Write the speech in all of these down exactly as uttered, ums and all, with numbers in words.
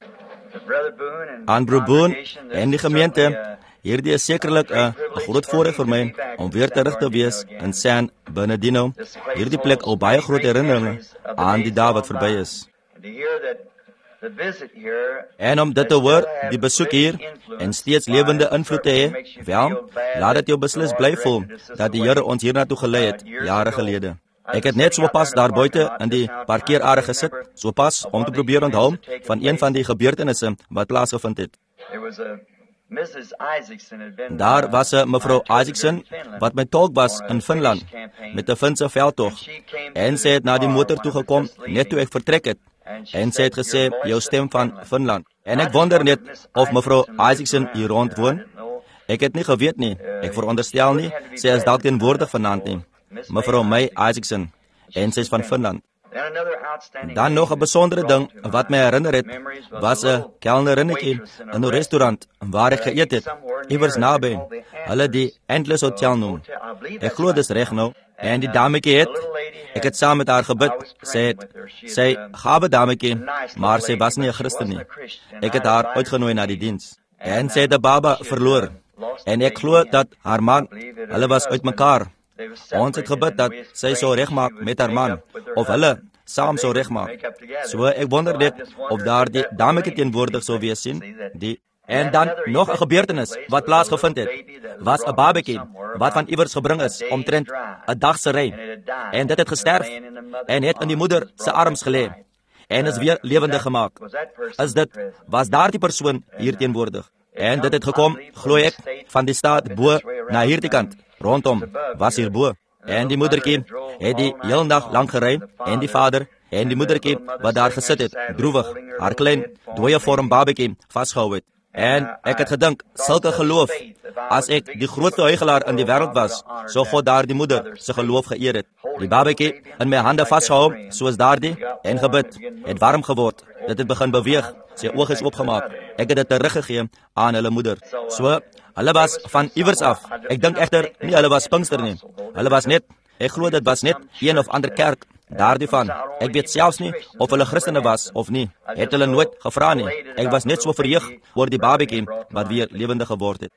Aan Broer Boone en die gemeente, hierdie is sekerlik 'n groot voorreg vir my om weer terug te wees in San Bernardino. Hierdie plek al baie groot herinneringe aan die dae wat verby is. En om dit te hoor, die besoek hier, en steeds lewende invloed te hê, wel, laat dit jou beslis bly voel, dat die Here ons hier naartoe gelei het, jare gelede. Ek het net so pas daar buite in die parkeerarea gesit, so pas om te probeer onthou van een van die gebeurtenisse wat plaasgevind het. Daar was 'n mevrou Isaacson wat my tolk was in Finland met 'n Finse veldtog, en sy het na die motor toe gekom net toe ek vertrek het, en sy het gesê, jou stem van Finland. En ek wonder net of mevrou Isaacson hier rond woon. Ek het nie geweet nie, ek veronderstel nie, sy is dalk teenwoordig vanaand nie. Mevrou May Isaacson, en sy is van Finland. Dan nog 'n besondere ding wat my herinner het, was 'n kelnerinnetjie in 'n restaurant waar ek geëet het, iewers naby, hulle die Endless Hotel noem. Ek glo dis reg nou, en die dametjie het, ek het saam met haar gebid, sy het, sy gawe dametjie, maar sy was nie 'n Christen nie. Ek het haar uitgenooi na die diens, en sy het 'n baba verloor, en ek glo dat haar man, hulle was uitmekaar. Ons het gebid dat sy sou regmaak met haar man, of hulle saam sou regmaak. So ek wonder net of daar die dametjie teenwoordig sou wees sien, die. En dan nog 'n gebeurtenis wat plaasgevind het, was 'n babatjie wat van iewers gebring is, omtrent 'n dag se ry. En dit het gesterf, en het in die moeder se arms gelê, en is weer lewendig gemaak. Is dit, was daar die persoon hier teenwoordig? En dit het gekom, glo ek, van die staat bo na hierdie kant, rondom, was hier bo. En die moedertjie het die heel nag lank gery, en die vader, en die moedertjie wat daar gesit het, droewig, haar klein, dooie vorm babatjie vasgehou het. En ek het gedink, sulke geloof, as ek die grootste huigelaar in die wêreld was, sou God daar die moeder se geloof geëer het. Die babatjie in my hande vasgehou, soos daardie, en gebid, het warm geword, dit het begin beweeg, sy oog is oopgemaak, ek het dit teruggegee aan hulle moeder. So, hulle was van iewers af, ek dink egter nie hulle was Pinkster nie, hulle was net, ek glo dit was net een of ander kerk, daardie van, ek weet selfs nie of hulle Christene was of nie, het hulle nooit gevra nie, ek was net so verheug oor die babatjie wat weer lewendig geword het.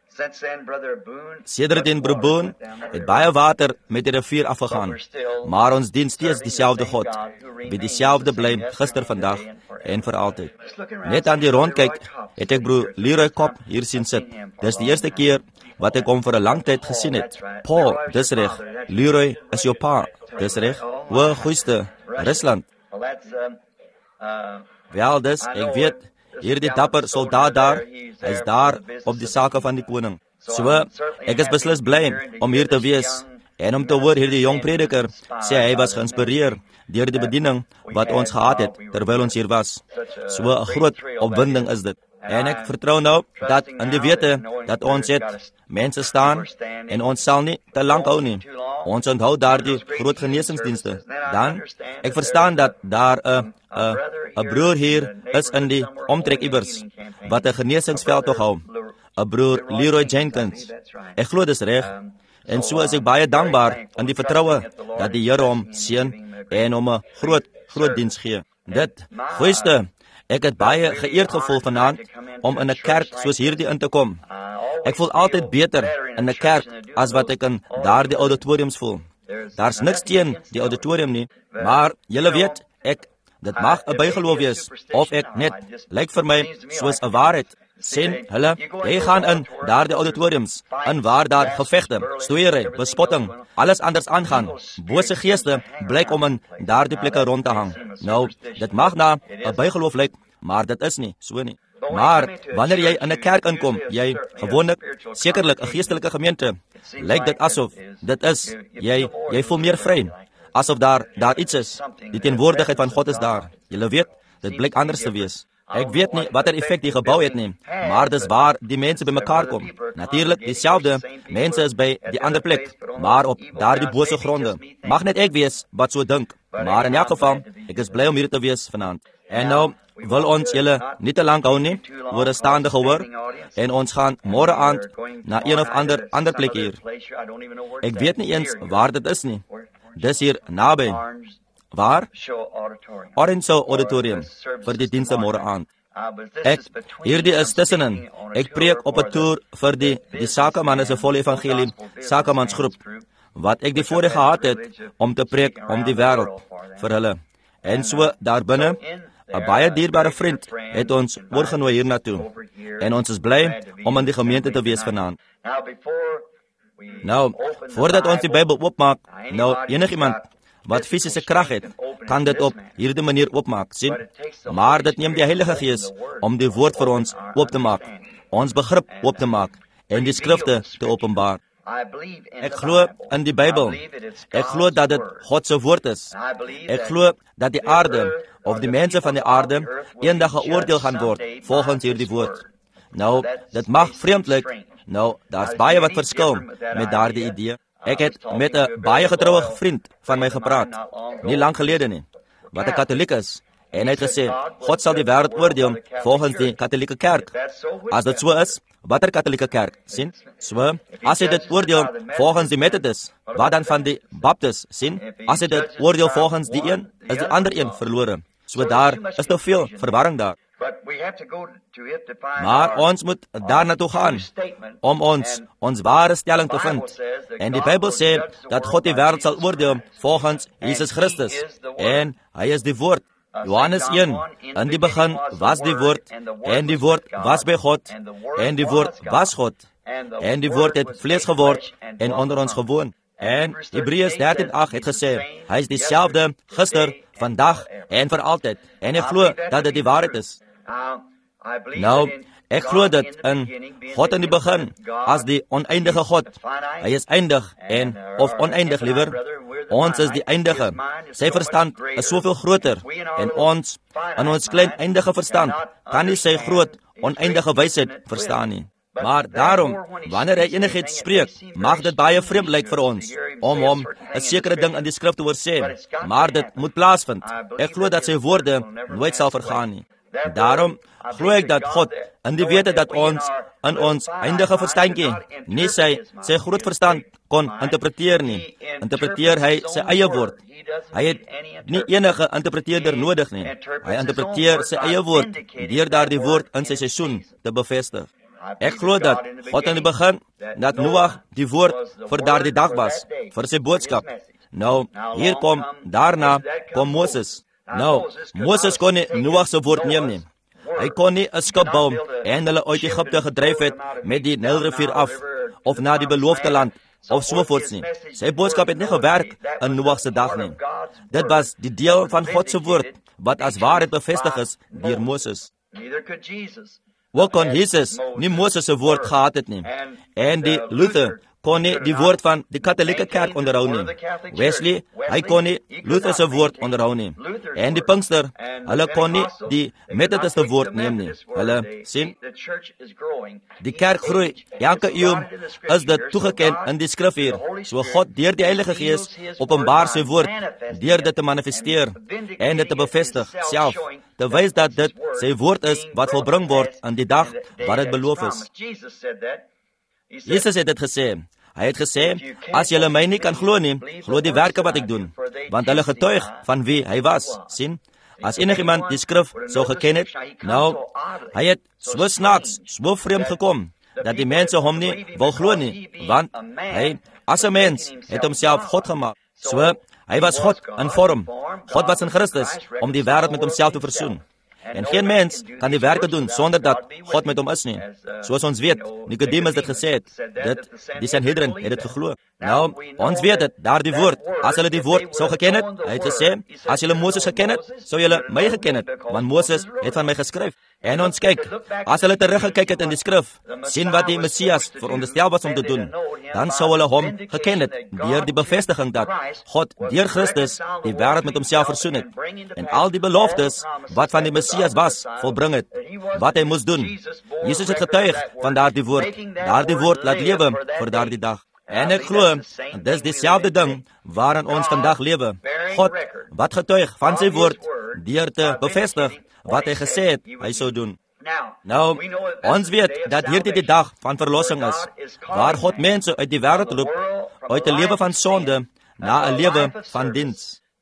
Sedertdien Broer Boone het baie water met die rivier afgegaan, maar ons dien steeds dieselfde God, wie dieselfde bly gister, vandag en vir altyd. Net aan die rondkyk het ek Broer Leroy Kop hier sien sit. Dis die eerste keer wat ek hom vir 'n lang tyd gesien het. Paul, dis reg, Leroy is jou pa, dis reg, o, goeieste, Rusland. Wel, dis, ek weet, hierdie dapper soldaat daar, hy is daar op die sake van die koning. So, ek is beslis bly om hier te wees, en om te hoor hierdie jong prediker sê hy was geïnspireer deur die bediening wat ons gehad het terwyl ons hier was. So 'n groot opwinding is dit. En ek vertrou nou dat in die wete dat ons het mense staan en ons sal nie te lank hou nie. Ons onthou daar die groot genesingsdienste. Dan, ek verstaan dat daar 'n 'n 'n broer hier is in die omtrek iewers wat 'n genesingsveld tog hou. 'n Broer Leroy Jenkins. Ek glo dis reg. En so is ek baie dankbaar in die vertroue dat die Here hom seën en hom 'n groot groot diens gee. Dit, goeieste, ek het baie geëerd gevoel vanaand om in 'n kerk soos hierdie in te kom. Ek voel altyd beter in 'n kerk as wat ek in daardie auditoriums voel. Daar's niks teen die auditorium nie, maar julle weet, ek dit mag 'n bygeloof wees of ek net lyk vir my soos 'n waarheid. Sien, hulle, jy gaan in daardie auditoriums, in waar daar gevegte, stoeiery, bespotting, alles anders aangaan. Bose geeste blyk om in daardie plekke rond te hang. Nou, dit mag na 'n bygeloof lyk, maar dit is nie, so nie. Maar, wanneer jy in 'n kerk inkom, jy, gewoonlik, sekerlik 'n geestelike gemeente, lyk dit asof, dit is, jy, jy voel meer vry, asof daar, daar iets is, die teenwoordigheid van God is daar. Julle weet, dit blyk anders te wees. Ek weet nie wat er effect die gebou het nie, maar dis waar die mense by mekaar kom. Natuurlik, dieselfde mense is by die ander plek, maar op daardie bose gronde. Mag net ek wees wat so dink, maar in elk geval, ek is bly om hier te wees vanaand. En nou, wil ons julle nie te lank hou nie, oor 'n staande gehoor, en ons gaan môre aand na een of ander ander plek hier. Ek weet nie eens waar dit is nie. Dis hier naby. Waar? Orange Auditorium vir die dienste môre aand. Ek, hierdie is tussenin. Ek preek op 'n toer vir die, die Sakemanne se volle evangelie, Sakemansgroep, wat ek die voorreg gehad het om te preek om die wêreld vir hulle. En so daarbinne, 'n baie dierbare vriend het ons oorgenooi hiernatoe. En ons is bly om in die gemeente te wees vanaand. Nou, voordat ons die Bybel oopmaak, nou enigiemand wat fisiese krag het, kan dit op hierdie manier oopmaak, sien? Maar dit neem die Heilige Gees om die woord vir ons oop te maak, ons begrip oop te maak en die skrifte te openbaar. Ek glo in die Bybel. Ek glo dat dit God se woord is. Ek glo dat die aarde of die mense van die aarde eendag geoordeel gaan word volgens hierdie woord. Nou, dit mag vreemd lyk. Nou, daar's baie wat verskil met daardie idee. Ek het met 'n baie getroue vriend van my gepraat, nie lank gelede nie, wat 'n Katoliek is, en hy het gesê, God sal die wêreld oordeel volgens die Katolieke Kerk. As dit so is, watter Katolieke Kerk, sien? So, as hy dit oordeel volgens die Methodist, wat dan van die Baptist, sien? As hy dit oordeel volgens die een, is die ander een verlore. So daar is te veel verwarring daar. Maar ons moet daar naartoe gaan om ons ons ware stelling te vind. En die Bybel sê dat God die wêreld sal oordeel volgens Jesus Christus. En hy is die woord. Johannes een, in die begin was die woord, en die woord was by God, en die woord was God, en die woord het vlees geword en onder ons gewoon. En Hebreërs dertien agt het gesê, hy is dieselfde gister, vandag en vir altyd. En ek glo dat dit die waarheid is. Nou, ek glo dit in God in die begin, as die oneindige God. Hy is eindig en, of oneindig liewer, ons is die eindige. Sy verstand is soveel groter, en ons, in ons klein eindige verstand, kan nie sy groot, oneindige wysheid verstaan nie. Maar daarom, wanneer hy enigiets spreek, mag dit baie vreemd lyk vir ons, om hom 'n sekere ding in die skrif te hoor sê, maar dit moet plaasvind. Ek glo dat sy woorde nooit sal vergaan nie. Daarom glo ek dat God, in die wete dat ons, in ons eindige verstandjie, nie sy, sy groot verstand kon interpreteer nie, interpreteer hy sy eie woord. Hy het nie enige interpreteerder nodig nie. Hy interpreteer sy eie woord, deur daardie woord in sy seisoen te bevestig. Ek glo dat God in die begin, dat Noag die woord vir daardie dag was, vir sy boodskap. Nou, hier kom, daarna kom Moses. Nou, Moses kon nie Noag se woord neem nie. Hy kon nie 'n skip bou en hulle uit Egipte gedryf het met die Nylrivier af, of na die beloofde land, of sovoorts nie. Sy boodskap het nie gewerk in Noag se dag nie. Dit was die deel van God se woord, wat as waarheid bevestig is deur Moses. Ook kon Jesus nie Moses se woord gehad het nie. En die Luther kon nie die woord van die Katolieke Kerk onderhou nie. Wesley, hy kon nie Luther se woord onderhou nie. En die Pinkster, hulle kon nie die Methodist se woord neem nie. Hulle sien, die kerk groei. Elke eeu is dit toegeken in die skrif hier. So God deur die Heilige Gees openbaar sy woord, deur dit te manifesteer en dit te bevestig self, te wys dat dit sy woord is wat volbring word in die dag wat dit beloof is. Jesus het dit gesê. Hy het gesê, as julle my nie kan glo nie, glo die werke wat ek doen, want hulle getuig van wie hy was, sien? As enigiemand die skrif sou geken het, nou, hy het so snaaks, so vreemd gekom, dat die mense hom nie wil glo nie, want hy, as 'n mens, het homself God gemaak. So, hy was God in vorm. God was in Christus, om die wêreld met homself te versoen. En geen mens kan die werke doen sonder dat God met hom is nie. Soos ons weet, Nicodemus dit gesê het, dit, die Sanhedrin het dit geglo. Nou, ons weet dit, daar die woord, as hulle die woord sou geken het, hy het gesê, as julle Moses geken het, sou julle my geken het, want Moses het van my geskryf. En ons kyk, as hulle teruggekyk het in die skrif, sien wat die Messias veronderstel was om te doen, dan sou hulle hom geken het, deur die bevestiging dat God deur Christus die wêreld met homself versoen het, en al die beloftes wat van die Messias was, volbring het, wat hy moes doen. Jesus het getuig van daardie woord, daardie woord laat lewe vir daardie dag. En ek glo, dis dieselfde ding waarin ons vandag lewe. God, wat getuig van sy woord, deur te bevestig wat hy gesê het, hy sou doen. Nou, ons weet dat hierdie die dag van verlossing is, waar God mense uit die wêreld roep, uit 'n lewe van sonde, na 'n lewe van diens.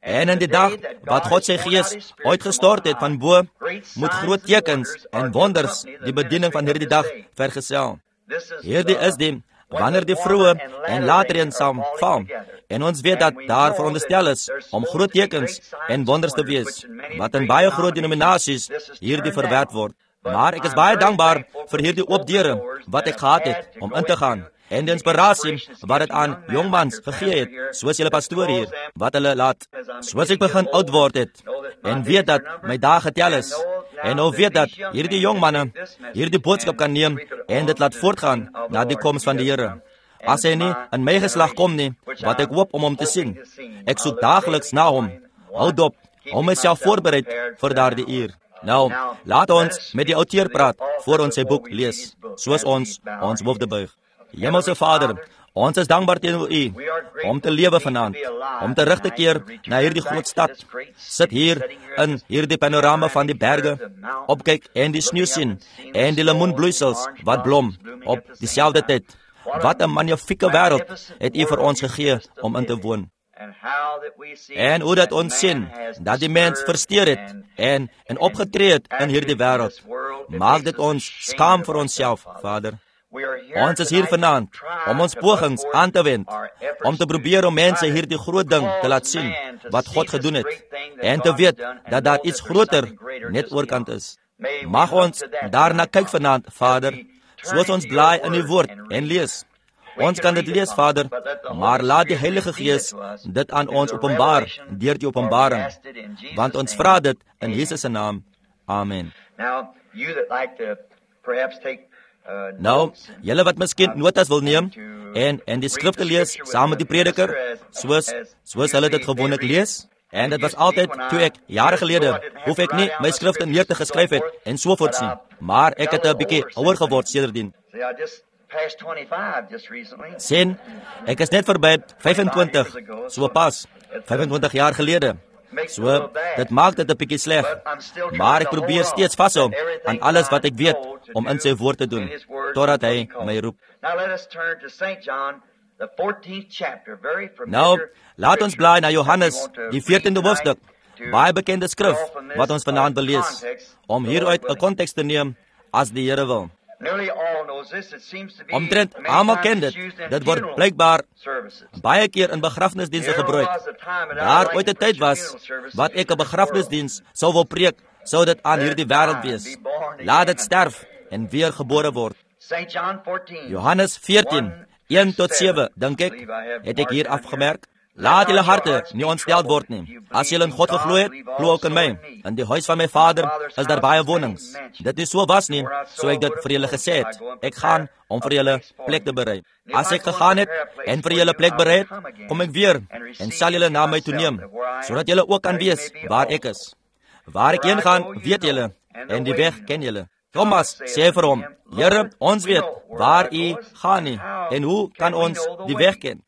En in die dag wat God sy gees uitgestort het van bo, moet groot tekens en wonders die bediening van hierdie dag vergesel. Hierdie is die wanneer die vroeë en latere saam val. En ons weet dat daar veronderstel is om groot tekens en wonders te wees, wat in baie groot denominasies hierdie verwerp word. Maar ek is baie dankbaar vir hierdie oop deure wat ek gehad het om in te gaan. En die inspirasie wat het aan jongmans gegee het, soos julle pastoor hier, wat hulle laat, soos ek begin oud word het, en weet dat my dae getel is, en nou weet dat hierdie jongmanne hierdie boodskap kan neem, en dit laat voortgaan na die koms van die Here. As hy nie in my geslag kom nie, wat ek hoop om hom te sien, ek soek dageliks na hom, houd op, om myself voorbereid vir daardie uur. Nou, laat ons met die outeer praat, voor ons sy boek lees, soos ons ons hoofde buig. Hemelse Vader, ons is dankbaar teenoor U, om te lewe vanaand, om terug te keer na hierdie groot stad. Sit hier in hierdie panorama van die berge, opkyk en die sneeu sien, en die lemoenbloeisels wat blom op dieselfde tyd. Wat 'n magnifieke wêreld het U vir ons gegee om in te woon. En hoe dat ons sien, dat die mens versteur het, en, en opgetree het in hierdie wêreld, maak dit ons skaam vir onsself, Vader. Ons is hier vanaand, om ons pogings aan te wend, om te probeer om mense hierdie groot ding te laat sien, wat God gedoen het, en te weet, dat daar iets groter net oorkant is. Mag ons daarna kyk vanaand, Vader, soos ons blaai in die woord en lees. Ons kan dit lees, Vader, maar laat die Heilige Gees dit aan ons openbaar, deur die openbaring, want ons vra dit in Jesus se naam. Amen. Nou, julle wat miskien notas wil neem, en, en die skrifte lees, saam met die prediker, soos, soos hulle dit gewoonlik lees, en dit was altyd, toe ek, jare gelede, hoef ek nie my skrifte neer te geskryf het, en sovoorts nie, maar ek het 'n bietjie ouer geword sedertdien. Sien, ek is net verby vyfentwintig, so pas, vyfentwintig jaar gelede. So, dit maak dit 'n bietjie sleg, maar ek probeer steeds vashou aan alles wat ek weet om in sy woord te doen, totdat hy my roep. Nou, laat ons blaai na Johannes, die veertiende hoofstuk, baie bekende skrif, wat ons vanaand belees, om hieruit 'n konteks te neem, as die Here wil. Omtrent almal ken dit, dit word blykbaar baie keer in begrafnisdienste gebruik. Daar ooit 'n tyd was, wat ek 'n begrafnisdiens sou wil preek, sou dit aan hierdie wêreld wees. Laat dit sterf en weer gebore word. Johannes veertien, een tot sewe, dink ek, het ek hier afgemerk. Laat julle harte nie ontsteld word nie. As julle in God geglo het, glo ook in my. In die huis van my Vader is daar baie wonings. Dit nie so was nie, so ek dit vir julle gesê het. Ek gaan om vir julle plek te berei. As ek gegaan het en vir julle plek berei het, kom ek weer en sal julle na my toe neem, sodat julle ook kan weet waar ek is. Waar ek heen gaan, weet julle, en die weg ken julle. Thomas sê vir hom, Here, ons weet waar U gaan nie, en hoe kan ons die weg ken?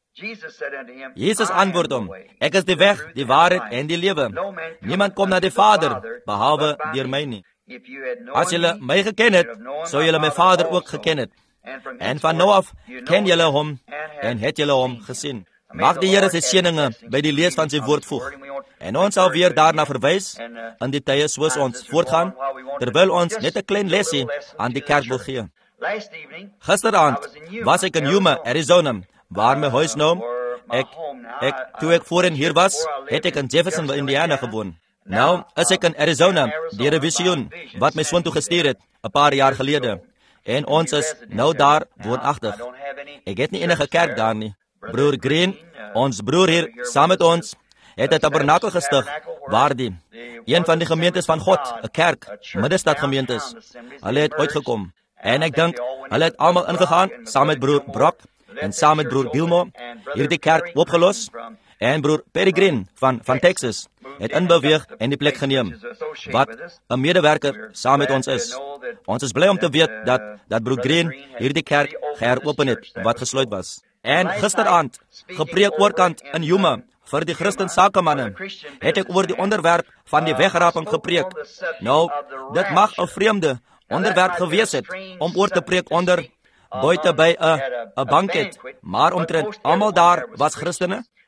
Jesus antwoord hom, ek is die weg, die waarheid en die lewe. Niemand kom na die Vader, behalwe deur my nie. As julle my geken het, sou julle my Vader ook geken het. En van nou af ken julle hom, en het julle hom gesien. Mag die Here sy seëninge by die lees van sy woord voeg. En ons sal weer daarna verwys, in die tye soos ons voortgaan, terwyl ons net 'n klein lesie aan die kerk wil gee. Gisteraand was ek in Yuma, Arizona, waar my huis nou, ek, ek, toe ek voorheen hier was, het ek in Jeffersonville, Indiana gewoon. Nou is ek in Arizona, deur 'n visioen, wat my soon toe gestuur het, 'n paar jaar gelede. En ons is nou daar woonagtig. Ek het nie enige kerk daar nie. Broer Green, ons broer hier, saam met ons, het 'n tabernakel gestig, waar die, een van die gemeentes van God, 'n kerk, Middelstad gemeentes, hulle het uitgekom. En ek dink, hulle het almal ingegaan, saam met broer Brock, en saam met broer Gilmore, hierdie kerk opgelos, en broer Perry Green van, van Texas, het inbeweeg en die plek geneem, wat 'n medewerker saam met ons is. Ons is bly om te weet, dat, dat broer Green hierdie kerk geheropen het, wat gesluit was. En gisteraand, gepreek oorkant in Yuma, vir die Christen sakemanne, het ek oor die onderwerp van die wegraping gepreek. Nou, dit mag 'n vreemde onderwerp gewees het, om oor te preek onder, buite by 'n 'n banket, maar omtrent almal daar was Christene,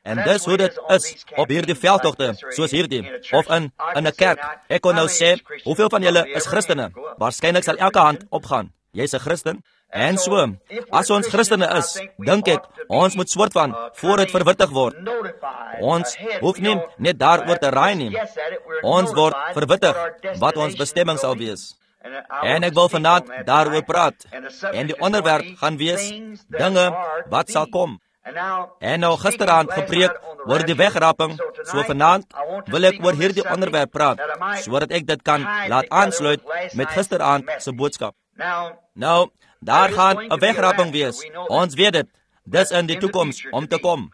En dis hoe dit is op hierdie veldtogte, soos hierdie, of in, in 'n kerk. Ek kon nou sê, hoeveel van julle is Christene? Waarskynlik sal elke hand opgaan. Jy's 'n Christen? En so, as ons Christene is, dink ek, ons moet soort van voor dit verwittig word. Ons hoef nie net daaroor te raai nie. Ons word verwittig wat ons bestemming sal wees. En ek wil vanaand daaroor praat. En die onderwerp gaan wees, dinge wat sal kom. En nou gisteraand gepreek oor die wegraping, so vanaand wil ek oor hierdie onderwerp praat, sodat ek dit kan laat aansluit met gisteraand se boodskap. Nou, daar gaan 'n wegraping wees. Ons weet dit. Dis in die toekoms om te kom.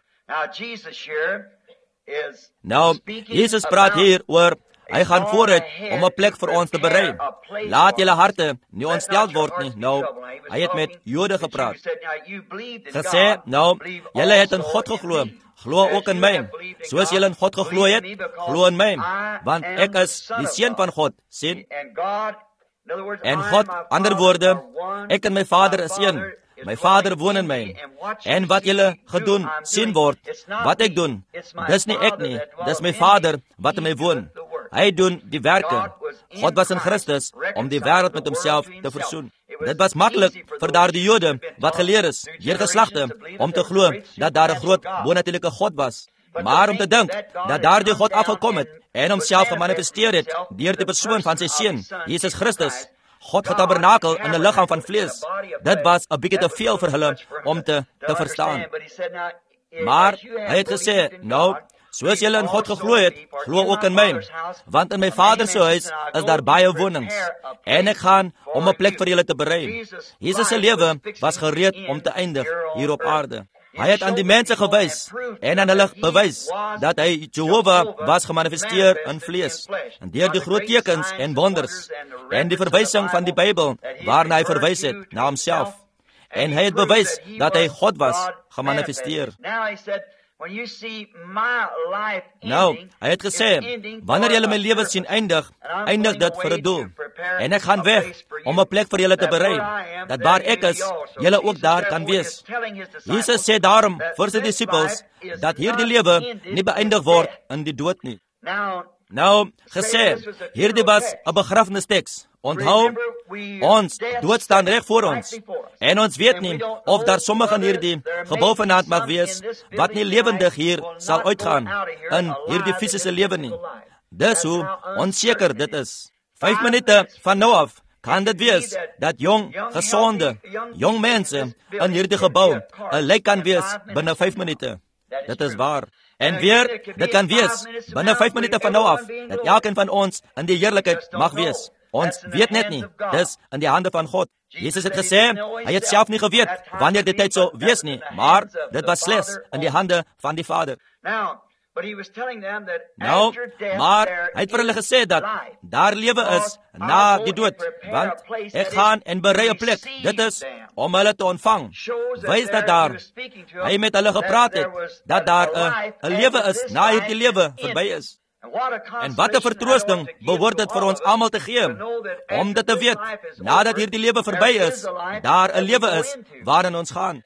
Nou, Jesus praat hier oor, hy gaan vooruit om 'n plek vir ons te berei. Laat julle harte nie ontsteld word nie. Nou, hy het met Jode gepraat. Gesê, nou, julle het in God geglo. Glo ook in my. Soos julle in God geglo het, glo in my. Want ek is die seun van God, sien? En God, ander woorde, ek en my Vader is een. My Vader woon in my. En wat julle gedoen sien word, wat ek doen, dis nie ek nie, dis my Vader wat in my woon. Hy doen die werke. God was in Christus om die wêreld met homself te versoen. Dit was maklik vir daardie Jode wat geleer is, deur geslagte, om te glo dat daar 'n groot bonatuurlike God was. Maar om te dink dat daardie God afgekom het en homself gemanifesteer het deur die persoon van sy seun, Jesus Christus, God getabernakel in 'n liggaam van vlees. Dit was 'n bietjie te veel vir hulle om te te verstaan. Maar hy het gesê, nou, soos julle in God geglo het, glo ook in my. Want in my Vader se huis is daar baie wonings. En ek gaan om 'n plek vir julle te berei. Jesus se lewe was gereed om te eindig hier op aarde. Hy het aan die mense gewys en aan hulle bewys dat hy Jehovah was gemanifesteer in vlees. En deur die groot tekens en wonders en die verwysing van die Bybel waarna hy verwys het na homself. En hy het bewys dat hy God was gemanifesteer. Nou, hy het gesê, wanneer julle my lewe sien eindig, eindig dit vir 'n doel. En ek gaan weg om 'n plek vir julle te berei, dat waar ek is, julle ook daar kan wees. Jesus sê daarom vir sy disippels, dat hierdie lewe nie beëindig word in die dood nie. Nou, gesê, hierdie was 'n begrafnisteks. Onthou, ons dood staan reg voor ons. En ons weet nie of daar sommige in hierdie gebou vanaand mag wees, wat nie lewendig hier sal uitgaan in hierdie fisiese lewe nie. Dis hoe onseker dit is. Vyf minute van nou af kan dit wees dat jong, gesonde, jong mense in hierdie gebou 'n lijk kan wees binne vyf minute. Dit is waar. En weer, dit kan wees binne vyf minute van nou af dat elkeen van ons in die heerlikheid mag wees. Ons weet net nie, dis in die hande van God. Jesus het gesê, hy het self nie geweet wanneer die tyd sou wees nie, maar dit was slegs in die hande van die Vader. Nou, maar hy het vir hulle gesê dat daar lewe is na die dood, want ek gaan en berei 'n plek, dit is om hulle te ontvang. Wys dat daar, hy met hulle gepraat het, dat daar 'n lewe is na hierdie lewe verby is. En wat 'n vertroosting behoort dit vir ons almal te gee, om dit te weet, nadat hierdie lewe verby is, daar 'n lewe is waarin ons gaan.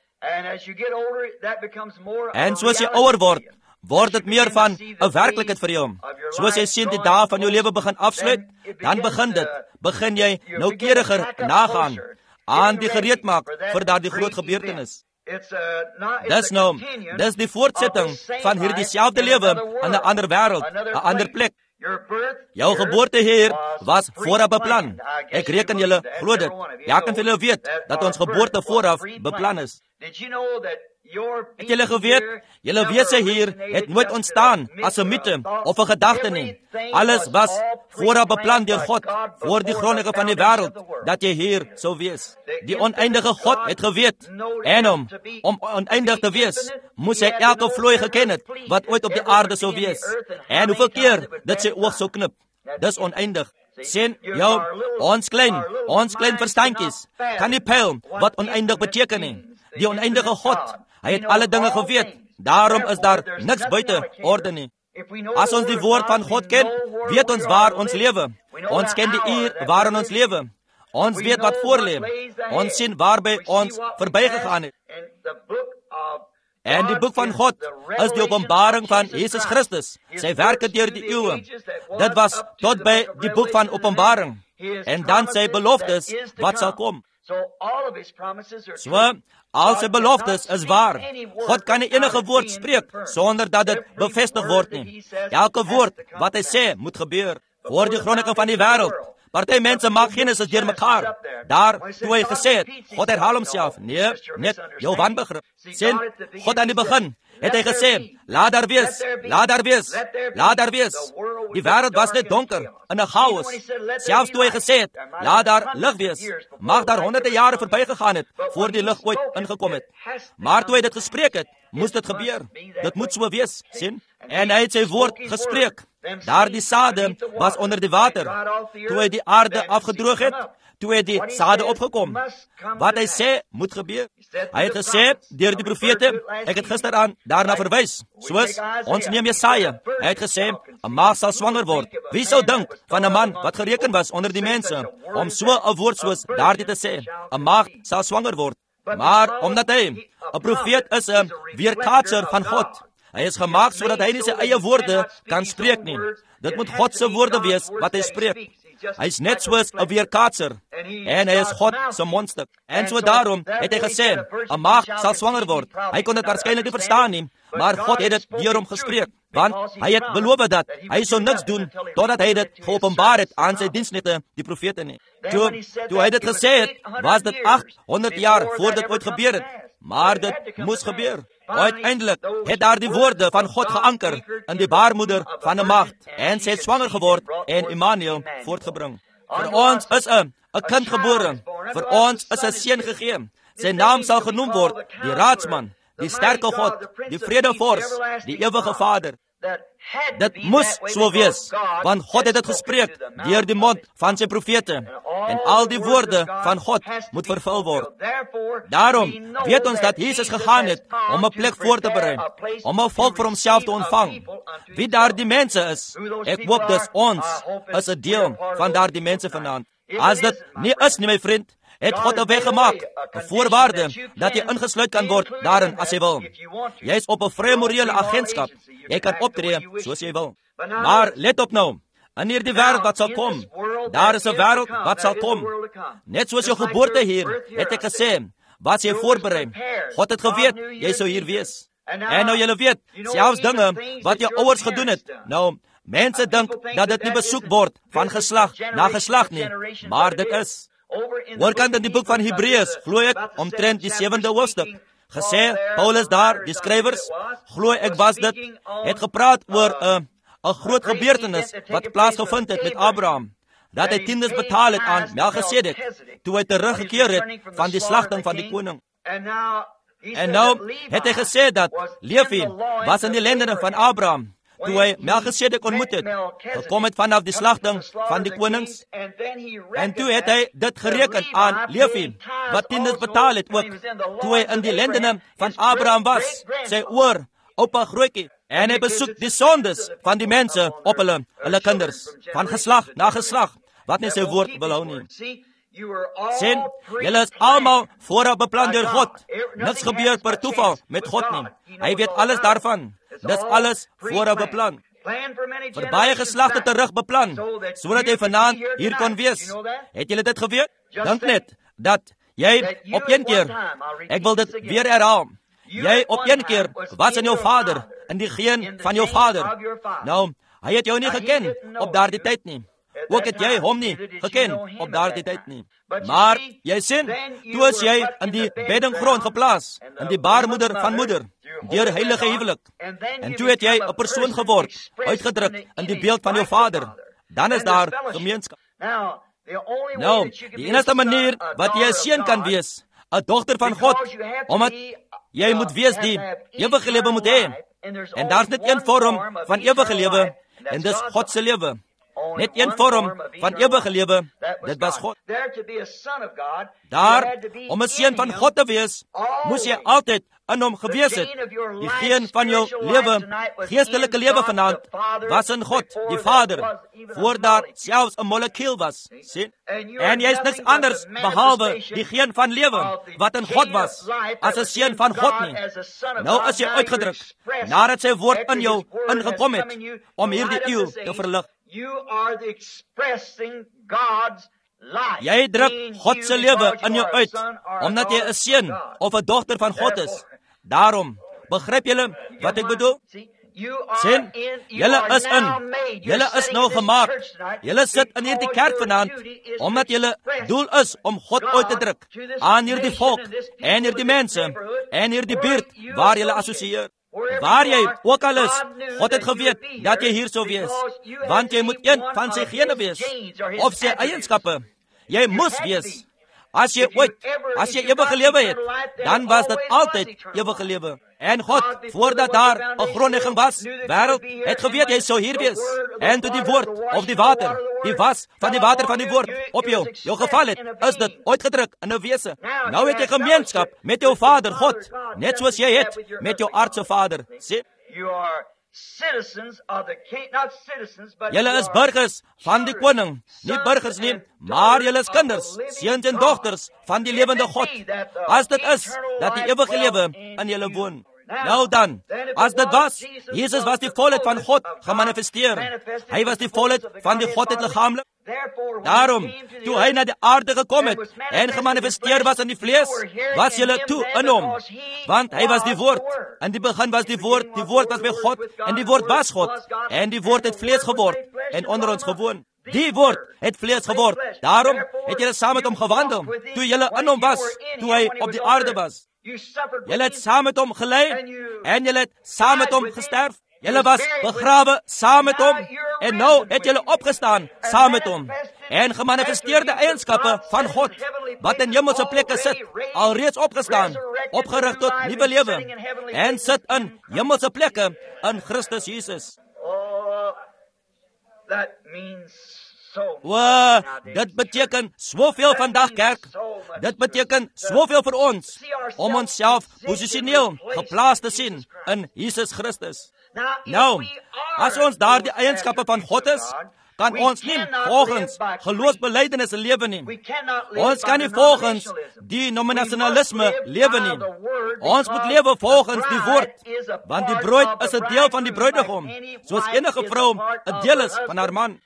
En soos jy ouer word, word dit meer van 'n werklikheid vir jou. Soos jy sien die dae van jou lewe begin afsluit, dan begin dit, begin jy noukeuriger nagaan aan die gereedmaak vir daardie groot gebeurtenis. Dis nou, dis die voortsetting van hierdie selfde lewe in 'n ander wêreld, 'n ander plek. Jou geboorte hier was vooraf beplan. Ek reken julle glo dit. Elkeen van julle weet dat ons geboorte vooraf beplan is. Het julle geweet, julle wese hier het nooit ontstaan as 'n mite of 'n gedagte nie. Alles was vooraf beplan deur God, voor die grondlegger van die wêreld, dat jy hier sou wees. Die oneindige God het geweet, en om, om oneindig te wees, moes hy elke vloei geken het, wat ooit op die aarde sou wees. En hoeveel keer dit sy oog sou knip. Dis oneindig. Sien, jou, ons klein, ons klein verstandjies, kan nie pyl wat oneindig beteken nie. Die oneindige God, hy het alle dinge geweet. Daarom is daar niks buite orde nie. As ons die woord van God ken, weet ons waar ons lewe. Ons ken die uur waarin ons lewe. Ons weet wat voorlê. Ons sien waarby ons verbygegaan het. En die boek van God is die openbaring van Jesus Christus. Sy werke deur die eeue. Dit was tot by die boek van Openbaring. En dan sy beloftes wat sal kom. So, al sy beloftes is waar. God kan nie enige woord spreek sonder dat dit bevestig word nie. Elke woord wat hy sê moet gebeur. Voor die grondlegging van die wêreld. Party mense maak Genesis deur mekaar. Daar toe hy gesê het, God herhaal homself. Nee, net jou wanbegrip. Sien, God aan die begin het hy gesê, laat daar wees, laat daar wees, laat daar wees. Die wêreld was net donker, in 'n chaos. Selfs toe hy gesê het, laat daar lig wees, mag daar honderde jare verbygegaan het, voor die lig ooit ingekom het. Maar toe hy dit gespreek het, moes dit gebeur. Dit moet so wees, sien? En hy het sy woord gespreek. Daar die sade was onder die water. Toe hy die aarde afgedroog het, toe het die sade opgekom. Wat hy sê, moet gebeur. Hy het gesê, deur die profete, ek het gister aan daarna verwys, soos, ons neem Jesaja. Hy het gesê, 'n maag sal swanger word. Wie sou dink van 'n man wat gereken was onder die mense, om so 'n woord soos daardie te sê, 'n maag sal swanger word. Maar omdat hy 'n profeet is, 'n weerkaatser van God. Hy is gemaak sodat hy nie sy eie woorde kan spreek nie. Dit moet God se woorde wees wat hy spreek. Hy is net soos 'n weerkaatser en hy is God se mondstuk. En so daarom het hy gesê, 'n maag sal swanger word. Hy kon dit waarskynlik nie verstaan nie, maar God het dit deur hom gespreek, want hy het beloof dat hy sou niks doen totdat hy dit geopenbaar het aan sy diensknegte, die profete nie. Toe, toe hy dit gesê het, was dit agthonderd jaar voor dit ooit gebeur het, maar dit moes gebeur. Uiteindelik het daar die woorde van God geanker in die baarmoeder van 'n maagd en sy het swanger geword en Immanuel voortgebring. Vir ons is 'n 'n kind gebore. Vir ons is 'n seun gegee. Sy naam sal genoem word die Raadsman, die sterke God, die Vredevors, die ewige Vader. Dit moes so wees, want God het dit gespreek deur die mond van sy profete en al die woorde van God moet vervul word. Daarom weet ons dat Jesus gegaan het om 'n plek voor te berei, om 'n volk vir homself te ontvang. Wie daar die mense is, ek hoop dus ons is 'n deel van daar die mense vanaand. As dit nie is nie, my vriend, het God 'n weg gemaak, 'n voorwaarde dat jy ingesluit kan word daarin as jy wil. Jy is op 'n vrye morele agentskap. Jy kan optree soos jy wil. Maar let op nou, in hierdie wêreld wat sal kom, daar is 'n wêreld wat sal kom. Net soos jou geboorte hier, het ek gesê, was jy voorberei. God het geweet jy sou hier wees. En nou julle weet, selfs dinge wat jou ouers gedoen het. Nou, mense dink dat dit nie besoek word van geslag na geslag nie, maar dit is. Oorkant in die boek van Hebreërs, glo ek, omtrent die sewende hoofstuk, gesê, Paulus daar, die skrywers, glo ek was dit, het gepraat oor 'n 'n groot gebeurtenis wat plaasgevind het met Abraham, dat hy tiendes betaal het aan Melchisedek, toe hy teruggekeer het van die slagting van die koning. En nou het hy gesê dat Levi was in die lendene van Abraham, toe hy Melchisedek ontmoet het, gekom het vanaf die slagting van die konings, en toe het hy dit gereken aan Levi, wat tiendes betaal het ook, toe hy in die lendene van Abraham was, sy oor, oupa grootjie, en hy besoek die sondes van die mense op hulle, hulle kinders, van geslag na geslag, wat nie sy woord wil hou nie. Sien, julle is almal vooraf beplan deur God. Niks gebeur per toeval met God nie. Hy weet alles daarvan. Dis alles vooraf beplan. Vir baie geslagte terug beplan, sodat jy vanaand hier kon wees. Het julle dit geweet? Dink net, dat jy op een keer, ek wil dit weer herhaal, jy op een keer was in jou vader, in die geen van jou vader. Nou, hy het jou nie geken op daardie tyd nie. Ook het jy hom nie geken op daardie tyd nie. Maar, jy sien, toe is jy in die beddinggrond geplaas, in die baarmoeder van moeder, deur heilige huwelik. En toe het jy 'n persoon geword, uitgedruk in die beeld van jou vader. Dan is daar gemeenskap. Nou, die enigste manier wat jy 'n seun kan wees, 'n dogter van God, omdat jy moet wees die ewige lewe moet hê. En daar's net een vorm van ewige lewe, en dis God se lewe. Net een vorm van ewige lewe, dit was God. Daar, om 'n seun van God te wees, moes jy altyd in hom gewees het. Die geen van jou lewe, geestelike lewe vanaand, was in God, die Vader, voor daar selfs 'n molekuul was. Sien? En jy is niks anders behalwe die geen van lewe, wat in God was, as 'n seun van God nie. Nou is jy uitgedruk, nadat sy woord in jou ingekom het, om hierdie eeu te verlig. Jy druk God se lewe in jou uit, omdat jy 'n seun of 'n dogter van God is. Daarom, begryp julle wat ek bedoel? Sien, julle is in, julle is nou gemaak, julle sit in hierdie kerk vanaand, omdat julle doel is om God uit te druk, aan hierdie volk, en hierdie mense, en hierdie buurt, waar julle assosieer. Waar jy ook al is, God het geweet dat jy hier sou wees, want jy moet een van sy gene wees, of sy eienskappe, jy moes wees. As jy ooit, as jy ewige lewe het, dan was dit altyd ewige lewe. En God, voordat daar 'n grondlegging was, wêreld, het geweet jy sou hier wees. En toe die woord, of die water, die was van die water van die woord, op jou, jou geval het, is dit uitgedruk in 'n wese. Nou het jy gemeenskap met jou Vader, God, net soos jy het met jou aardse Vader. Sien? Julle is burgers van die koning, nie burgers nie, maar julle is kinders, seuns en dogters van die lewende God. As dit is dat die ewige lewe in julle woon. Nou dan, as dit was, Jesus was die volheid van God gemanifesteer. Hy was die volheid van die Godheid liggaamlik. Daarom, toe hy na die aarde gekom het en gemanifesteer was in die vlees, was julle toe in hom. Want hy was die woord. In die begin was die woord, die woord was by God, en die woord was God. En die woord het vlees geword, en onder ons gewoon. Die woord het vlees geword. Daarom het julle saam met hom gewandel, toe julle in hom was, toe hy op die aarde was. Julle het saam met hom gelei, en julle het saam met hom gesterf. Julle was begrawe saam met hom, en nou het julle opgestaan saam met hom. En gemanifesteerde eienskappe van God, wat in hemelse plekke sit, alreeds opgestaan, opgerig tot nuwe lewe, en sit in hemelse plekke in Christus Jesus. Wow, dit beteken soveel vandag, kerk. Dit beteken soveel vir ons, om onsself posisioneel geplaas te sien in Jesus Christus. Nou, as ons daar die eienskappe van God is, kan ons nie volgens geloofsbelijdenis lewe nie. Ons kan nie volgens die nominationalisme lewe nie. Ons moet lewe volgens die woord, want die bruid is 'n deel van die bruidegom, soos enige vrou 'n deel is van haar man.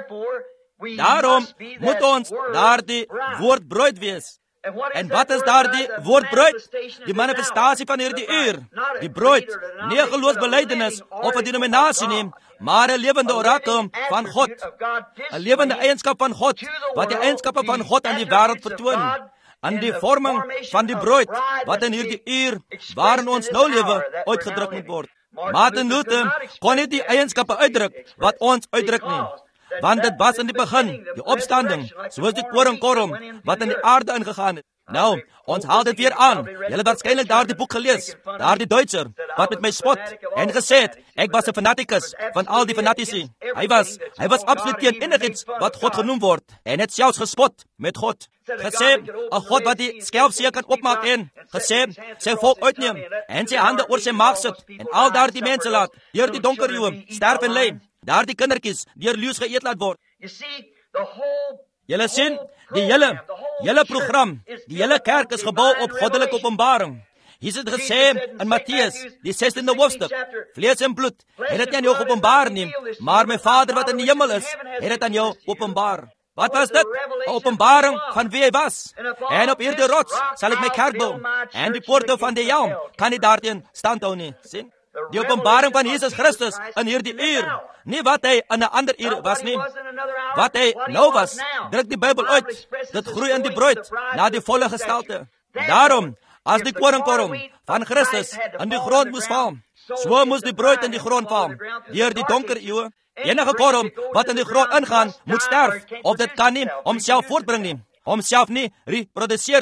Daarom moet ons daar die woord bruid wees. En wat is daar die woord bruid? Die manifestasie van hierdie uur. Die bruid, nie 'n geloofsbelijdenis of 'n denominasie nie, maar 'n lewende orakel van God. 'n Lewende eienskap van God, wat die eienskappe van God aan die wêreld vertoon. Aan die vorming van die bruid, wat in hierdie uur, waarin ons nou lewe, uitgedruk moet word. Martin Luther kon nie die eienskappe uitdruk, wat ons uitdruk nie. Want dit was in die begin, die opstanding, soos die koringkorrel, wat in die aarde ingegaan het. Nou, ons haal dit weer aan. Julle waarskynlik daar die boek gelees, daar die Duitser, wat met my spot, en gesê het, ek was 'n fanatikus van al die fanatici. Hy was, hy was absoluut teen enigiets wat God genoem word, en het selfs gespot met God. Gesê, 'n God wat die skelfsee kan opmaak en, gesê, sy volk uitneem, en sy hande oor sy maag sit, en al daar die mense laat, deur die donker eeue, sterf en lê. Daar die kindertjies, deur leeu's geëet laat word. Julle sien, die hele, hele program, die hele kerk is gebou op goddelike openbaring. Jesus het gesê in Matteus, die sestiende hoofstuk, vlees en bloed, het dit nie aan jou openbaar nie, maar my Vader wat in die hemel is, het dit aan jou openbaar. Wat was dit? 'n Openbaring van wie hy was. En op hierdie rots sal ek my kerk bou, en die poorte van die hel kan nie daarteen standhou nie. Sien? Die openbaring van Jesus Christus in hierdie uur, nie wat hy in 'n ander uur was nie. Wat hy nou was, druk die Bybel uit. Dit groei in die bruid, na die volle gestalte. Daarom, as die koringkorrel van Christus in die grond moes val, so moes die bruid in die grond val, deur die donker eeue. Enige korrel wat in die grond ingaan, moet sterf, of dit kan nie homself voortbring nie, homself nie reproduseer nie.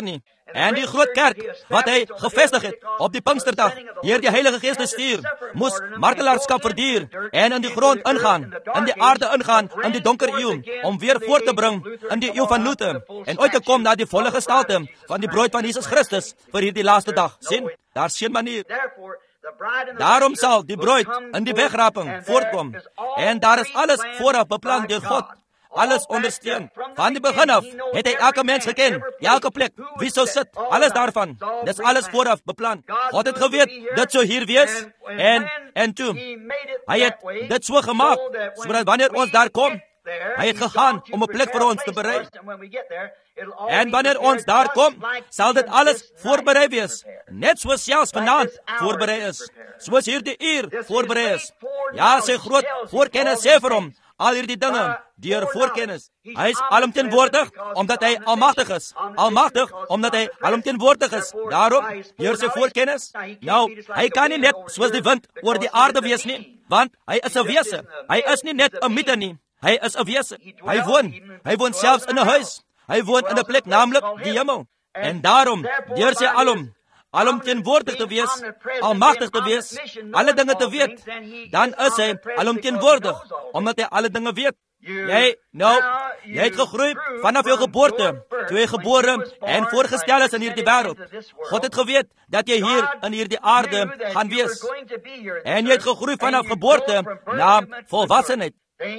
En die groot kerk wat hy gevestig het op die Pinksterdag, deur die Heilige Gees te stuur, moes martelaarskap verduur en in die grond ingaan, in die aarde ingaan, in die donker eeu, om weer voort te bring in die eeu van Luther, en uit te kom na die volle gestalte van die bruid van Jesus Christus vir hierdie laaste dag. Sien, daar's geen manier. Daarom sal die bruid in die wegraping voortkom, en daar is alles vooraf beplan deur God. Alles ondersteun. Van die begin af het hy elke mens geken, elke plek, wie sou sit, alles daarvan. Dis alles vooraf beplan. God het geweet, dit sou hier wees, en, en toe, hy het dit so gemaak, sodat wanneer ons daar kom, hy het gegaan om 'n plek vir ons te berei. En wanneer ons daar kom, sal dit alles voorberei wees, net soos selfs vanaand voorberei is, soos hierdie uur voorberei is. Ja, sy groot voorkennis sê vir hom, al hierdie dinge, deur voorkennis. Hy is alomteenwoordig, omdat hy almagtig is. Almagtig, omdat hy alomteenwoordig is. Daarom, deur sy voorkennis. Nou, hy kan nie net soos die wind oor die aarde wees nie, want hy is 'n wese. Hy is nie net 'n mythe nie. Hy is 'n wese. Hy woon. Hy woon selfs in 'n huis. Hy woon in 'n plek, naamlik die hemel. En daarom, deur sy alom, alomteenwoordig te wees, almagtig te wees, alle dinge te weet, dan is hy alomteenwoordig, omdat hy alle dinge weet. Jy, nou, jy het gegroei vanaf jou geboorte, toe jy gebore en voorgestel is in hierdie wêreld. God het geweet dat jy hier in hierdie aarde gaan wees. En jy het gegroei vanaf geboorte na volwassenheid.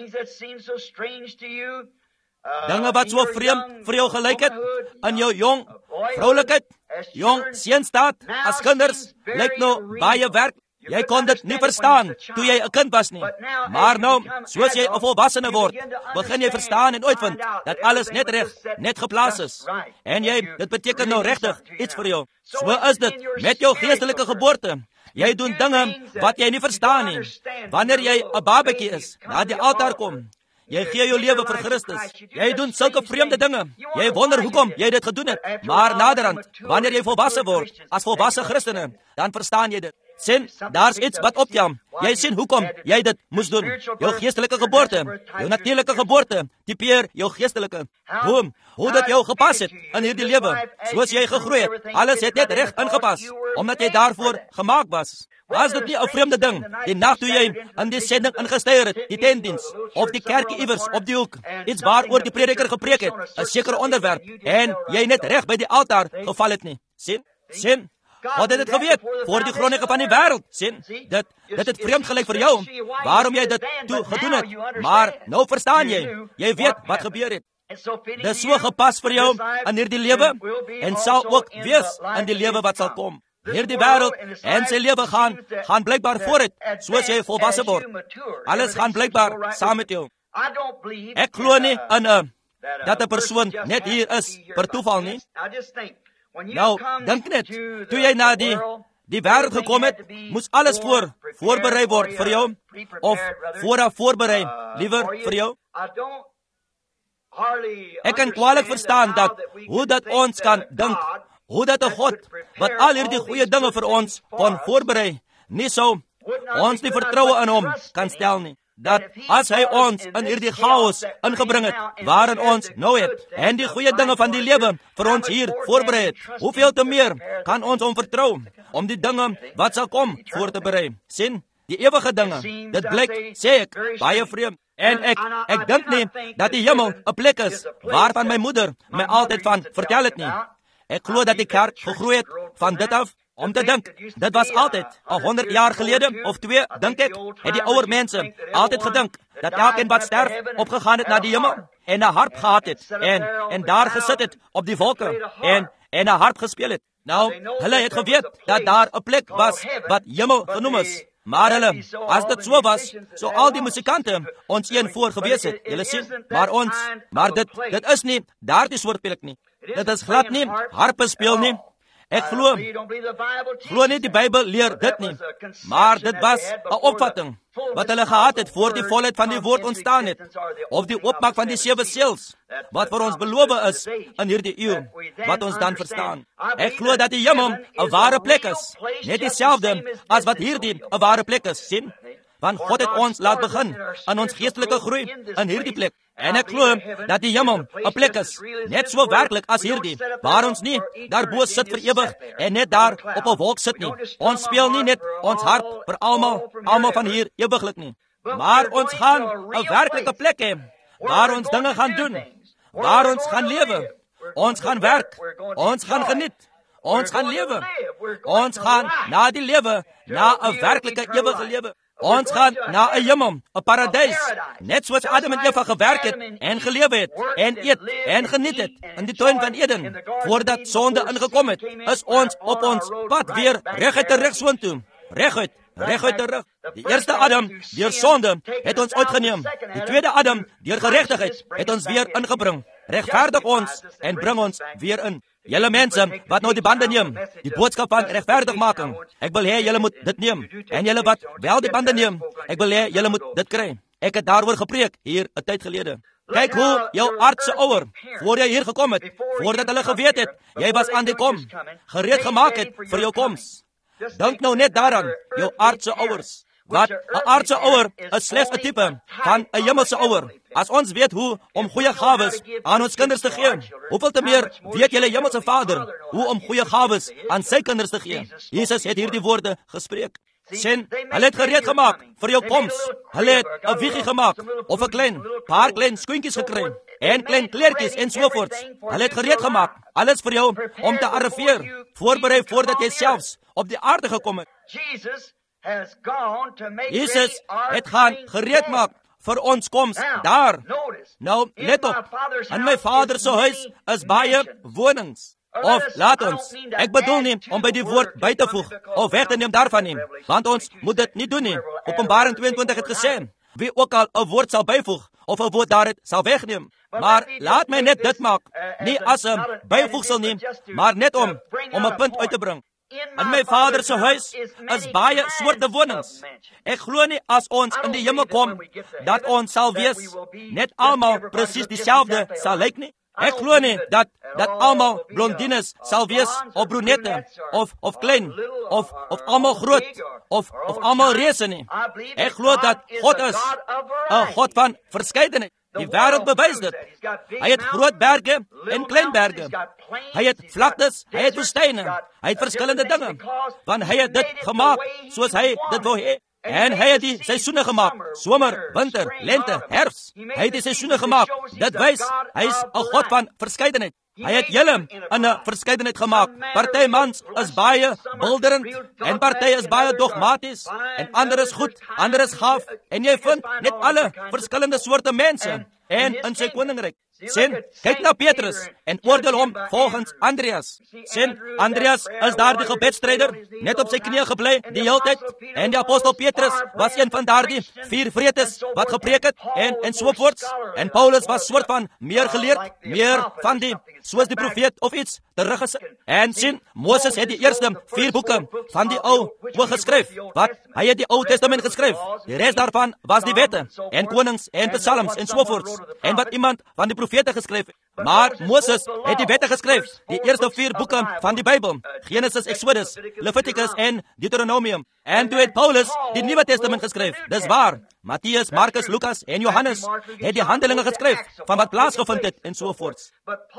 Dinge wat so vreemd vir jou gelyk het, in jou jong vroulikheid, jong seunstaat, as kinders, lyk nou baie werk. Jy kon dit nie verstaan toe jy 'n kind was nie. Maar nou, soos jy 'n volwassene word, begin jy verstaan en uitvind dat alles net reg, net geplaas is. En jy, dit beteken nou regtig iets vir jou. So is dit met jou geestelike geboorte. Jy doen dinge wat jy nie verstaan nie. Wanneer jy 'n babatjie is, na die altaar kom, jy gee jou lewe vir Christus. Jy doen sulke vreemde dinge. Jy wonder hoekom jy dit gedoen het. Maar naderhand, wanneer jy volwasse word, as volwasse Christene, dan verstaan jy dit. Sien, daar's iets wat optel. Jy sien hoekom jy dit moes doen. Jou geestelike geboorte, jou natuurlike geboorte, tipeer jou geestelike. Hoe, hoe dit jou gepas het in hierdie lewe, soos jy gegroei het. Alles het net reg ingepas, omdat jy daarvoor gemaak was. Was dit nie 'n vreemde ding, die nag toe jy in die sending ingesteier het, die tentdiens, of die kerkie iewers op die hoek, iets waaroor die prediker gepreek het, 'n sekere onderwerp, en jy net reg by die altaar geval het nie. Sien, sien, God het dit geweet, voor die grondige van die wêreld. Sien, dit, dit het vreemd gelyk vir jou, waarom jy dit toe gedoen het. Maar nou verstaan jy, jy weet wat gebeur het. Dit is so gepas vir jou in hierdie lewe, en sal ook wees in die lewe wat sal kom. Hierdie wêreld en sy lewe gaan, gaan blykbaar vooruit, soos jy volwasse word. Alles gaan blykbaar saam met jou. Ek glo nie in 'n dat 'n persoon net hier is vir toeval nie. Nou, dink net, toe jy na die, die wêreld gekom het, moes alles voor, voorberei word vir jou, of vooraf voorberei, liewer vir jou. Ek kan kwalijk verstaan dat, hoe dat ons kan dink, hoe dat 'n God, wat al hierdie goeie dinge vir ons kon voorberei, nie so, ons nie vertroue in hom kan stel nie. Dat as hy ons in hierdie chaos ingebring het, waarin ons nou het, en die goeie dinge van die lewe vir ons hier voorberei het, hoeveel te meer kan ons hom vertrou, om die dinge wat sal kom voor te berei. Sien, die ewige dinge, dit blyk, sê ek, baie vreemd. En ek, ek dink nie, dat die hemel 'n plek is, waarvan my moeder my altyd van vertel het nie. Ek glo dat die kerk gegroei het van dit af, om te dink, dit was altyd, al honderd jaar gelede, of twee, dink ek, het die ouer mense altyd gedink, dat elkeen wat sterf, opgegaan het na die hemel, en 'n harp gehad het, en, en daar gesit het, op die wolke, en, en 'n harp gespeel het. Nou, hulle het geweet, dat daar 'n plek was, wat hemel genoem is. Maar hulle, as dit so was, so al die musikante ons een voor gewees het, julle sien, maar ons, maar dit, dit is nie, daardie soort plek nie. Dit is glad nie, harpe speel nie. Ek glo, glo nie die Bybel leer dit nie, maar dit was 'n opvatting, wat hulle gehad het voor die volheid van die woord ontstaan het, of die oopmaak van die sewe seels, wat vir ons beloof is in hierdie eeu, wat ons dan verstaan. Ek glo dat die hemel 'n ware plek is, net dieselfde as wat hierdie 'n ware plek is, sien? Want God het ons laat begin, aan ons geestelike groei, in hierdie plek. En ek glo dat die hemel 'n plek is, net so werklik as hierdie, waar ons nie daarbo sit vir ewig en net daar op 'n wolk sit nie. Ons speel nie net ons harp vir almal, almal van hier ewiglik nie. Maar ons gaan 'n werklike plek hê, waar ons dinge gaan doen, waar ons gaan lewe, ons gaan werk, ons gaan geniet, ons gaan lewe, ons gaan na die lewe, na 'n werklike ewige lewe. Ons gaan na 'n hemel, 'n paradys, net soos Adam en Eva gewerk het en gelewe het en eet en geniet het in die tuin van Eden. Voordat sonde ingekom het, is ons op ons pad weer reguit terug soontoe, reguit, reguit terug. Die eerste Adam, deur sonde, het ons uitgeneem. Die tweede Adam, deur geregtigheid, het ons weer ingebring. Regverdig ons en bring ons weer in. Julle mense wat nou die bande neem, die boodskap van regverdigmaking, ek wil hê julle moet dit neem. En julle wat wel die bande neem, ek wil hê julle moet dit kry. Ek het daaroor gepreek hier 'n tyd gelede. Kyk hoe jou aardse ouer, voor jy hier gekom het, voordat hulle geweet het, jy was aan die kom, gereed gemaak het vir jou koms. Dink nou net daaraan, jou aardse ouers. Wat 'n aardse ouer is slegs 'n tipe van 'n hemelse ouer. As ons weet hoe om goeie gawes aan ons kinders te gee, hoeveel te meer weet julle hemelse Vader hoe om goeie gawes aan sy kinders te gee. Jesus het hierdie woorde gespreek. Sien, hulle het gereed gemaak vir jou koms. Hulle het 'n wiegie gemaak of 'n klein paar klein skoentjies gekry en klein kleertjies en so voort. Hulle het gereed gemaak alles vir jou om te arriveer, voorberei voordat jy selfs op die aarde gekom het. Jesus het gaan gereed maak vir ons koms daar. Nou, let op, in my Vader se huis is baie wonings. Of laat ons, ek bedoel nie om by die woord by te voeg of weg te neem daarvan nie, want ons moet dit nie doen nie. Openbaring tweeëntwintig het gesê, wie ook al 'n woord sal byvoeg of 'n woord daaruit sal wegneem. Maar laat my net dit maak, nie as 'n byvoegsel nie, maar net om om 'n punt uit te bring. In my Vader se huis is baie soorte wonings. Ek glo nie as ons in die hemel kom, dat ons sal wees, net almal presies dieselfde sal lyk nie. Ek glo nie dat dat almal blondines sal wees of brunette of of klein of of almal groot of of almal reuse nie. Ek glo dat God is 'n God van verskeidenheid. Die wêreld bewys dit. Hy het groot berge en klein berge. Hy het vlaktes, hy het woestyne. Hy het verskillende dinge, want hy het dit gemaak soos hy dit wou hê. En hy het die seisoene gemaak, somer, winter, lente, herfs. Hy het die seisoene gemaak. Dit wys, hy is 'n God van verskeidenheid. Hy het julle in 'n verskeidenheid gemaak. Party mans is baie bilderend en party is baie dogmaties en ander is goed, ander is gaaf en jy vind net alle verskillende soorte mense en in sy koninkryk. Sien, kyk na Petrus en oordeel hom volgens Andreas. Sien, Andreas is daar die gebedstryder, net op sy knieë gebly die hele tyd. En die apostel Petrus was een van daardie vier vredes wat gepreek het en en so voort. En Paulus was soort van meer geleerd, meer van die soos die profeet of iets teruggesit. En sien, Moses het die eerste vier boeke van die ou geskryf. Wat? Hy het die Ou Testament geskryf. Die res daarvan was die wette en konings en psalms en so voort. En wat iemand van die profete geskryf het. Maar Moses het die wette geskryf, die eerste vier boeke van die Bybel, Genesis, Exodus, Leviticus en Deuteronomium. En toe het Paulus die Nuwe Testament geskryf. Dis waar. Matteus, Markus, Lukas en Johannes het die handelinge geskryf van wat plaasgevind het en so voort.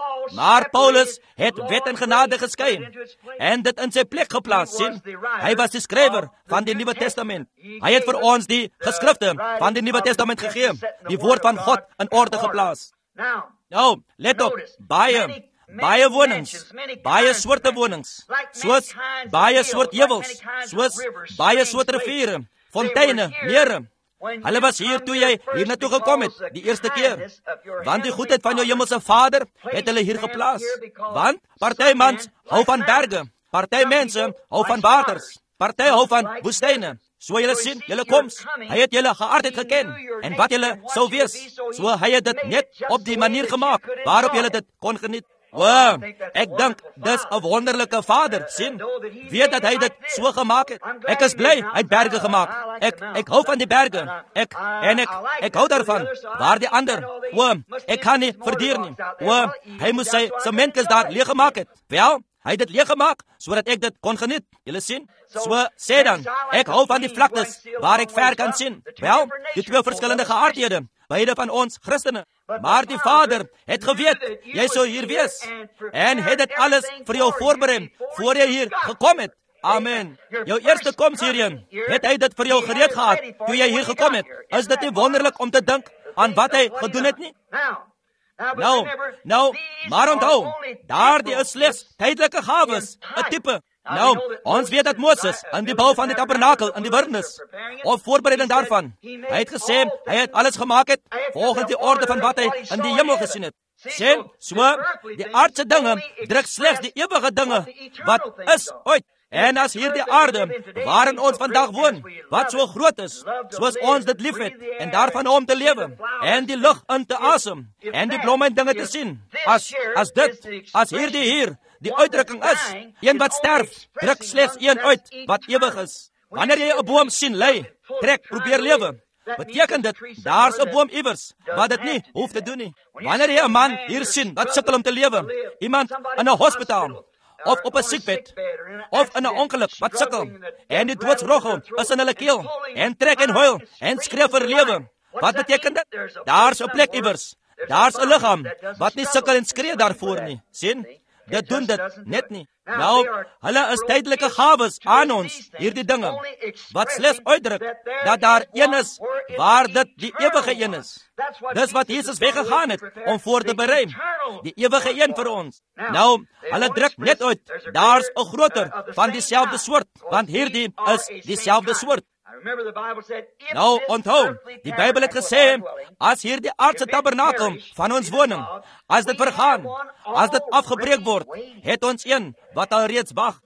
Maar Paulus het wet en genade geskei en dit in sy plek geplaas, sien. Hy was die skrywer van die Nuwe Testament. Hy het vir ons die geskrifte van die Nuwe Testament gegee, die woord van God in orde geplaas. Nou, let op, baie, baie wonings, baie soorte wonings, soos baie soort heuwels, soos baie soort riviere, fonteine, mere. Hulle was hier toe jy hier na toe gekom het, die eerste keer. Want die goedheid van jou hemelse Vader het hulle hier geplaas. Want party mans hou van berge, party mense hou van waters, party hou van woestyne. So julle sien, julle koms, hy het julle geaardheid geken, en wat julle sou wees, so hy het dit net op die manier gemaak, waarop julle dit kon geniet. Wow, ek dink, dis 'n wonderlike Vader, sien, weet dat hy dit so gemaak het. Ek is bly, hy het berge gemaak, ek, ek hou van die berge, ek, en ek, ek hou daarvan, waar die ander, wow, ek kan nie verdier nie, wow, hy moes sy sementkis daar leeg gemaak het, wel, Hy het dit leeggemaak sodat ek dit kon geniet. Julle sien? So sê dan, ek hou van die vlaktes waar ek ver kan sien. Wel, die twee verskillende geaardhede, beide van ons Christene. Maar die Vader het geweet jy sou hier wees en het dit alles vir jou voorberei voor jy hier gekom het. Amen. Jou eerste koms hierheen, het hy dit vir jou gereed gehad toe jy hier gekom het. Is dit nie wonderlik om te dink aan wat hy gedoen het nie? Nou, nou, maar onthou, daardie is slegs tydelike gawes, 'n tipe. Nou, ons weet dat Moses in die bou van die tabernakel in die wildernis, of voorbereiding daarvan, hy het gesê, hy het alles gemaak het, volgens die orde van wat hy in die hemel gesien het. Sien, so, die aardse dinge druk slegs die ewige dinge, wat is ooit. En as hierdie aarde, waarin ons vandag woon, wat so groot is, soos ons dit lief het, en daarvan om te lewe, en die lug in te asem, en die blomme en dinge te sien, as, as dit, as hierdie hier, die uitdrukking is, een wat sterf, druk slechts een uit, wat ewig is. Wanneer jy 'n boom sien lê, trek, probeer lewe, beteken dit, daar's 'n boom iewers, wat dit nie hoef te doen nie. Wanneer jy 'n man hier sien, wat sukkel om te lewe, iemand in 'n hospitaal, of op 'n siekbed, of in 'n ongeluk wat sukkel, en die doodsroggel is in hulle keel, en trek en huil, en skree vir lewe. Wat beteken dit? Daar's 'n plek iewers, daar's 'n liggaam, wat nie sukkel en skree daarvoor nie. Sien? Dit doen dit net nie. Nou, hulle is tydelike gawes aan ons, hierdie dinge, wat slegs uitdruk, dat daar een is, waar dit die ewige een is. Dis wat Jesus weggegaan het, om voor te berei, die ewige een vir ons. Nou, hulle druk net uit, daar's 'n groter, van dieselfde soort, want hierdie is dieselfde soort. Nou, onthou, die Bybel het gesê, as hierdie aardse tabernakel van ons woning, as dit vergaan, as dit afgebreek word, het ons een, wat al reeds wag.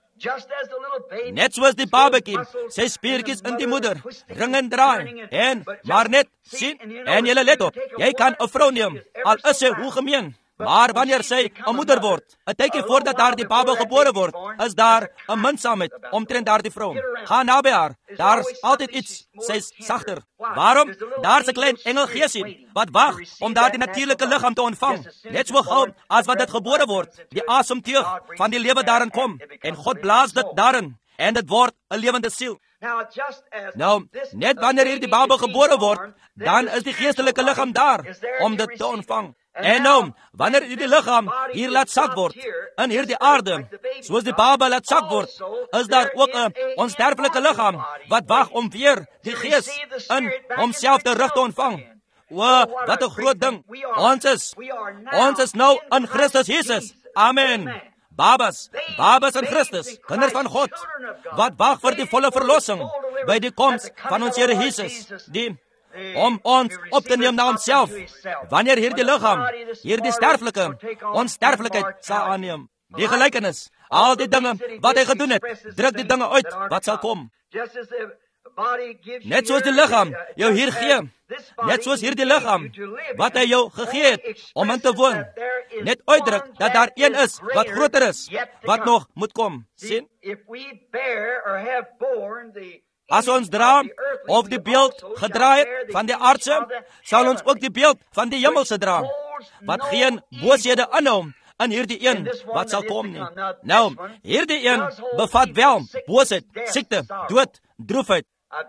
Net soos die babatjie, sy spiertjies in die moeder, ring en draai, en, maar net, sien, en jylle let op, jy kan 'n vrou neem, al is sy hoe gemeen, maar wanneer sy 'n moeder word, 'n tydjie voordat daar die baba gebore word, is daar 'n minsaamheid omtrent daardie vrou. Ga naby haar, daar's altyd iets, sy's sagter. Waarom? Daar's 'n klein engelgeesie, wat wag om daardie natuurlike liggaam te ontvang, net so gou as wat dit gebore word, die asemteug van die lewe daarin kom, en God blaas dit daarin, en dit word 'n lewende siel. Nou, net wanneer hier die baba gebore word, dan is die geestelike liggaam daar, om dit te ontvang. En nou, wanneer hierdie liggaam hier laat sak word, in hierdie aarde, soos die baba laat sak word, is daar ook 'n onsterflike liggaam, wat wag om weer die gees in homself terug te ontvang. O, wat 'n groot ding. Ons is, ons is nou in Christus Jesus. Amen. Babas, babas in Christus, kinders van God, wat wag vir die volle verlossing, by die koms van ons Here Jesus, die om ons op te neem na homself, wanneer hierdie liggaam, hierdie sterflike, onsterflikheid sal aanneem. Die gelykenis, al die dinge wat hy gedoen het, druk die dinge uit wat sal kom. Net soos die liggaam jou hier gee, net soos hierdie liggaam, wat hy jou gegee het, om in te woon, net uitdruk, dat daar een is, wat groter is, wat nog moet kom. Sien? As ons dra, of die beeld gedraai het van die aardse, sal ons ook die beeld van die hemelse dra, wat geen booshede inhou in hierdie een wat sal kom nie. Nou, hierdie een bevat wel boosheid, siekte, dood, droefheid.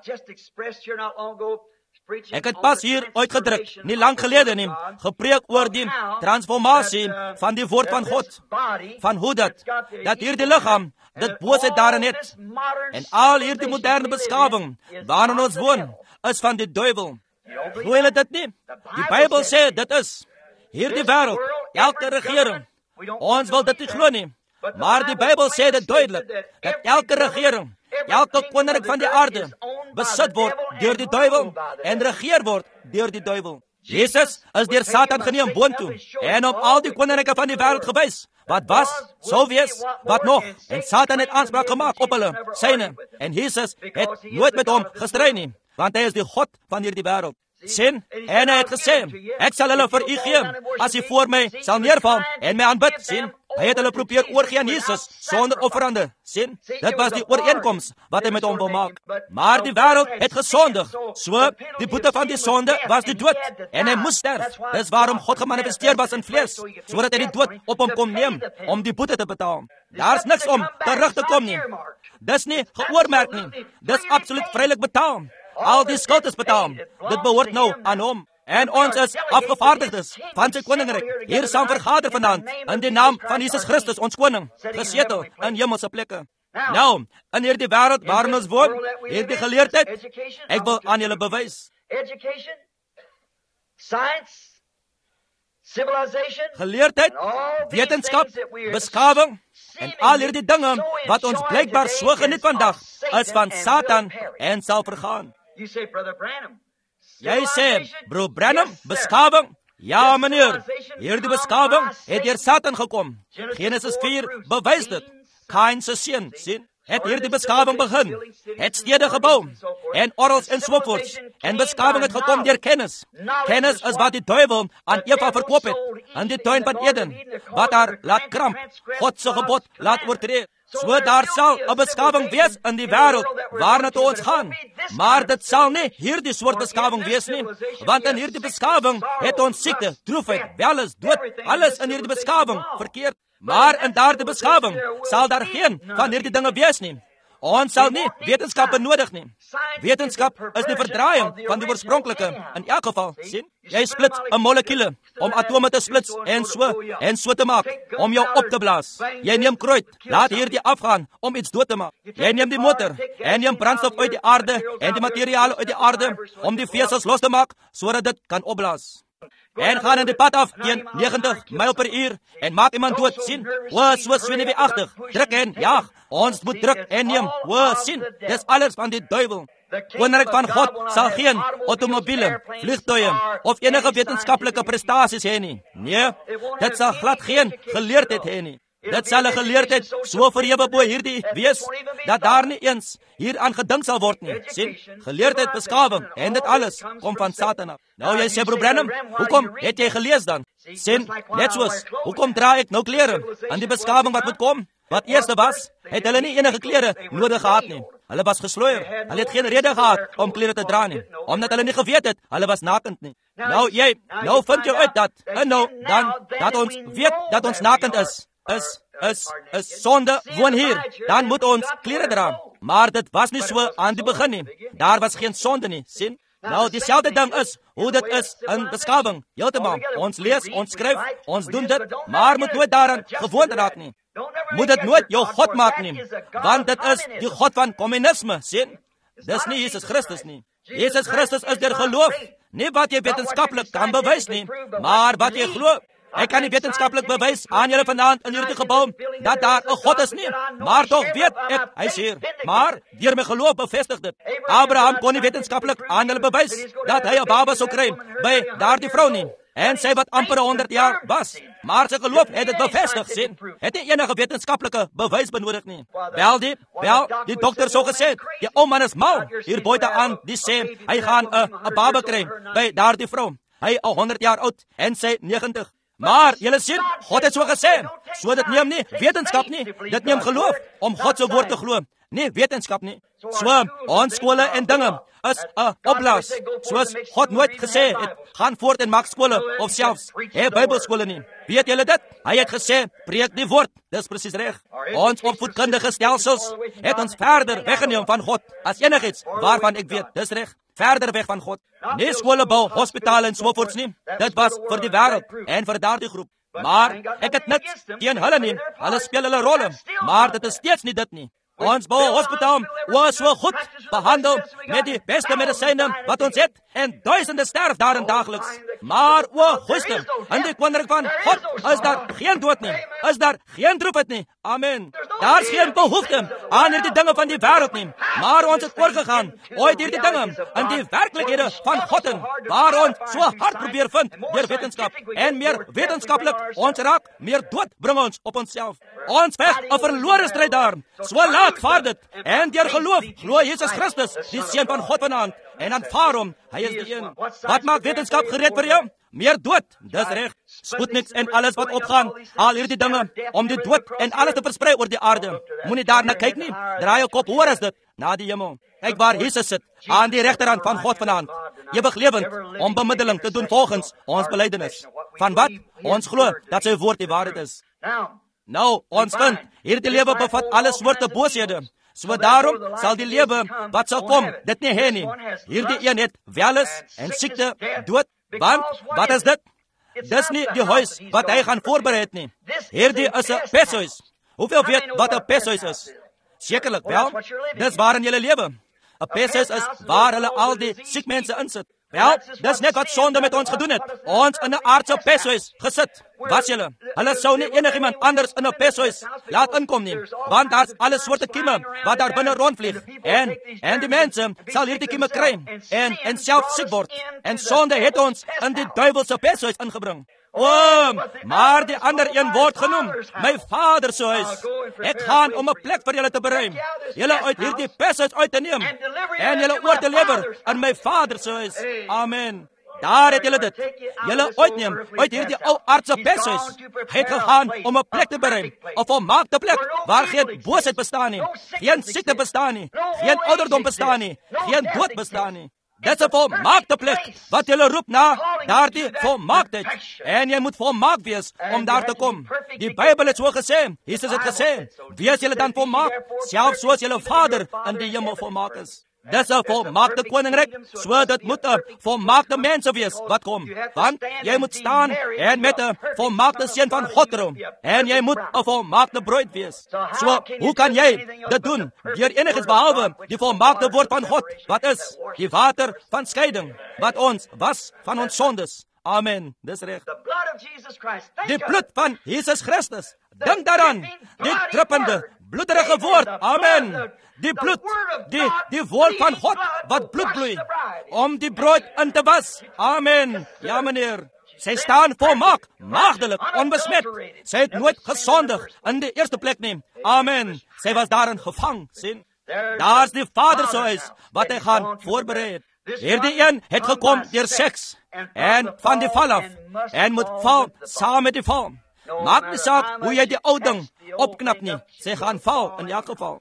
Ek het pas hier uitgedruk, nie lang gelede nie, gepreek oor die transformasie van die woord van God, van hoe dat, dat hierdie liggaam, dit boosheid daarin het, en al hierdie moderne beskawing, waarin ons woon, is van die duivel. Hoe hulle dit nie? Die Bybel sê, dit is, hierdie wêreld, elke regering, ons wil dit nie glo nie, maar die Bybel sê dit duidelik, dat elke regering, elke koninkrijk van die aarde, besit word deur die duivel, en regeer word deur die duivel. Jesus is deur Satan geneem boontoe, en op al die koninkryke van die wêreld gewys, wat was, sou wees, wat nog, en Satan het aanspraak gemaak op hulle, syne, en Jesus het nooit met hom gestry nie, want hy is die God van hierdie wêreld. sien, en hy het gesê, ek sal hulle vir u gee, as hy voor my sal neerval en my aanbid, sien. Hy het hulle probeer oorgee aan Jesus, sonder offerande, sien. Dit was die ooreenkoms wat hy met hom wil maak. Maar die wêreld het gesondig, so die boete van die sonde was die dood, en hy moes sterf. Dis waarom God gemanifesteer was in vlees, sodat hy die dood op hom kon neem, om die boete te betaal. Daar's niks om terug te kom nie. Dis nie geoormerk nie. Dis absoluut vrylik betaal. Al die skuld is betaal. Dit behoort nou aan hom. En ons is afgevaardigdes van sy koninkryk. Hier saam vergader vanaand in die naam van Jesus Christus, ons koning, gesetel in hemelse plekke. Nou, in hierdie wêreld waarin ons woon, hierdie geleerdheid, ek wil aan julle bewys. Geleerdheid, wetenskap, beskawing en al hierdie dinge wat ons blykbaar so geniet vandag, is van Satan en sal vergaan. Jy sê, broer Branham, beskawing? Ja, meneer, hierdie beskawing het deur Satan gekom. Genesis vier bewys dit. Kain se seun, sien, het hierdie beskawing begin, het stede gebou, en orrels en sovoorts, en beskawing het gekom deur kennis. Kennis is wat die duiwel aan Eva verkoop het, in die tuin van Eden, wat haar laat kramp, God se gebod laat oortree. So daar sal 'n beskawing wees in die wêreld waarna toe ons gaan. Maar dit sal nie hierdie soort beskawing wees nie, want in hierdie beskawing het ons siekte, droefheid, welis, dood, alles in hierdie beskawing verkeerd. Maar in daardie beskawing sal daar geen van hierdie dinge wees nie. Ons sal nie wetenskap benodig nie. Wetenskap is die verdraaiing van die oorspronklike. In elk geval, sien, jy splits 'n molekule om atome te splits en so en so te maak om jou op te blaas. Jy neem kruit, laat hierdie afgaan om iets dood te maak. Jy neem die motor en neem brandstof uit die aarde en die materiale uit die aarde om die vesels los te maak sodat dit kan opblaas. En gaan in die pad af teen negentig myl per uur en maak iemand dood, sien. O, so swenebeagtig. Druk en jaag. Ons moet druk en neem. O, sien. Dis alles van die duiwel. Koninkryk van God sal geen automobiele, vliegtuie of enige wetenskaplike prestasies hê nie. Nee, dit sal glad geen geleerdheid hê nie. Dit sal 'n geleerdheid so verhewe bo hierdie wees, dat daar nie eens hieraan gedink sal word nie. Sien, geleerdheid, beskawing en dit alles kom van Satan af. Nou jy sê, broer Branham, hoekom het jy gelees dan? Sien, net soos, hoekom dra ek nou klere? En die beskawing wat moet kom, wat eerste was, het hulle nie enige klere nodig gehad nie. Hulle was gesloier. Hulle het geen rede gehad om klere te dra nie, omdat hulle nie geweet het, hulle was nakend nie. Nou jy, nou vind jy uit dat, en nou, dan, dat ons weet dat ons nakend is. is, is, is sonde woon hier, dan moet ons klere dra. Maar dit was nie so aan die begin nie. Daar was geen sonde nie, sien? Nou, dieselfde ding is, hoe dit is in beskawing. Heeltemal, ons lees, ons skryf, ons doen dit, maar moet nooit daaraan gewoond raak nie. Moet dit nooit jou God maak nie, want dit is die God van communisme, sien? Dis nie Jesus Christus nie. Jesus Christus is deur geloof, nie wat jy wetenskaplik kan bewys nie, maar wat jy glo. Ek kan nie wetenskaplik bewys aan julle vanaand in hierdie gebou dat daar 'n God is nie, maar tog weet ek, hy is hier. Maar deur my geloof bevestig dit. Abraham kon nie wetenskaplik aan hulle bewys dat hy 'n baba sou kry by daardie vrou nie, en sy wat amper honderd jaar was. Maar sy geloof het dit bevestig, sien. Het nie enige wetenskaplike bewys benodig nie. Wel die, wel, die dokter so gesê, die ou man is mal hier buite aan, die sê hy gaan 'n 'n baba kry by daardie vrou. Hy al honderd jaar oud en sy negentig. Maar, julle sien, God het so gesê, so dit neem nie wetenskap nie, dit neem geloof, om God se woord te glo, nie wetenskap nie. So, ons skole en dinge is 'n opblaas, soos God nooit gesê het, gaan voort en maak skole, of selfs, hê bybelskole nie. Weet julle dit? Hy het gesê, preek die woord, dis presies reg. Ons opvoedkundige stelsels het ons verder weggeneem van God, as enigiets, waarvan ek weet, dis reg. Verder weg van God. Nie skole bou, hospitale en sovoorts nie. Dit was vir die wêreld en vir daardie groep. Maar ek het niks teen hulle nie. Hulle speel hulle rolle, maar dit is steeds nie dit nie. Ons bou 'n hospitaal, ons so goed behandel met die beste medisyne wat ons het, en duisende sterf daarin daagliks. Maar o, goeie, in die koninkryk van God is daar geen dood nie, is daar geen droefheid nie. Amen. Daar is geen behoefte aan hierdie dinge van die wêreld nie, maar ons het oorgegaan ooit hierdie dinge in die werklikhede van God in, waar ons so hard probeer vind deur wetenskap, en meer wetenskaplik ons raak, meer dood bring ons op onsself. Ons veg 'n verlore stryd daar, so laat vaar dit, en deur geloof glo Jesus Christus, die Seun van God vanaand, en aanvaar hom. Hy is die een. Wat maak wetenskap gereed vir jou? Meer dood, dis reg. Sputniks en alles wat opgaan, al hierdie dinge, om die dood en alles te versprei oor die aarde. Moenie daarna kyk nie, draai jou kop, hoor as dit, na die hemel. Kyk waar Jesus sit, aan die regterhand van God vanaand. Ewig lewend, om bemiddeling te doen volgens ons belydenis. Van wat? Ons glo dat sy woord die waarheid is. Nou, ons vind, hierdie lewe bevat alle soorte booshede. So daarom sal die lewe wat sal kom, dit nie hê nie. Hierdie een het welis en siekte, dood. Want, wat is dit? Dis nie die huis wat hy gaan voorberei het nie. Hierdie is 'n peshuis. Hoeveel weet wat 'n peshuis is? Sekerlik wel, dis waarin jy lewe. 'n Peshuis is waar hulle al die siek mense insit. Wel, dis net wat sonde met ons gedoen het. Ons in 'n aardse peshuis gesit. Was julle? Hulle sou nie enigiemand anders in 'n peshuis laat inkom nie, want daar's alle soorte kieme wat daar binne rondvlieg. En en die mense sal hierdie kieme kry en en self siek word. En sonde het ons in die duiwelse peshuis ingebring. O, maar die ander een word genoem, my Vader se huis. Ek gaan om 'n plek vir julle te berei, julle uit hierdie peshuis uit te neem en julle oor te lewer in my Vader se huis. Amen. Daar het julle dit. Julle uitneem uit hierdie ou aardse peshuis. Hy het gegaan om 'n plek te berei, 'n volmaakte plek waar geen boosheid bestaan nie, geen siekte bestaan nie, geen ouderdom bestaan nie, geen dood bestaan nie. Dit is 'n volmaakte plek wat julle roep na daardie volmaaktheid. En jy moet volmaak wees om daar te kom. Die Bybel het so gesê, Jesus het gesê, wees julle dan volmaak, selfs soos julle Vader in die hemel volmaak is. Dis 'n volmaakte koninkryk, so dit moet 'n volmaakte mense wees wat kom. Want jy moet staan en met 'n volmaakte seun van God trou. En jy moet 'n volmaakte bruid wees. So, hoe kan jy dit doen? Deur enigiets behalwe die volmaakte woord van God, wat is die water van skeiding, wat ons was van ons sondes. Amen. Dis reg. Die bloed van Jesus Christus. Dink daaraan, die druppende, bloederige woord. Amen. Die bloed, die, die woord van God, wat bloed bloei, om die bruid in te was. Amen. Ja, meneer. Sy staan volmaak, maagdelik, onbesmet. Sy het nooit gesondig in die eerste plek nie. Amen. Sy was daarin gevang, sien. Daar's die Vader se huis, wat hy gaan voorberei. Hierdie een het gekom deur seks, en van die val af, en moet val saam met die val. Maak nie saak hoe jy die ou ding opknap nie. Sy gaan val in elk geval.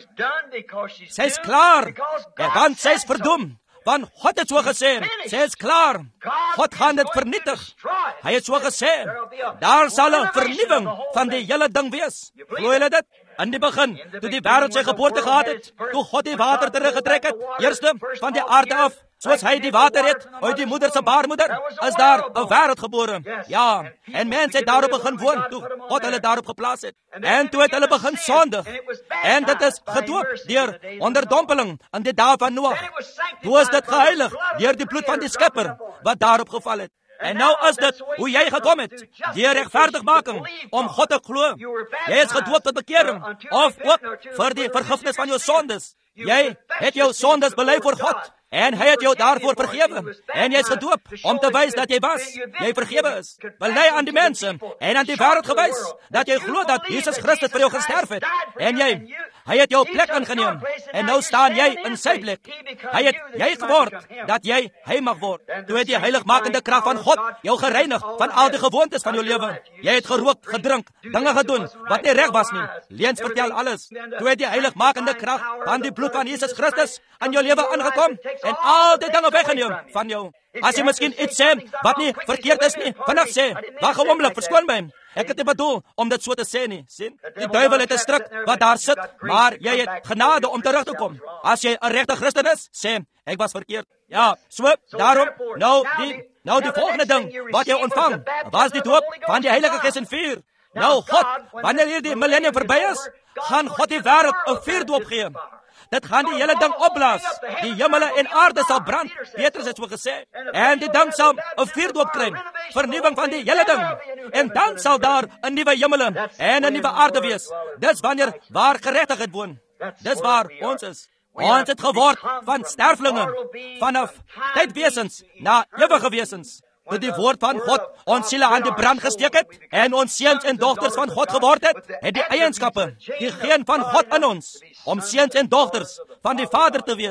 Sy's klaar, want sy's verdoem. Want God het so gesê, sy is klaar. God gaan dit vernietig. Hy het so gesê, daar sal 'n vernuwing van die hele ding wees. Glo julle dit? In die begin, toe die wêreld sy geboorte gehad het, toe God die water teruggetrek het, eerste van die aarde af, soos hy die water het uit die moeder se baarmoeder, is daar 'n wêreld gebore. Ja, en mense het daarop begin woon, toe God hulle daarop geplaas het. En toe het hulle begin sondig. En dit is gedoop deur onderdompeling in die dae van Noag. Toe is dit geheilig deur die bloed van die Skepper wat daarop geval het. En nou is dit hoe jy gekom het, deur regverdigmaking, om God te glo. Jy is gedoop tot bekering, of ook vir die vergifnis van jou sondes. Jy het jou sondes bely voor God, en hy het jou daarvoor vergewe. En jy is gedoop, om te wys dat jy was, jy vergewe is. Bely aan die mense, en aan die wêreld gewys, dat jy glo dat Jesus Christus vir jou gesterf het. En jy, hy het jou plek ingeneem, en nou staan jy in sy plek. Hy het jy geword, dat jy hy mag word. Toe het die heiligmakende krag van God jou gereinig van al die gewoontes van jou lewe. Jy het gerook, gedrink, dinge gedoen wat nie reg was nie. Leuns vertel alles. Toe het die heiligmakende krag van die bloed van Jesus Christus in jou lewe aangekom en al die dinge weggeneem van jou. As jy miskien iets sê wat nie verkeerd is nie, vinnig sê, wag 'n oomblik, verskoon my. Ek het nie bedoel om dit so te sê nie, sien? Die duiwel het 'n stryk wat daar sit, maar jy het genade om terug te kom. As jy 'n regte Christen is, sê, ek was verkeerd. Ja, so, daarom, nou die, nou die volgende ding wat jy ontvang, was die doop van die Heilige Gees in vuur. Nou God, wanneer hierdie millennium verby is, gaan God die wêreld 'n vuurdoop gee. Dit gaan die hele ding opblaas. Die hemele en aarde sal brand. Petrus het so gesê. En die ding sal 'n vuurdoop kry. Vernuwing van die hele ding. En dan sal daar 'n nuwe hemele en 'n nuwe aarde wees. Dis wanneer waar geregtigheid woon. Dis waar ons is. Ons het geword van sterflinge, vanaf tydwesens na ewige wesens. Toe die woord van God ons siele aan die brand gesteek het en ons seuns en dogters van God geword het, het die eienskappe, die geen van God in ons, om seuns en dogters van die Vader te wees.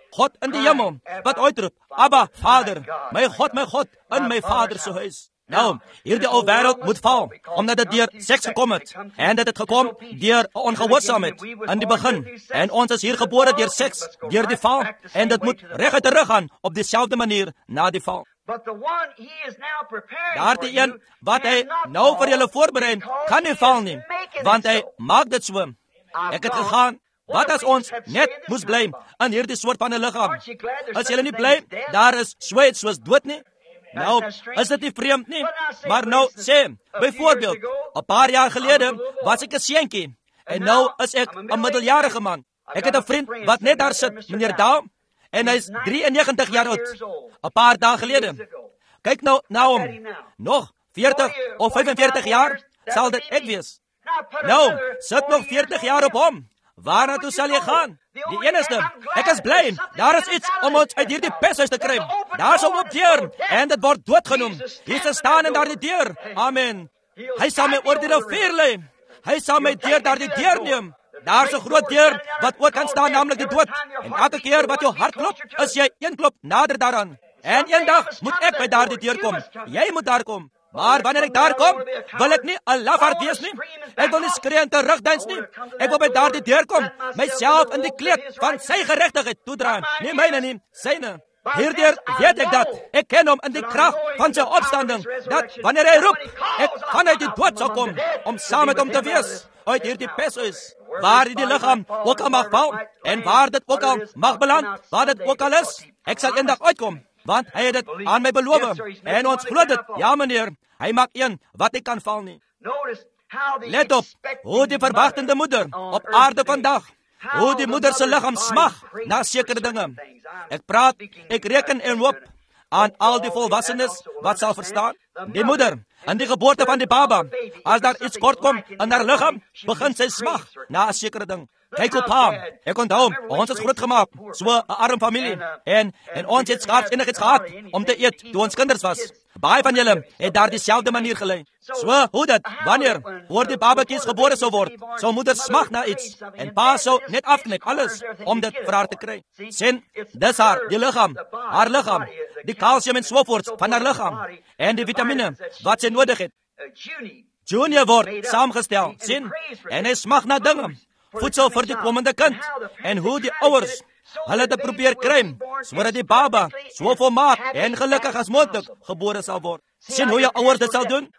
God in die hemel, wat uitroep, Abba, Vader, my God, my God, in my Vader se huis. Nou, hierdie ou wêreld moet val, omdat dit deur seks gekom het, en dit het gekom deur ongehoorsaamheid in die begin, en ons is hier gebore deur seks, deur die val, en dit moet reguit teruggaan op dieselfde manier na die val. Daardie een wat hy nou vir julle voorberei, kan nie val nie, want hy maak dit so. Ek het gegaan, wat as ons net moes bly in hierdie soort van 'n liggaam? As julle nie bly, daar is sweet soos dood nie. Nou, is dit nie vreemd nie, maar nou sê, byvoorbeeld, 'n paar jaar gelede was ek 'n seentjie, en nou is ek 'n middeljarige man. Ek het 'n vriend wat net daar sit, meneer Daal, en hy is drieënnegentig jaar oud, 'n paar dae gelede. Kyk nou na hom, nog veertig of vyfenveertig jaar sal dit ek wees. Nou, sit nog veertig jaar op hom. Waarna toe sal jy gaan? Die enigste, ek is bly, daar is iets om ons uit hierdie peshuis te kry. Daar is 'n oop deur, en dit word dood genoem. Jesus staan in daardie deur. Amen. Hy sal my oor die rivier lei. Hy sal my deur daardie deur neem. Daar is 'n groot deur wat oor kan staan, naamlik die dood. En elke keer wat jou hart klop, is jy een klop nader daaraan. En eendag moet ek by daardie deur kom. Jy moet daar kom. Maar wanneer ek daar kom, wil ek nie 'n lafaard wees nie. Ek wil nie skree en terugduins nie. Ek wil by daardie deur kom, myself in die kleed van sy geregtigheid toedra. Nie myne nie, syne. Hierdeur weet ek dat, ek ken hom in die krag van sy opstanding, dat wanneer hy roep, ek vanuit die dood sal kom, om saam met hom te wees, uit hierdie peshuis, waar die lichaam ook al mag val, en waar dit ook al mag beland, waar dit ook al is, ek sal eendag uitkom, want hy het dit aan my beloof, en ons glo dit, ja meneer, hy maak een wat ek kan val nie. Let op, hoe die verwagtende moeder op aarde vandag, hoe die moeder se liggaam smag na sekere dinge. Ek praat, ek reken en hoop aan al die volwassenes wat sal verstaan. Die moeder, in die geboorte van die baba, as daar iets kort kom in haar liggaam, begin sy smag na 'n sekere ding. Kyk op haar, ek onthou, ons is groot gemaak, so 'n arm familie, en, en ons het skaars enigiets gehad om te eet toe ons kinders was. Baie van julle het daar dieselfde manier gelei. So, hoe dat, wanneer, voor die babakies gebore sou word, sou moeder smag na iets, en pa sou net afknik, alles, om dit vir haar te kry. Sien, dis haar, die lichaam, haar lichaam, die calcium en sovoorts van haar lichaam, en die vitamine, wat sy nodig het. Junior word saamgestel, sien, en hy smag na dinge, voedsel vir die komende kind, en hoe die ouers hulle dit probeer kry, sodat die baba so volmaak en gelukkig as moontlik gebore sal word. Sien hoe jou ouers dit sal doen?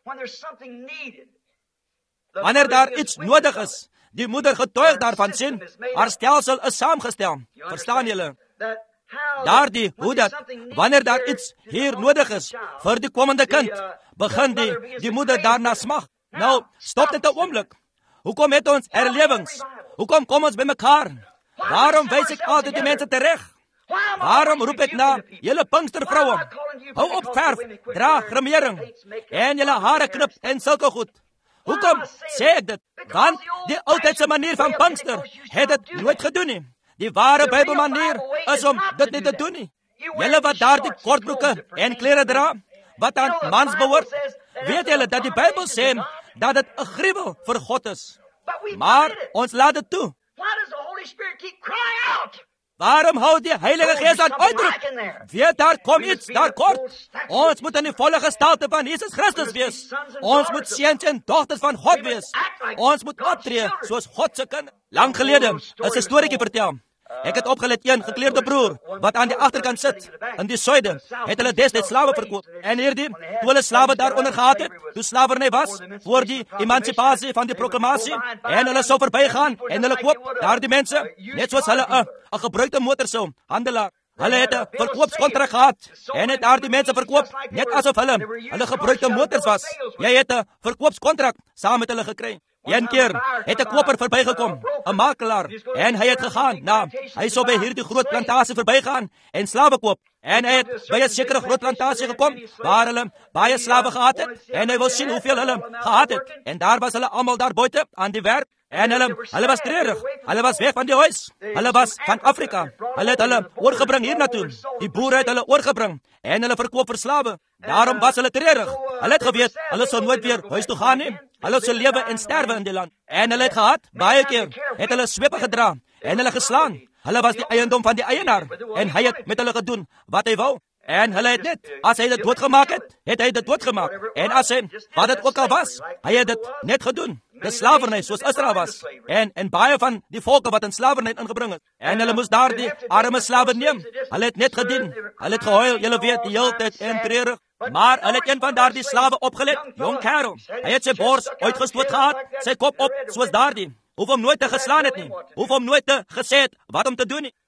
Wanneer daar iets nodig is, die moeder getuig daarvan, sien, haar stelsel is saamgestel. Verstaan julle? Daardie, hoe dat, wanneer daar iets hier nodig is vir die komende kind, begin die, die moeder daarna smag. Nou, stop dit 'n oomblik. Hoekom het ons herlewings? Hoekom kom ons by mekaar? Waarom wys ek altyd die mense tereg? Waarom roep ek na julle Pinkstervroue? Hou op verf, dra grimering, en julle hare knip en sulke goed. Hoekom sê ek dit? Want die oudheidse manier van Pinkster het dit nooit gedoen nie. Die ware Bybelmanier is om dit nie te doen nie. Julle wat daar die kortbroeke en klere dra, wat aan mans behoort, weet julle dat die Bybel sê dat dit 'n gruwel vir God is. Maar ons laat dit toe. Waarom hou die Heilige Gees aan uitroep? Weet, daar kom iets, daar kort. Ons moet in die volle gestalte van Jesus Christus wees. Ons moet seuns en dogters van God wees. Ons moet optree soos God se kind. Lang gelede is 'n storieetjie vertel. Ek het opgelet een gekleurde broer, wat aan die agterkant sit, in die suide, het hulle destyds slawe verkoop. En hierdie, toe hulle slawe daaronder gehad het, toe slawerny was, voor die emansipasie van die proklamasie, en hulle sou verbygaan, en hulle koop daar die mense, net soos hulle 'n 'n gebruikte motor sou, handelaar. Hulle het 'n verkoopskontrak gehad, en het daar die mense verkoop, net asof hulle, hulle gebruikte motors was. Jy het 'n verkoopskontrak saam met hulle gekry. Een keer het 'n koper verbygekom, 'n makelaar, en hy het gegaan, nou, hy sou by hierdie groot plantasie verbygaan en slawe koop. En hy het by 'n sekere groot plantasie gekom, waar hulle baie slawe gehad het, en hy wou sien hoeveel hulle gehad het. En daar was hulle almal daar buite aan die werk, en hulle, hulle was treurig, hulle was weg van die huis, hulle was van Afrika, hulle het hulle oorgebring hier naartoe, die boere het hulle oorgebring, en hulle verkoop vir slawe. Daarom was hulle treurig, hulle het geweet, hulle sou nooit weer huis toe gaan nie, hulle sou lewe en sterwe in die land. En hulle het gehad, baie keer, het hulle swepe gedra, en hulle geslaan, Hulle was die eiendom van die eienaar en hy het met hulle gedoen wat hy wou. En hulle het net, as hy dit doodgemaak het, het hy dit doodgemaak. En as hy, wat het ook al was, hy het dit net gedoen. De slavernij, soos Israel was. En, en baie van die volke wat in slavernij ingebring het. En hulle moes daar die arme slawe neem. Hulle het net gedien. Hulle het gehuil, julle weet, die hele tyd en treurig. Maar hulle het een van daar die slawe opgelet, jong kerel. Hy het sy bors uitgestoot gehad, sy kop op, soos daar die. Hoef hom nooit te geslaan het nie. Hoef hom nooit te gesê het wat om te doen nie.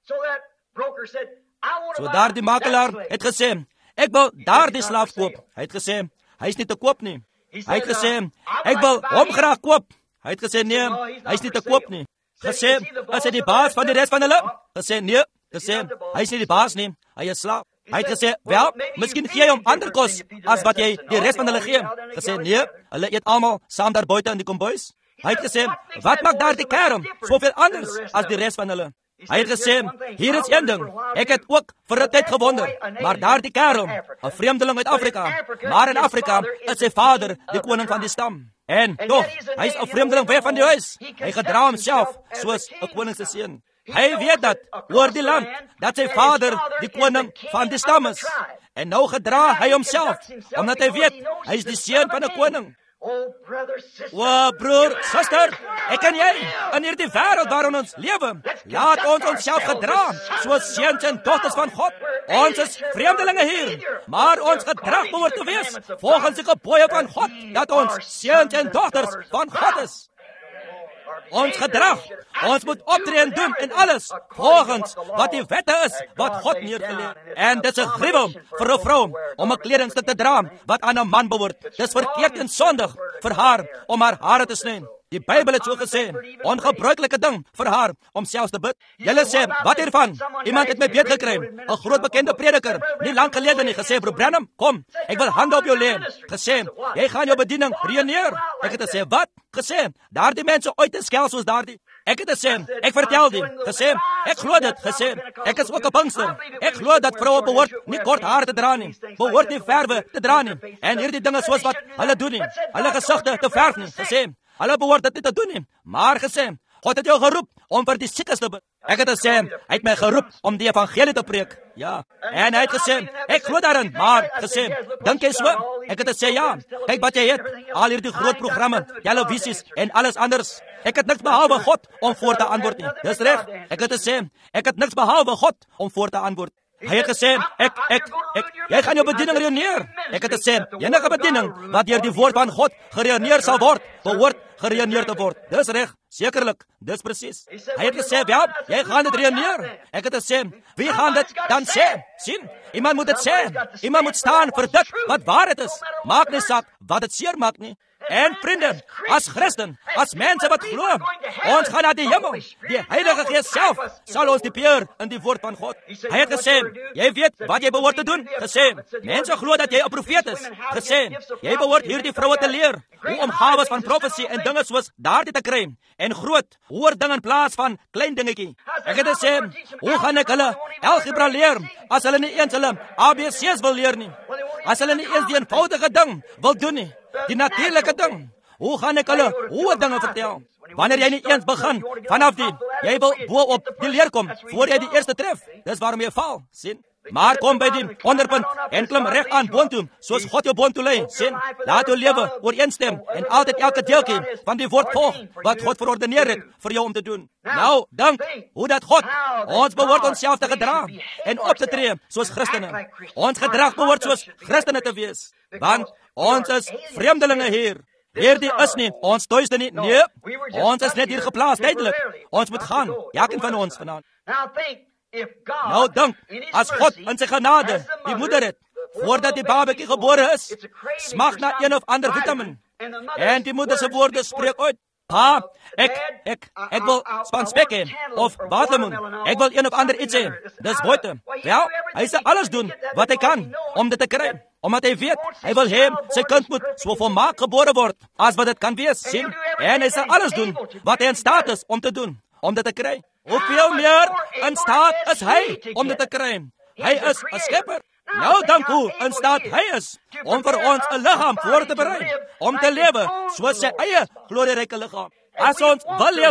So daar die makelaar het gesê, ek wil daar die slaaf koop. Hy het gesê, hy is nie te koop nie. Hy het gesê, ek wil hom graag koop. Hy het gesê, nee, hy is nie te koop nie. Gesê, is hy die baas van die rest van hulle? Gesê, nee. Gesê, hy is nie die baas nie, hy is slaaf. Hy het gesê, wel, miskien gee jy hom ander kos, as wat jy die rest van hulle gee. Gesê, nee, hulle eet allemaal saam daar buiten in die kombuis. Hy het gesê, wat maak daar die kerel, soveel anders as die rest van hulle? Hy het gesê, hier is een ding, ek het ook vir 'n tyd gewonder, maar daar die kerel, 'n vreemdeling uit Afrika, maar in Afrika is sy vader die koning van die stam. En toch, hy is 'n vreemdeling weg van die huis. Hy gedra homself soos 'n koning se seun. Hy weet dat, oor die land, dat sy vader die koning van die stam is. En nou gedra hy homself, omdat hy weet, hy is die seun van 'n koning. O, broer, suster, ek en jy, in hierdie wêreld waarin ons lewe, laat ons onsself gedra, soos seuns en dogters van God. Ons is vreemdelinge hier, maar ons gedrag behoort te wees, volgens die gebooie van God, dat ons seuns en dogters van God is. Ons gedrag, ons moet optree en doen in alles, volgens wat die wette is, wat God neergeleer. En dit is 'n gruwel vir 'n vrou om 'n kledingstuk te dra wat aan 'n man behoort. Dit is verkeerd en sondig vir haar om haar hare te sny. Die Bybel het so gesê, ongebruikelike ding vir haar om selfs te bid. Julle sê, wat hiervan? Iemand het my beet gekry, 'n groot bekende prediker, nie lank gelede nie, gesê, broer Branham, kom, ek wil hande op jou lê. Gesê, jy gaan jou bediening reëneer. Ek het gesê, wat? Gesê, daardie mense ooit te skel soos daardie. Ek het gesê, ek vertel die. Gesê, ek glo dit. Gesê, ek is ook 'n Pinkster. Ek glo dat vroue behoort nie kort haar te dra nie, behoort nie verwe te dra nie. En hierdie dinge soos wat hulle doen nie, hulle gesigte te verf nie. Gesê, hulle behoort dit nie te doen nie. Maar gesê, God het jou geroep om vir die siekes te bid. Ek het gesê, hy het my geroep om die evangelie te preek. Ja. En hy het gesê, ek glo daarin, maar gesê, dink jy so? Ek het gesê, ja. Kyk wat jy het, al hierdie groot programme, televisies en alles anders. Ek het niks behalwe God om voor te antwoord nie. Dis reg. Ek het gesê, ek het niks behalwe God om voor te antwoord. Hy het gesê, ek, ek, ek, jy gaan jou bediening reëneer. Ek het gesê, enige bediening wat deur die woord van God gereëneer sal word, behoort gereëneer te word. Dis reg, sekerlik, dis presies. Hy het gesê, ja, jy gaan dit reëneer. Ek het gesê, wie gaan dit dan sê? Sien, iemand moet dit sê. Iemand moet staan vir dit wat waarheid is. Maak nie saak wat dit seer maak nie. En vriende, as Christen, as mense wat glo, ons gaan na die hemel. Die Heilige Gees self sal ons diepeer in die woord van God. Hy het gesê, jy weet wat jy behoort te doen. Gesê, mense glo dat jy 'n profeet is. Gesê, jy behoort hierdie vroue te leer hoe om gawes van profesie en dinge soos daardie te kry. En groot, hoër ding in plaas van klein dingetjie. Ek het gesê, hoe gaan ek hulle algebra leer as hulle nie eens hulle A B C's wil leer nie? As hulle nie eens die eenvoudige ding wil doen nie? Die natuurlike ding. Hoe gaan ek hulle hoë dinge vertel? Wanneer jy nie eens begin vanaf die, jy wil bo op die leer kom, voor jy die eerste tref. Dis waarom jy val, sien? Maar kom by die onderpunt en klim reg aan boontoe, soos God jou boontoe lei, sien? Laat jou lewe ooreenstem en altyd elke deeltjie van die woord volg wat God verordeneer het vir jou om te doen. Nou, dink hoe dat God ons behoort onsself te gedra en op te tree soos Christene. Ons gedrag behoort soos Christene te wees, want ons is vreemdelinge hier. Hierdie is nie ons tuiste nie. Nee, ons is net hier geplaas tydelik. Ons moet gaan, elkeen van ons vanaand. Nou dink, as God in sy genade die moeder het, voordat die babatjie gebore is, smag na een of ander vitamin. En die moeder se woorde spreek uit, pa, ek, ek, ek wil spanspek hê, of waterlemoen, ek wil een of ander iets hê. Dis buite. Wel, hy sal alles doen wat hy kan om dit te kry. Omdat hy weet, hy wil hê, sy kind moet so volmaak gebore word, as wat dit kan wees, sien? En hy sal alles doen wat hy in staat is om te doen, om dit te kry. Hoeveel meer in staat is hy om dit te kry? Hy is 'n skepper. Nou dank hoe in staat hy is om vir ons 'n liggaam voor te berei, om te lewe soos sy eie glorieryke liggaam. As ons wil lewe,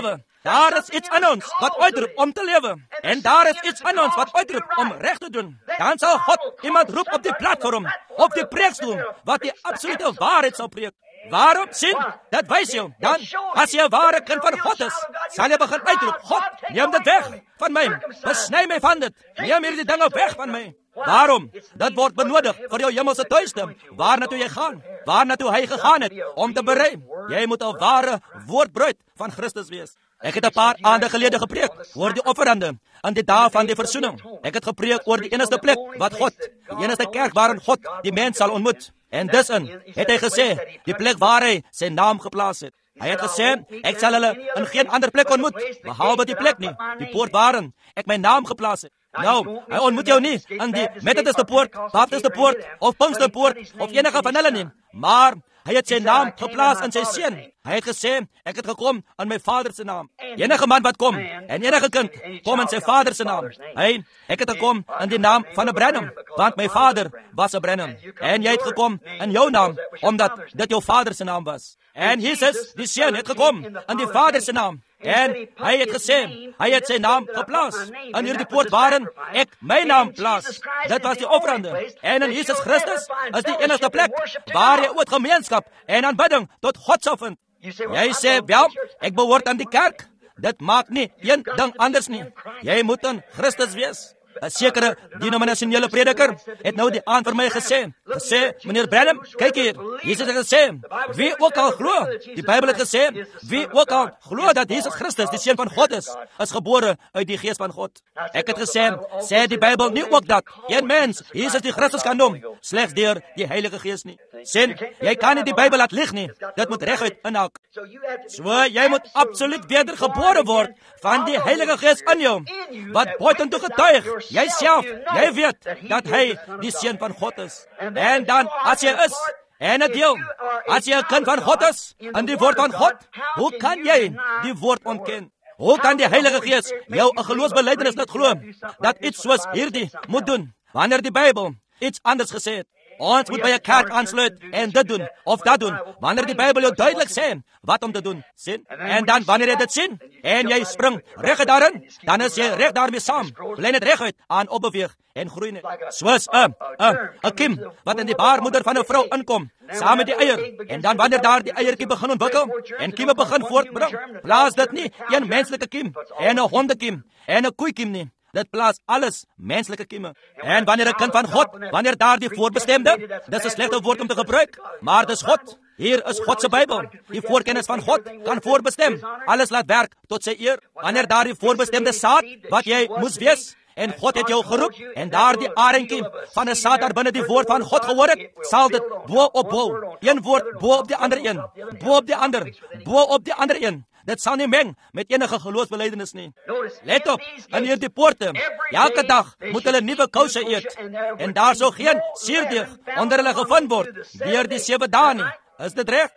Daar is iets in ons wat uitroep om te lewe. En daar is iets in ons wat uitroep om reg te doen. Dan sal God iemand roep op die platform, op die preekstoel, wat die absolute waarheid sal preek. Waarom? Sien, dat wys jou. Dan, as jy 'n ware kind van God is, sal jy begin uitroep, God, neem dit weg van my. Besny my van dit. Neem hierdie dinge weg van my. Waarom? Dit word benodig vir jou hemelse tuiste, waar na toe jy gaan, waar na toe hy gegaan het, om te berei. Jy moet 'n ware woordbruid van Christus wees. Ek het 'n paar aande gelede gepreek oor die offerande in die dae van die versoening. Ek het gepreek oor die enigste plek wat God, die enigste kerk waarin God die mens sal ontmoet. En dis in, het hy gesê, die plek waar hy sy naam geplaas het. Hy het gesê, ek sal hulle in geen ander plek ontmoet, behalwe die plek nie, die poort waarin ek my naam geplaas het. Nou, hy ontmoet jou nie in die Methodiste poort, Baptiste poort, of Pinkster poort, of enige van hulle nie, maar hy het sy naam geplaas in sy seun. Hy het gesê, ek het gekom in my Vader se naam. Enige man wat kom, en enige kind, kom in sy Vader se naam. Hy, ek het gekom in die naam van 'n Branham, want my vader was 'n Branham. En jy het gekom in jou naam, omdat dit jou Vader se naam was. En Jesus, die seun, het gekom in die Vader se naam. En hy het gesê, hy het sy naam geplaas in hierdie poort waarin ek my naam plaas. Dit was die offerande. En in Jesus Christus is die enigste plek waar jy ooit gemeenskap en aanbidding tot God sal vind. Jy sê, wel, ek behoort aan die kerk. Dit maak nie een ding anders nie. Jy moet in Christus wees. 'n Sekere denominasionele prediker het nou die aand vir my gesê, gesê, meneer Branham, kyk hier, Jesus het gesê, wie ook al glo, die Bybel het gesê, wie ook al glo dat Jesus Christus die seun van God is, is gebore uit die gees van God. Ek het gesê, sê die Bybel nie ook dat een mens Jesus die Christus kan noem, slegs deur die Heilige Gees nie. Sien, jy kan nie die Bybel laat lieg nie, dit moet reguit inhak. So, jy moet absoluut wedergebore word van die Heilige Gees in jou, wat buitentoe getuig. Jy self, jy weet dat hy die seun van God is. En dan, as jy is, en 'n deel, as jy 'n kind van God is, in die woord van God, hoe kan jy die woord ontken? Hoe kan die Heilige Gees jou 'n geloofsbelijdenis laat glo, dat iets soos hierdie moet doen, wanneer die Bybel iets anders gesê het? Ons moet by 'n kerk aansluit en dit doen, of dat doen, wanneer die Bybel jou duidelik sê wat om te doen, sien? En dan, wanneer jy dit sien, en jy spring reguit daarin, dan is jy reg daarmee saam, bly net reguit aan opbeweeg en groei net. Soos 'n 'n 'n kiem, wat in die baarmoeder van 'n vrou inkom, saam met die eier, en dan wanneer daar die eiertjie begin ontwikkel, en kieme begin voortbring, plaas dit nie een menslike kiem, en 'n hondekiem, en 'n koeikiem nie. Dit plaas alles menslike kieme. En wanneer 'n kind van God, wanneer daar die voorbestemde, dis 'n slegte woord om te gebruik, maar dis God. Hier is God se Bybel. Die voorkennis van God kan voorbestem. Alles laat werk tot sy eer. Wanneer daar die voorbestemde saad wat jy moes wees, en God het jou geroep, en daar die arendjie van 'n saad daar binne die woord van God gehoor het, sal dit bo op bo, een woord bo op die ander een, bo op die ander, bo op die ander een. Dit sal nie meng met enige geloofsbelijdenis nie. Let op, in hierdie poorte, elke dag moet hulle nuwe kouse eet, en daar sou geen suurdeeg onder hulle gevind word, deur die sewe dae nie. Is dit reg?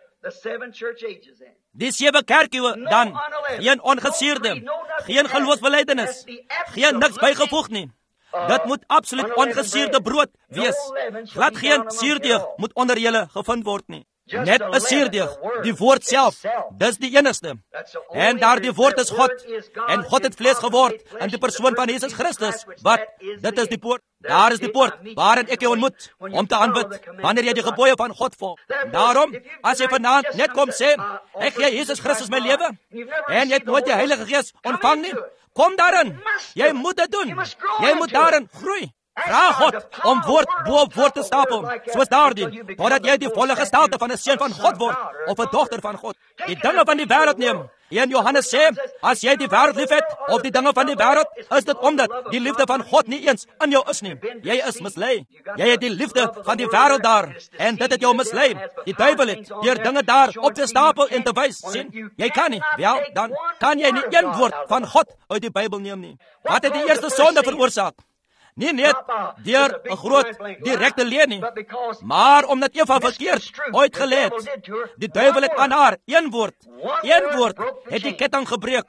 Die sewe kerkeeue dan, geen ongesuurde, geen geloofsbelijdenis, geen niks bygevoeg nie. Dit moet absoluut ongesuurde brood wees. Glad geen suurdeeg moet onder julle gevind word nie. Net 'n suurdeeg, die woord self, dis die enigste. En daar die woord is God, en God het vlees geword in die persoon van Jesus Christus, wat, dit is die poort. Daar is die poort, waarin ek jou ontmoet, om te aanbid, wanneer jy die gebooie van God volg. Daarom, as jy vanaand net kom sê, ek gee Jesus Christus my lewe, en jy het nooit die Heilige Gees ontvang nie, kom daarin, jy moet dit doen, jy moet daarin groei. Vra God om woord bo op woord te stapel, soos daardie, voordat jy die volle gestalte van 'n seun van God word, of 'n dogter van God. Die dinge van die wêreld neem. En Johannes sê, as jy die wêreld liefhet, of die dinge van die wêreld, is dit omdat die liefde van God nie eens in jou is nie. Jy is mislei. Jy het die liefde van die wêreld daar, en dit het jou mislei. Die duiwel het deur dinge daar op te stapel en te wys, sien, jy kan nie, wel, dan kan jy nie een woord van God uit die Bybel neem nie. Wat het die eerste sonde veroorsaak? Nie net deur 'n groot direkte leer nie, maar omdat Eva verkeerd uitgelê het. Die duiwel het aan haar een woord, een woord het die ketting gebreek,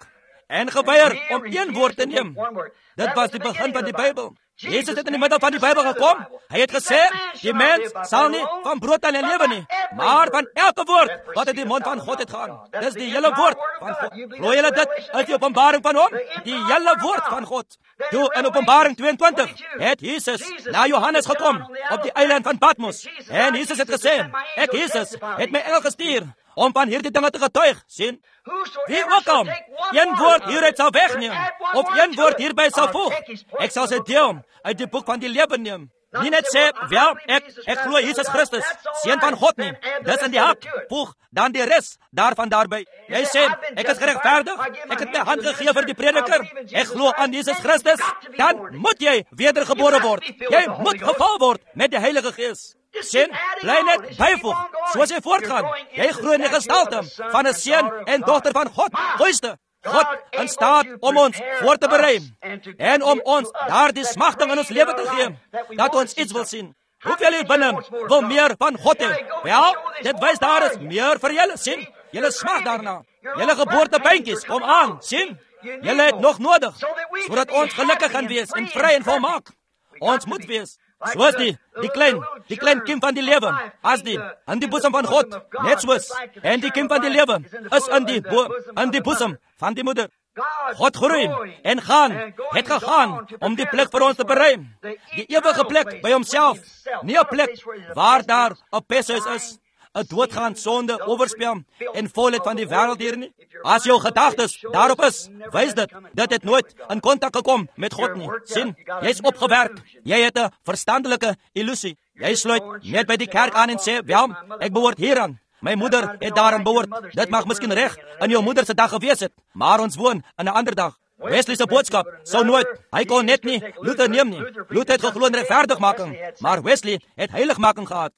en geweier om een woord te neem. Dit was die begin van die Bybel. Jesus het in die middel van die Bybel gekom. Hy het gesê, die mens sal nie van brood alleen lewe nie, maar van elke woord wat uit die mond van God het gaan. Dis die hele woord van God. Glo julle dit uit die openbaring van hom? Die hele woord van God. Toe in Openbaring tweeëntwintig het Jesus na Johannes gekom op die eiland van Patmos. En Jesus het gesê, ek Jesus het my engel gestuur om van hierdie dinge te getuig. Sien? Wie ook al een woord hieruit sal wegneem, of een woord hierby sal voeg, ek sal sy deel uit die boek van die lewe neem. Nie net sê, wel, ek, ek glo Jesus Christus, seun van God nie. Dis in die hak, voeg dan die res daarvan daarby. Jy sê, ek is geregverdig, ek het my hand gegee vir die prediker, ek glo aan Jesus Christus, dan moet jy wedergebore word. Jy moet gevul word met die Heilige Gees. Sien, bly net byvoeg, soos jy voortgaan. Jy groei in die gestalte van 'n seun en dogter van God, Goeiste. God in staat om ons voor te berei en om ons daardie smagting in ons lewe te gee, dat ons iets wil sien. Hoeveel hier binne wil meer van God hê? Wel, dit wys daar is meer vir julle, sien? Julle smag daarna. Julle geboortepyntjies, kom aan, sien? Julle het nog nodig, sodat ons gelukkig gaan wees en vry en volmaak. Ons moet wees. Soos die, die klein, die klein kind van die lewe, as die, in die boesem van God, net soos, en die kind van die lewe, is in die, bo, in die boesem van die moeder. God groei, en gaan, het gegaan, om die plek vir ons te berei. Die ewige plek by homself, nie 'n plek, waar daar 'n peshuis is, 'n doodgaan sonde, overspel, en volheid van die wêreld hier nie. As jou gedagtes daarop is, wys dit, dat het nooit in kontak gekom met God nie. Sien, jy is opgewerk, jy het 'n verstandelike illusie. Jy sluit net by die kerk aan en sê, wel, ek behoort hieraan. My moeder het daaraan behoort. Dit mag miskien reg in jou moeder se dag gewees het, maar ons woon in 'n ander dag. Wesley se boodskap sou nooit, hy kon net nie Luther neem nie. Luther het geglo in regverdigmaking, maar Wesley het heiligmaking gehad.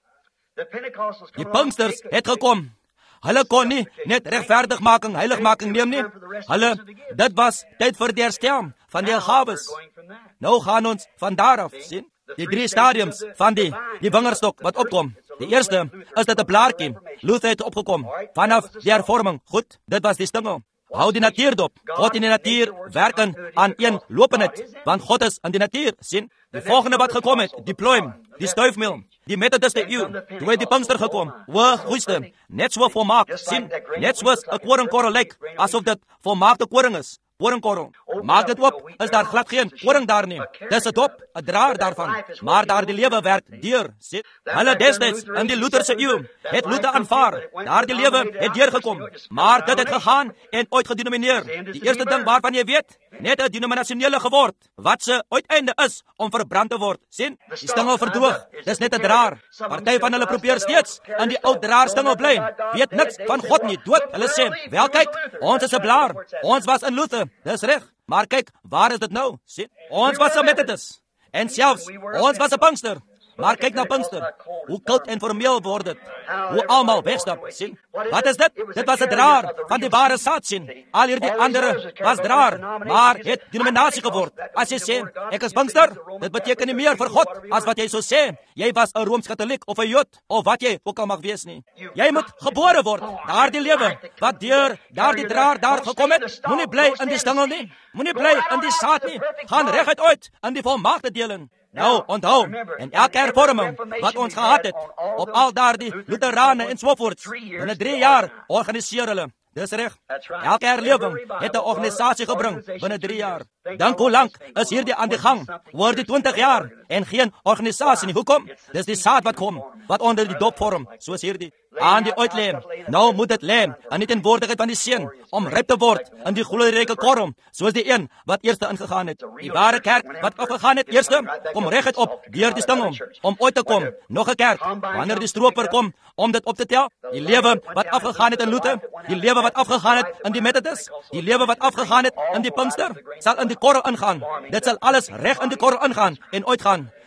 Die Pinksters het gekom. Hulle kon nie net regverdigmaking, heiligmaking neem nie. Hulle, dit was tyd vir die herstel van die gawes. Nou gaan ons van daar af, sien? Die drie stadiums van die, die wingerdstok wat opkom. Die eerste is dit 'n blaartjie. Luther het opgekom vanaf die hervorming. Goed, dit was die stingel. Hou die natuur dop. God in die natuur werken aan een lopendheid, want God is in die natuur, sien? Die volgende wat gekom het, die ploem, die stuifmeel, die methodiste eeuw, toe het die Pinkster gekom, o, goeiste, net so volmaak, sien? Net soos 'n koringkorrel lyk, asof dit volmaakte koring is. Koringkorrel. Maak dit op, is daar glad geen koring daar nie. Dis 'n dop, 'n draer daarvan. Maar daar die lewe werk deur, sien? Hulle destyds in die Lutherse eeuw het Luther aanvaar. Daar die lewe het deurgekom, maar dit het gegaan en ooit gedenomineer. Die eerste ding waarvan jy weet, net 'n denominasionele geword, wat se uiteinde is om verbrand te word, sien? Die stingel verdoog, dis net 'n draer. Party van hulle probeer steeds in die ou draarstingel bly. Weet niks van God nie, dood. Hulle sê, wel kyk, ons is 'n blaar. Ons was in Luther. Dis reg, maar kyk, waar is dit nou? Sien? Ons was 'n Methodist. En selfs, ons was 'n Pinkster. Maar kyk na Pinkster. Hoe koud en formeel word dit. Hoe almal wegstap, sien? Wat is dit? Dit was 'n draer van die ware saad, sien? Al hierdie andere was draer, maar het denominasie geword. As jy sê, ek is Pinkster, dit beteken nie meer vir God as wat jy sou sê. Jy was 'n Rooms-Katoliek of 'n Jood of wat jy ook al mag wees nie. Jy moet gebore word. Daardie lewe wat deur daardie draer daar gekom het, moenie bly in die stingel nie. Moenie bly in die saad nie. Gaan reguit uit in die volmaakte deling. Nou, onthou, en elke hervorming wat ons gehad het, op al daardie Lutherane en sovoorts, binne drie jaar organiseer hulle. Dis reg. Elke herlewing het 'n organisasie gebring binne drie jaar. Dink hoe lank is hierdie aan die gang? Oor die twintig jaar en geen organisasie nie. Hoekom? Dis die saad wat kom, wat onder die dop vorm, soos hierdie. Aan die uitlê. Nou moet dit lê aan die teenwoordigheid van die Seun om ryp te word in die glorieryke korrel, soos die een wat eerste ingegaan het. Die ware kerk wat afgegaan het eerste, kom reguit op deur die stingel om uit te kom. Nog 'n kerk, wanneer die stroper kom om dit op te tel. Die lewe wat afgegaan het in Luther, die lewe wat afgegaan het in die Methodist, die lewe wat afgegaan het in die Pinkster, sal in die korrel ingaan. Dit sal alles reg in die korrel ingaan en uitgaan.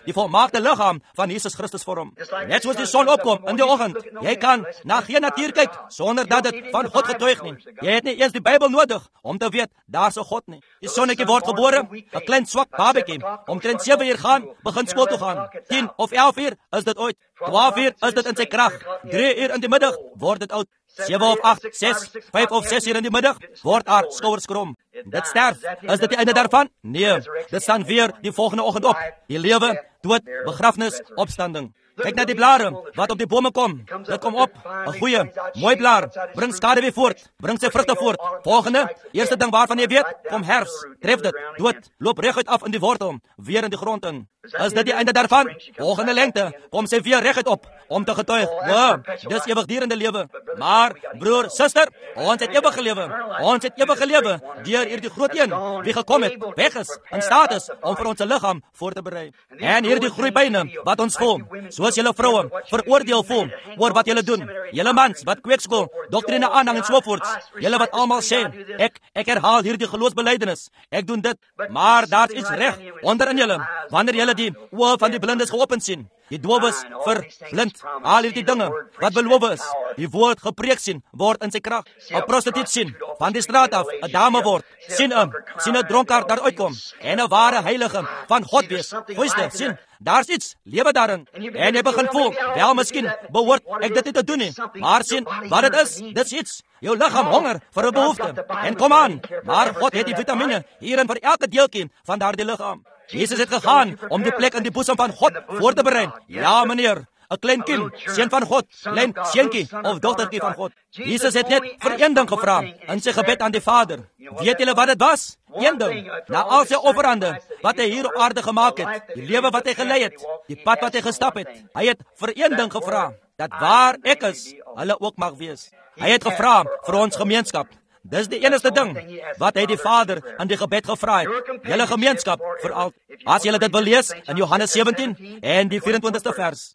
die volmaakte liggaam van Jesus Christus vorm. Net soos die son opkom in die oggend. Jy kan na geen natuur kyk sonder dat dit van God getuig nie. Jy het nie eens die Bybel nodig om te weet daar's 'n God nie. Die sonnetjie word gebore, 'n klein swak babetjie, omtrent sewe uur gaan, begin skool toe gaan. tien of elf uur is dit ooit. twaalf uur is dit in sy krag. drie uur in die middag word dit oud. sewe of agt, ses, vyf of ses uur in die middag word haar skouers krom. Dit sterf. Is dit die einde daarvan? Nee. Dit staan weer die volgende oggend op. Die lewe, dood, begrafnis, opstanding. Kyk na die blare wat op die bome kom. Dit kom op. 'n Goeie, mooi blaar. Bring skade weer voort. Bring sy vrugte voort. Volgende, eerste ding waarvan jy weet, kom herfs. Tref dit. Dood. Loop reguit af in die wortel. Weer in die grond in. Is dit die einde daarvan? Volgende lengte. Kom sy weer reguit op. Om te getuig. Ja, dis ewigdurende lewe. Maar, broer, suster, ons het ewige lewe. Ons het ewige lewe. Deur hierdie groot een, wie gekom het, weg is, in staat is, om vir ons liggaam voor te berei. En hierdie groeibyne, wat ons voel. Soos julle vroue veroordeel voel oor wat julle doen. Julle mans wat kweekskool, doktrine aanhang en sovoorts. Julle wat almal sê, ek ek herhaal hierdie geloofsbelijdenis. Ek doen dit, maar daar's iets reg onder in julle. Wanneer julle die oë van die blindes geopen sien, die dowes verblind, al hierdie dinge wat beloof is, die woord gepreek sien, word in sy krag. 'n Prostituut sien, van die straat af, 'n dame word, sien 'n sien 'n dronkaard daar uitkom en 'n ware heilige van God wees. Goeie, sien, daar's iets, lewe daarin. En jy begin voel, wel miskien behoort ek dit nie te doen nie, maar sien, wat dit is, dit's iets. Jou liggaam honger vir 'n behoefte. En kom aan, maar God het die vitamine hierin vir elke deeltjie van daardie liggaam. Jesus het gegaan om die plek in die boesem van God voor te berei. Ja, meneer, 'n klein kind, seun van God, klein seentjie of dogtertjie van God. Jesus het net vir een ding gevra in sy gebed aan die Vader. Weet julle wat dit was? Een ding. Na al sy offerande wat hy hier op aarde gemaak het, die lewe wat hy gelei het, die pad wat hy gestap het, hy het vir een ding gevra, dat waar ek is, hulle ook mag wees. Hy het gevra vir ons gemeenskap. Dis die enigste ding wat hy die Vader in die gebed gevra het. Julle gemeenskap vir al. As julle dit wil lees in Johannes sewentien en die vyf-en-twintigste vers.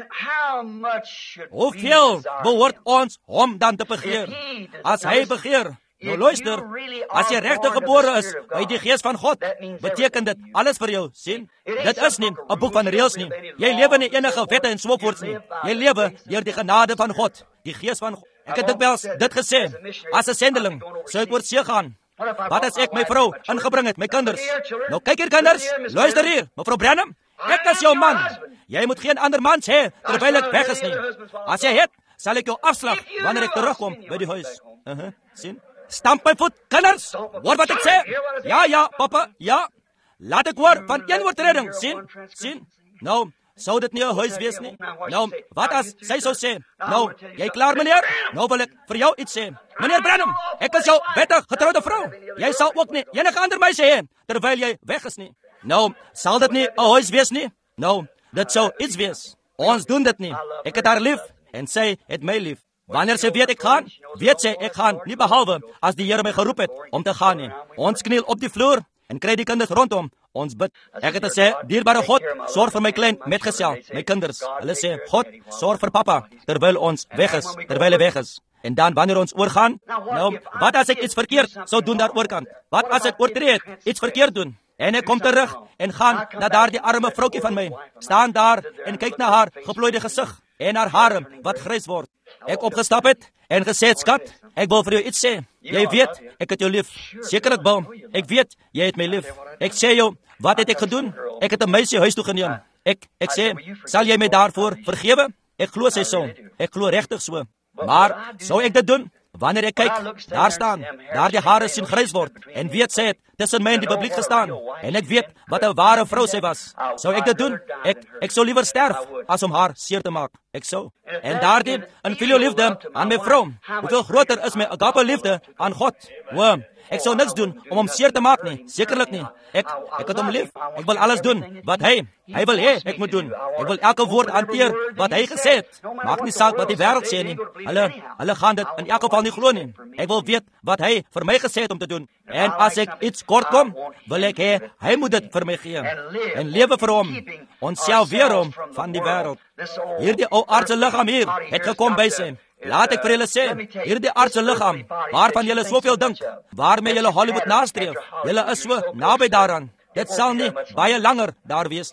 Hoeveel behoort ons hom dan te begeer? As hy begeer, nou luister, as jy regtig gebore is uit die gees van God, beteken dit alles vir jou, sien? Dit is nie 'n boek van reëls nie. Jy lewe nie enige wette en sovoorts nie. Jy lewe deur die genade van God, die gees van God. Ek het dikwels dit gesê, as 'n sendeling, sou ek oor see gaan. Wat as ek my vrou ingebring het, my kinders? Nou kyk hier kinders, luister hier, mevrou Branham, ek is jou man. Jy moet geen ander mans hê terwyl ek weg is nie. As jy het, sal ek jou afslag wanneer ek terugkom by die huis. Uh-huh. Sien? Stamp my voet, kinders. Hoor wat ek sê? Ja, ja, papa, ja. Laat ek hoor van een oortreding, sien? Sien? Nou, sou dit nie 'n huis wees nie? Nou, wat as sy sou sê? Nou, jy klaar meneer? Nou wil ek vir jou iets sê. Meneer Branham, ek is jou wettig getroude vrou. Jy sal ook nie enige ander meisie hê terwyl jy weg is nie. Nou, sal dit nie 'n huis wees nie? Nou, dit sou iets wees. Ons doen dit nie. Ek het haar lief en sy het my lief. Wanneer sy weet ek gaan, weet sy ek gaan, nie behalwe as die Here my geroep het om te gaan nie. Ons kniel op die vloer en kry die kinders rondom. Ons bid. Ek het gesê, dierbare God, sorg vir my klein metgesel, my kinders. Hulle sê, God, sorg vir papa terwyl ons weg is, terwyl hy weg is. En dan wanneer ons oorgaan, nou, wat as ek iets verkeerd sou doen daar oorkant? Wat as ek oortree het, iets verkeerd doen? En ek kom terug en gaan na daardie arme vroukie van my. Staan daar en kyk na haar geplooide gesig en haar hare wat grys word. Ek opgestap het en gesê het, skat, ek wil vir jou iets sê. Jy weet, ek het jou lief. Sekerlik, Bill, ek weet, jy het my lief. Ek sê jou, wat het ek gedoen? Ek het 'n meisie huis toe geneem. Ek, ek sê, sal jy my daarvoor vergewe? Ek glo sy so. Ek glo regtig so. Maar, sou ek dit doen? Wanneer ek kyk, daar staan, daar die hare sien grys word, en weet sy het tussen my en die publiek gestaan, en ek weet wat 'n ware vrou sy was. Sou ek dit doen? Ek, ek sou liever sterf, as om haar seer te maak. Ek sou. En daardie, in filiale liefde aan my vrou, hoeveel groter is my agape liefde aan God? Wow. Ek sou niks doen om hom seer te maak nie, sekerlik nie. Ek, ek het hom lief. Ek wil alles doen wat hy, hy wil hê ek moet doen. Ek wil elke woord hanteer wat hy gesê het. Maak nie saak wat die wêreld sê nie. Hulle, hulle gaan dit in elk geval nie glo nie. Ek wil weet wat hy vir my gesê het om te doen. En as ek iets kort kom, wil ek hê hy moet dit vir my gee. En lewe vir hom, onsself weer hom van die wêreld. Hierdie ou aardse liggaam hier het gekom by sy. Laat ek vir julle sê, hierdie aardse liggaam, waarvan julle soveel dink, waarmee julle Hollywood nastreef, julle is so naby daaraan. Dit sal nie baie langer daar wees nie.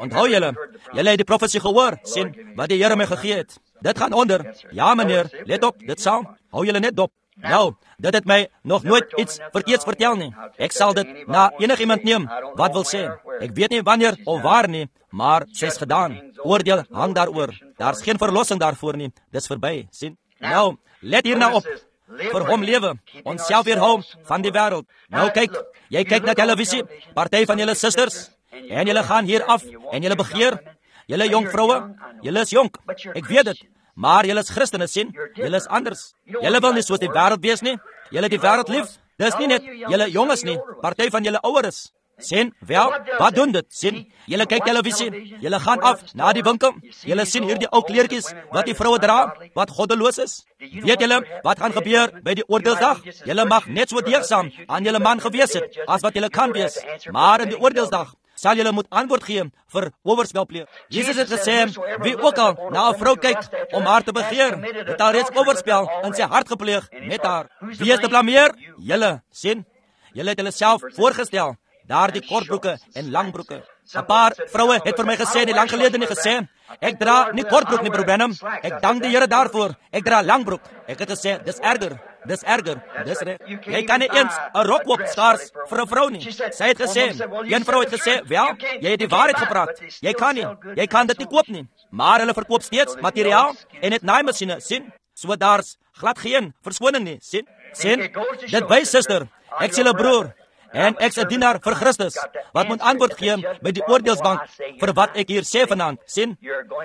Onthou julle, julle het die profesie gehoor, sien, wat die Here my gegee het. Dit gaan onder. Ja meneer, let op, dit sal. Hou julle net dop. Nou, dit het my nog nooit iets verkeerds vertel nie. Ek sal dit na enigiemand neem wat wil sê. Ek weet nie wanneer of waar nie, maar sy is gedaan. Oordeel hang daaroor. Daar's geen verlossing daarvoor nie. Dis verby, sien. Nou, let hierna op. Vir hom lewe, ons self weerhou van die wêreld. Nou kyk, jy kyk na televisie, party van julle susters, en julle gaan hier af, en julle begeer, julle jong vroue, julle is jonk, ek weet dit, maar julle is Christene, sien, julle is anders. Julle wil nie soos die wêreld wees nie, julle die wêreld lief, dis nie net julle jonges nie, party van julle ouer is. Sien, wel, wat doen dit, sien, julle kyk televisie, julle gaan af na die winkel, julle sien hier die ou kleertjies, wat die vroue dra, wat goddeloos is. Weet julle, wat gaan gebeur by die oordeelsdag? Julle mag net so deegsaam aan julle man gewees het, as wat julle kan wees, maar in die oordeelsdag sal julle moet antwoord gee vir oorspelpleeg. Jesus het gesê, wie ook al na 'n vrou kyk om haar te begeer, het al reeds oorspel in sy hart gepleeg met haar. Wie is te blameer? Julle, sien, julle het julle self voorgestel, daar die kortbroeke en langbroeke. 'n Paar vroue het vir my gesê, nie lang gelede nie gesê, ek dra nie kortbroek nie, broer Branham. Ek dank die Here daarvoor. Ek dra langbroek. Ek het gesê, dis erger. Dis erger. Dis reg. Jy kan nie eens 'n rok koop skaars vir 'n vrou nie. Sy het gesê, een vrou het gesê, wel, jy het die waarheid gepraat. Jy kan nie. Jy kan dit nie koop nie. Maar hulle verkoop steeds materiaal en het naaimasjiene, sien? So daar's glad geen verskoning nie, sien? Sien? Dit wys, suster, ek is julle broer. En ek is 'n dienaar vir Christus, wat moet antwoord gee by die oordeelsbank vir wat ek hier sê vanaand, sien?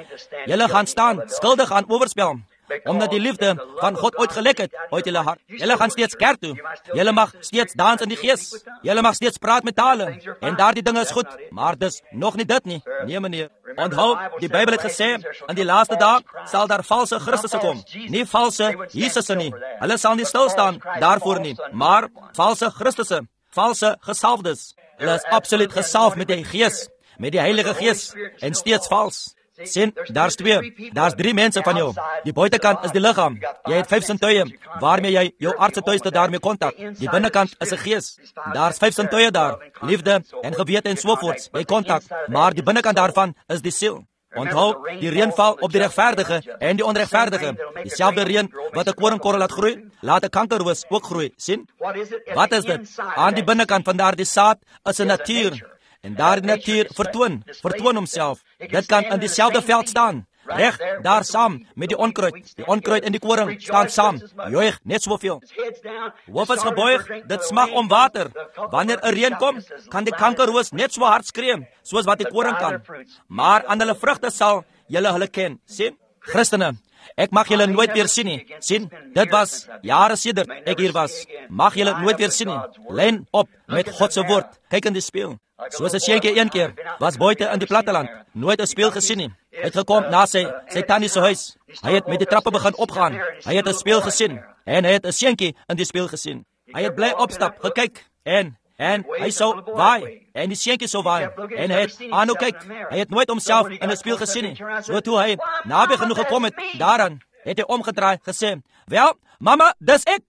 Julle gaan staan, skuldig aan oorspel, omdat die liefde van God ooit gelek het uit julle hart. Julle gaan steeds kerk toe. Julle mag steeds dans in die gees. Julle mag steeds praat met tale. En daardie dinge is goed, maar dis nog nie dit nie. Nee meneer. Onthou, die Bybel het gesê, in die laaste dae sal daar valse Christusse kom. Nie valse Jesusse nie. Hulle sal nie stil staan daarvoor nie, maar valse Christusse. Valse gesalfdes. Hulle is absoluut gesalf met die Gees, met die Heilige Gees, en steeds vals. Sien, daar's twee, daar's drie mense van jou. Die buitekant is die liggaam. Jy het vyf sintuie, waarmee jy jou aardse tuiste daarmee kontak. Die binnekant is 'n gees. Daar's vyf sintuie daar, liefde en gewete en sovoorts. Jy kontak, maar die binnekant daarvan is die siel. Onthou, die reën val op die regverdige en die onregverdige. Dieselfde reën wat 'n koringkorrel laat groei, laat 'n kankerroos ook groei, sien? Wat is dit? Aan die binnekant van daardie saad is 'n natuur. En daardie natuur vertoon, vertoon homself. Dit kan in dieselfde veld staan, reg daar saam met die onkruid. Die onkruid en die koring staan saam, juig net soveel. Hoof is geboog, dit smag om water. Wanneer 'n reën kom, kan die kankerroos net so hard skree, soos wat die koring kan. Maar aan hulle vrugte sal julle hulle ken, sien? Christene, ek mag julle nooit weer sien nie. Sien, dit was jare sedert ek hier was. Mag julle nooit weer sien nie. Lyn op met God se woord. Kyk in die spieël. Soos 'n seentjie een keer was buite in die platteland, nooit 'n spieël gesien nie. Hy het gekom na sy sy tannie se huis. Hy het met die trappe begin opgaan. Hy het 'n spieël gesien en hy het 'n seentjie in die spieël gesien. Hy het bly opstap, gekyk en en hy sou waai en die seentjie sou waai en hy het aanhou kyk. Hy het nooit homself in 'n spieël gesien nie. So toe hy naby genoeg gekom het daaraan, het hy omgedraai gesê, "Wel, mamma, dis ek."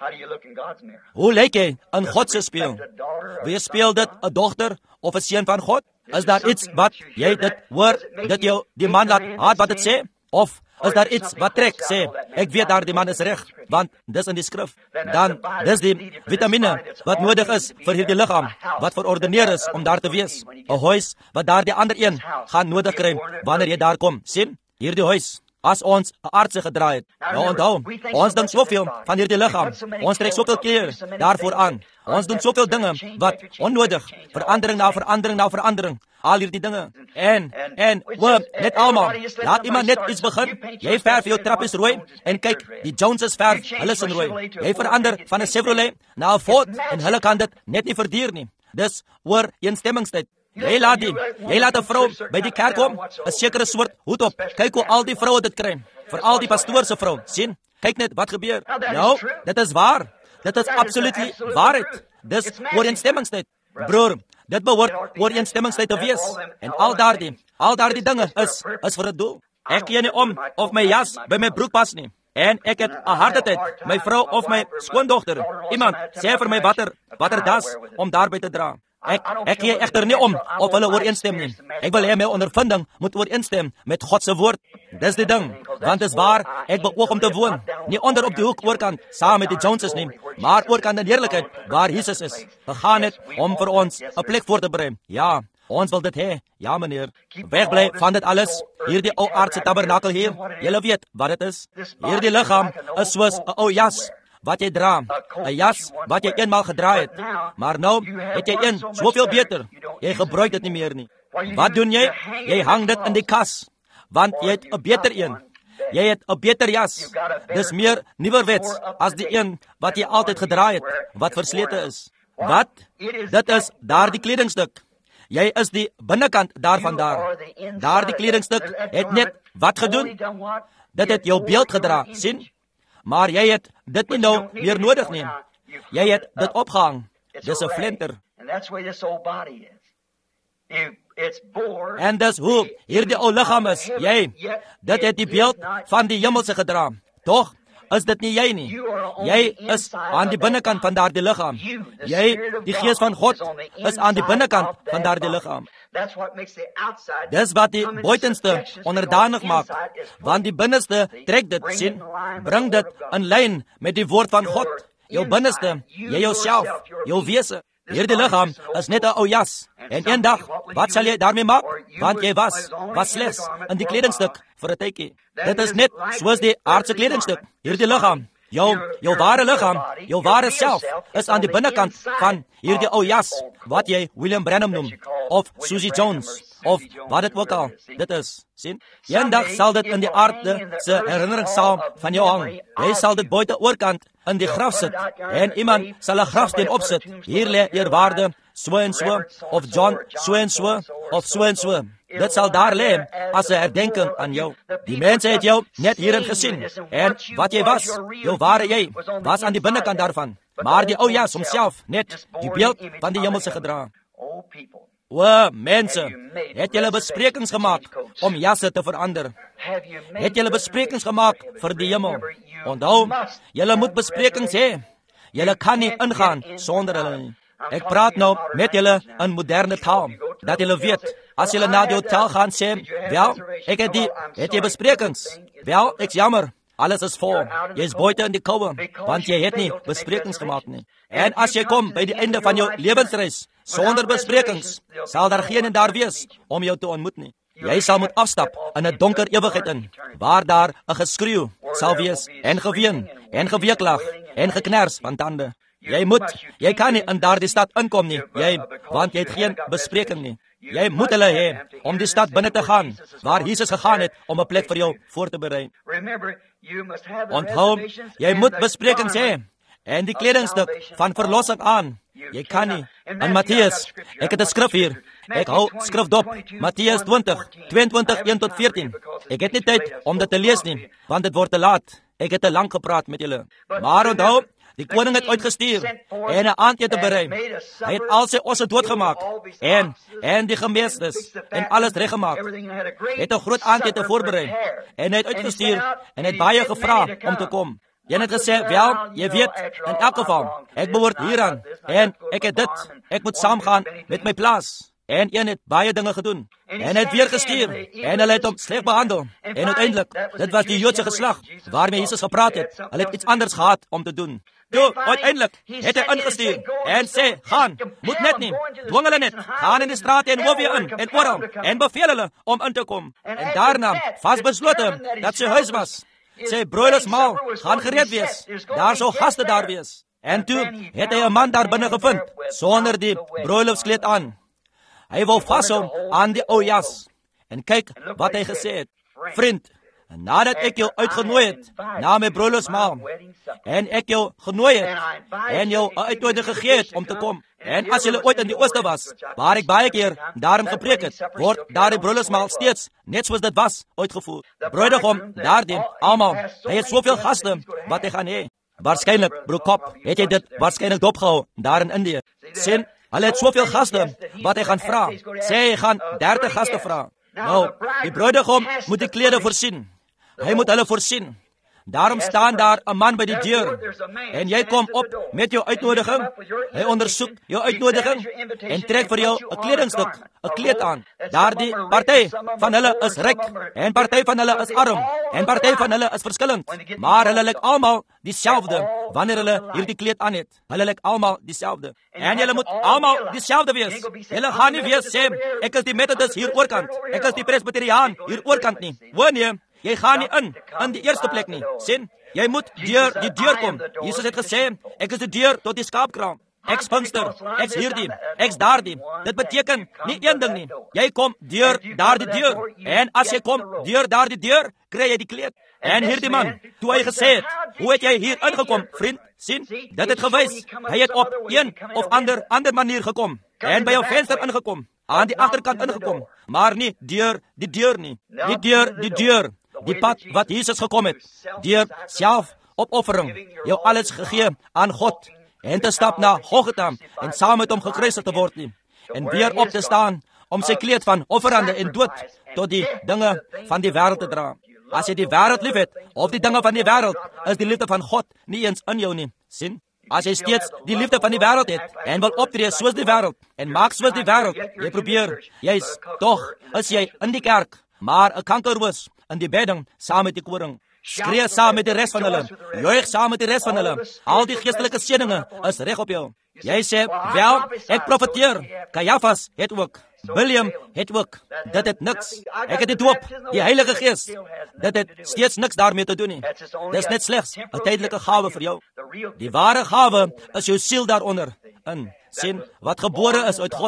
Hoe lyk jy in God se spieël? Wie speel dit, 'n dogter of 'n seun van God? Is daar iets wat jy dit hoor dat jou die man laat haat wat dit sê? Of is daar iets wat trek sê, ek weet daar die man is reg, want dis in die skrif. Dan dis die vitamine wat nodig is vir hierdie liggaam wat verordeneer is om daar te wees. 'n Huis wat daardie ander een gaan nodig kry wanneer jy daar kom. Sien, hierdie huis as ons 'n aardse gedraai het. Nou onthou, ons dink soveel van hierdie liggaam. Ons trek soveel keer daarvoor aan. Ons doen soveel dinge wat onnodig, verandering na verandering na verandering. Al hierdie dinge. En en o, net almal. Laat iemand net iets begin. Jy verf jou trappies rooi en kyk, die Joneses verf hulle is in rooi. Jy verander van 'n Chevrolet na 'n Ford en hulle kan dit net nie verduur nie. Dis oor eensstemmingstyd. Jy laat die, jy laat 'n vrou by die kerk kom, 'n sekere soort hoed op. Kyk hoe al die vroue dit kry. Veral die pastoor se vrou. Sien? Kyk net wat gebeur. Nou, dit is waar. Dit is absoluut waarheid. Dis ooreenstemmingstyd. Broer, dit behoort ooreenstemmingstyd te wees. En al daardie, al daardie dinge is is vir 'n doel. Ek gee nie om of my jas by my broek pas nie. En ek het 'n harde tyd, my vrou of my skoondogter. Iemand sê vir my watter watter das om daarby te dra. Ek ek gee egter nie om of hulle ooreenstem nie. Ek wil hê my ondervinding moet ooreenstem met God se woord. Dis die ding, want dit is waar ek beoog om te woon, nie onder op die hoek oorkant saam met die Joneses nie, maar oorkant in heerlikheid waar Jesus is. Gegaan het om vir ons 'n plek voor te berei. Ja, ons wil dit hê. Ja, meneer. Wegbly van dit alles. Hierdie ou aardse tabernakel hier. Julle weet wat dit is. Hierdie liggaam is soos 'n ou jas wat jy dra. 'n Jas wat jy eenmaal gedra het. Maar nou het jy een soveel beter. Jy gebruik dit nie meer nie. Wat doen jy? Jy hang dit in die kas, want jy het 'n beter een. Jy het 'n beter jas. Dis meer nuwerwets as die een wat jy altyd gedra het, wat verslete is. Wat? Dit is daardie kledingstuk. Jy is die binnekant daarvan daar. Daardie kledingstuk het net wat gedoen? Dit het jou beeld gedra, sien? Maar jy het dit nie nou meer nodig nie. Jy het dit opgehang. Dis 'n flinter. En dis hoe hierdie ou liggaam is. Jy, dit het die beeld van die hemelse gedra. Tog is dit nie jy nie. Jy is aan die binnekant van daardie liggaam. Jy, die gees van God, is aan die binnekant van daardie liggaam. Dis wat die buitenste onderdanig maak, want die binneste trek dit, sien, bring dit in lyn met die woord van God. Jou binneste, jy jouself, jou wese. Hierdie liggaam is net 'n ou jas. En eendag, wat sal jy daarmee maak? Want jy was, was slegs in die kledingstuk vir 'n tydjie. Dit is net soos die aardse kledingstuk. Hierdie liggaam, jou, jou ware liggaam, jou ware self, is aan die binnekant van hierdie ou jas, wat jy William Branham noem, of Susie Jones, of wat dit ook al dit is. Sien? Eendag sal dit in die aarde se herinneringssaal van jou hang. Jy sal dit buite oorkant in die graf sit, en iemand sal 'n grafsteen opsit. Hier lê eerwaarde so en so, of John so en so, of so en so. Dit sal daar lê as 'n herdenking aan jou. Die mense het jou net hierin gesien, en wat jy was, jou ware jy, was aan die binnekant daarvan. Maar die ou jas homself net die beeld van die hemelse gedra. O, mense, het julle besprekings gemaak om jasse te verander? Het julle besprekings gemaak vir die hemel? Onthou, julle moet besprekings hê. Julle kan nie ingaan sonder hulle nie. Ek praat nou met julle in moderne taal, dat julle weet, as julle na die hotel gaan sê, wel, ek het die, het jy besprekings? Wel, ek's jammer. Alles is vol. Jy is buite in die koue, want jy het nie besprekings gemaak nie. En as jy kom by die einde van jou lewensreis, sonder besprekings, sal daar geen en daar wees om jou te ontmoet nie. Jy sal moet afstap in 'n donker ewigheid in, waar daar 'n geskreeu sal wees, en geween, en geweeklag, en geknars van tande. Jy moet, jy kan nie in daardie stad inkom nie, jy, want jy het geen bespreking nie. Jy moet hulle hê om die stad binne te gaan, waar Jesus gegaan het om 'n plek vir jou voor te berei. Onthou, jy moet besprekings hê, en die kledingstuk van verlossing aan. Jy kan nie. In Matteus, ek het 'n skrif hier. Ek hou skrif dop. Matteus twintig, tweeëntwintig, een tot veertien. Ek het nie tyd om dit te lees nie, want dit word te laat. Ek het te lank gepraat met julle. Maar onthou, die koning het uitgestuur en 'n aandete berei. Hy het al sy osse doodgemaak en en die gemeestes en alles reggemaak. Hy het 'n groot aandete voorberei en hy het uitgestuur en het baie gevra om te kom. Jy het gesê, wel, jy weet, in elk geval, ek behoort hieraan en ek het dit, ek moet saamgaan met my plaas. En een het baie dinge gedoen. En hy het weer gestuur. En hulle het hom sleg behandel. En uiteindelik, dit was die Joodse geslag waarmee Jesus gepraat het. Hulle het iets anders gehad om te doen. Toe, uiteindelik, het hy ingestuur en sê, gaan, moet net nie, dwing hulle net, gaan in die straat en hoofie in, en oral, en beveel hulle om in te kom. En daarna, vastbesloten, dat sy huis was. Sy broilofsmaal gaan gereed wees. Daar sou gaste daar wees. En toe het hy 'n man daar binne gevind, sonder die broilofskleed aan. Hy wou vashou aan die ou jas. En kyk wat hy gesê het. Vriend, nadat ek jou uitgenooi het na my broilofsmaal, en ek jou genooi het, en jou 'n uitnodiging gegee het om te kom, en as jy ooit in die ooste was, waar ek baie keer daarom gepreek het, word daardie broilofsmaal steeds, net soos dit was, uitgevoer. Bruidegom, daardie, almal, hy het soveel gaste, wat hy gaan hê. Waarskynlik, broer Kop, het jy dit waarskynlik dopgehou, daar in Indië. Sien, hulle het soveel gaste, wat hy gaan vra. Sê, hy gaan dertig gaste vra. Nou, die bruidegom moet die klede voorsien. Hy moet hulle voorsien. Daarom staan daar 'n man by die deur en jy kom op met jou uitnodiging. Hy ondersoek jou uitnodiging en trek vir jou 'n kledingstuk, 'n kleed aan. Daardie party van hulle is ryk en party van hulle is arm en party van hulle is verskillend, maar hulle lyk almal dieselfde wanneer hulle hierdie kleed aan het. Hulle lyk almal dieselfde. En julle moet almal dieselfde wees. Julle gaan nie wees sê ek is die Methodist hier oorkant, ek is die Presbyteriaan hier oorkant nie. Wanneer jy gaan nie in in die eerste plek nie. Sien, jy moet deur die deur kom. Jesus het gesê, ek is die deur tot die skaapkraam. Ek's Pinkster, ek's hierdie, ek's daardie. Dit beteken nie een ding nie. Jy kom deur daardie deur en as jy kom deur daardie deur, kry jy die kleed. En hierdie man, toe hy gesê het, hoe het jy hier ingekom, vriend? Sien, dit het gewys. Hy het op een of ander ander manier gekom en by jou venster ingekom, aan die agterkant ingekom, maar nie deur die deur nie. Nie deur die deur. Die pad wat Jesus gekom het, deur selfopoffering, jou alles gegee aan God en te stap na Golgotha en saam met hom gekruisig te word nie. En weer op te staan om sy kleed van offerande en dood tot die dinge van die wêreld te dra. As jy die wêreld liefhet of die dinge van die wêreld, is die liefde van God nie eens in jou nie. Sien? As jy steeds die liefde van die wêreld het en wil optree soos die wêreld en maak soos die wêreld, jy probeer, jy's tog is jy in die kerk, maar 'n kankerroos in die bedding saam met die koring. Skree saam met die res van hulle. Juig saam met die res van hulle. Al die geestelike seëninge is reg op jou. Jy sê, wel, ek profeteer. Caiaphas het ook. William het ook. Dit het niks. Ek het die doop, die Heilige Gees. Dit het steeds niks daarmee te doen nie. Dit is net slegs 'n tydelike gawe vir jou. Die ware gawe is jou siel daaronder in. Sien, wat gebore is uit God.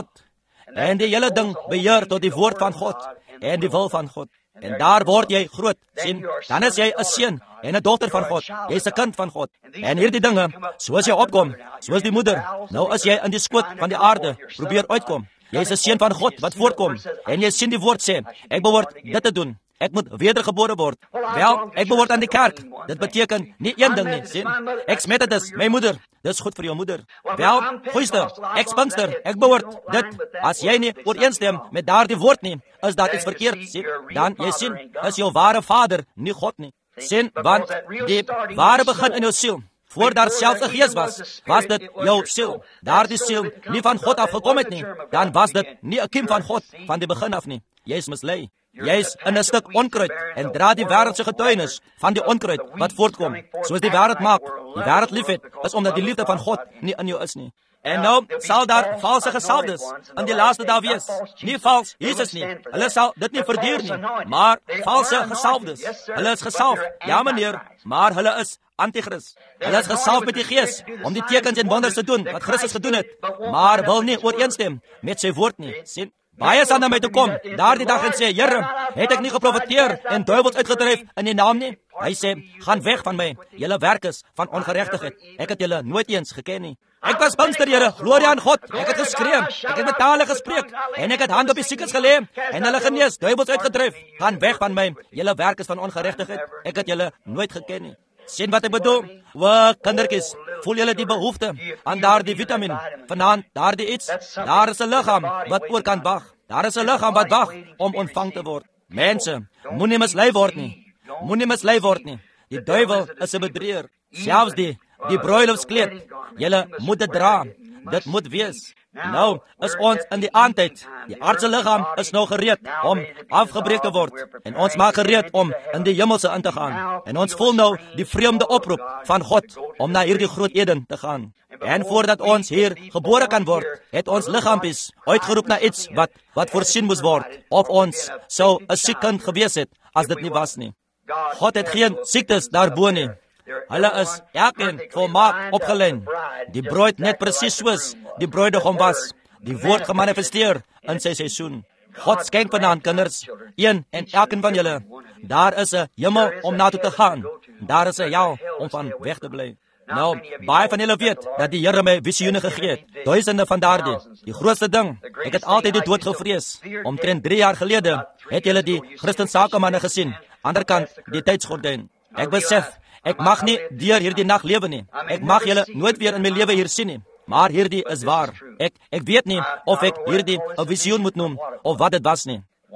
En die hele ding beheer tot die woord van God en die wil van God. En daar word jy groot, sien, dan is jy 'n seun en 'n dogter van God. Jy is 'n kind van God. En hierdie dinge, soos jy opkom, soos die moeder, nou as jy in die skoot van die aarde probeer uitkom. Jy is 'n seun van God wat voortkom en jy sien die woord sê, ek behoort dit te doen. Ek moet wedergebore word. Wel, ek behoort aan die kerk. Dit beteken nie een ding nie, sien. Ek's Methodist, my moeder. Dis goed vir jou moeder. Wel, goeiester, ek's Pinkster, ek behoort dit. As jy nie ooreenstem met daardie woord nie, is daar iets verkeerd, sien. Dan, jy sien, is jou ware vader nie God nie. Sien, want die ware begin in jou siel. Voor daar selfs 'n gees was, was dit jou siel. Daardie siel nie van God af gekom het nie, dan was dit nie 'n kiem van God van die begin af nie. Jy is mislei. Jy is in 'n stuk onkruid en dra die wêreldse getuienis van die onkruid wat voortkom. Soos die wêreld maak, die wêreld liefhet, is omdat die liefde van God nie in jou is nie. En nou sal daar valse gesalfdes in die laaste dae wees. Nie vals Jesus nie. Hulle sal dit nie verduur nie, maar valse gesalfdes. Hulle is gesalf, ja meneer, maar hulle is Antichrist. Hulle is gesalf met die Gees om die tekens en wonders te doen wat Christus gedoen het, maar wil nie ooreenstem met sy woord nie. Sien? Baie sal na my toe kom daardie dag en sê, Here, het ek nie geprofeteer en duiwels uitgedryf in die naam nie? Hy sê, gaan weg van my, julle werkers van ongeregtigheid. Ek het julle nooit eens geken nie. Ek was Pinkster, Here, glorie aan God. Ek het geskree, ek het met tale gespreek en ek het hand op die siekes gelê en hulle genees, duiwels uitgedryf. Gaan weg van my, julle werkers van ongeregtigheid. Ek het julle nooit geken nie. Sien wat ek bedoel? Wa, kindertjies, voel julle die behoefte aan daardie vitamine? Vanaand, daardie iets? Daar is 'n liggaam wat oor kan wag. Daar is 'n liggaam wat wag om ontvang te word. Mense, moenie mislei word nie. Moenie mislei word nie. Die duiwel is 'n bedrieger. Selfs die die bruilofskleed, julle moet dit dra. Dit moet wees. Nou is ons in die aandtyd. Die aardse liggaam is nou gereed om afgebreek te word. En ons maak gereed om in die hemelse in te gaan. En ons voel nou die vreemde oproep van God om na hierdie groot Eden te gaan. En voordat ons hier gebore kan word, het ons liggaampies uitgeroep na iets wat wat voorsien moes word. Of ons sou 'n siek kind gewees het as dit nie was nie. God het geen siektes daarbo nie. Hulle is elkeen volmaak opgelyn. Die bruid net presies soos die bruidegom was. Die woord gemanifesteer in sy seisoen. God skenk vanaand kinders, een en elkeen van julle. Daar is 'n hemel om na toe te gaan. Daar is 'n hel om van weg te bly. Nou, baie van julle weet dat die Here my visioene gegee het. Duisende van daardie. Die grootste ding, ek het altyd die dood gevrees. Omtrent drie jaar gelede het julle die Christen sakemanne gesien. Anderkant die tydsgordyn. Ek besef, ek mag nie deur hierdie nag lewe nie. Ek mag julle nooit weer in my lewe hier sien nie. Maar hierdie is waar. Ek ek weet nie of ek hierdie 'n visioen moet noem of wat dit was nie.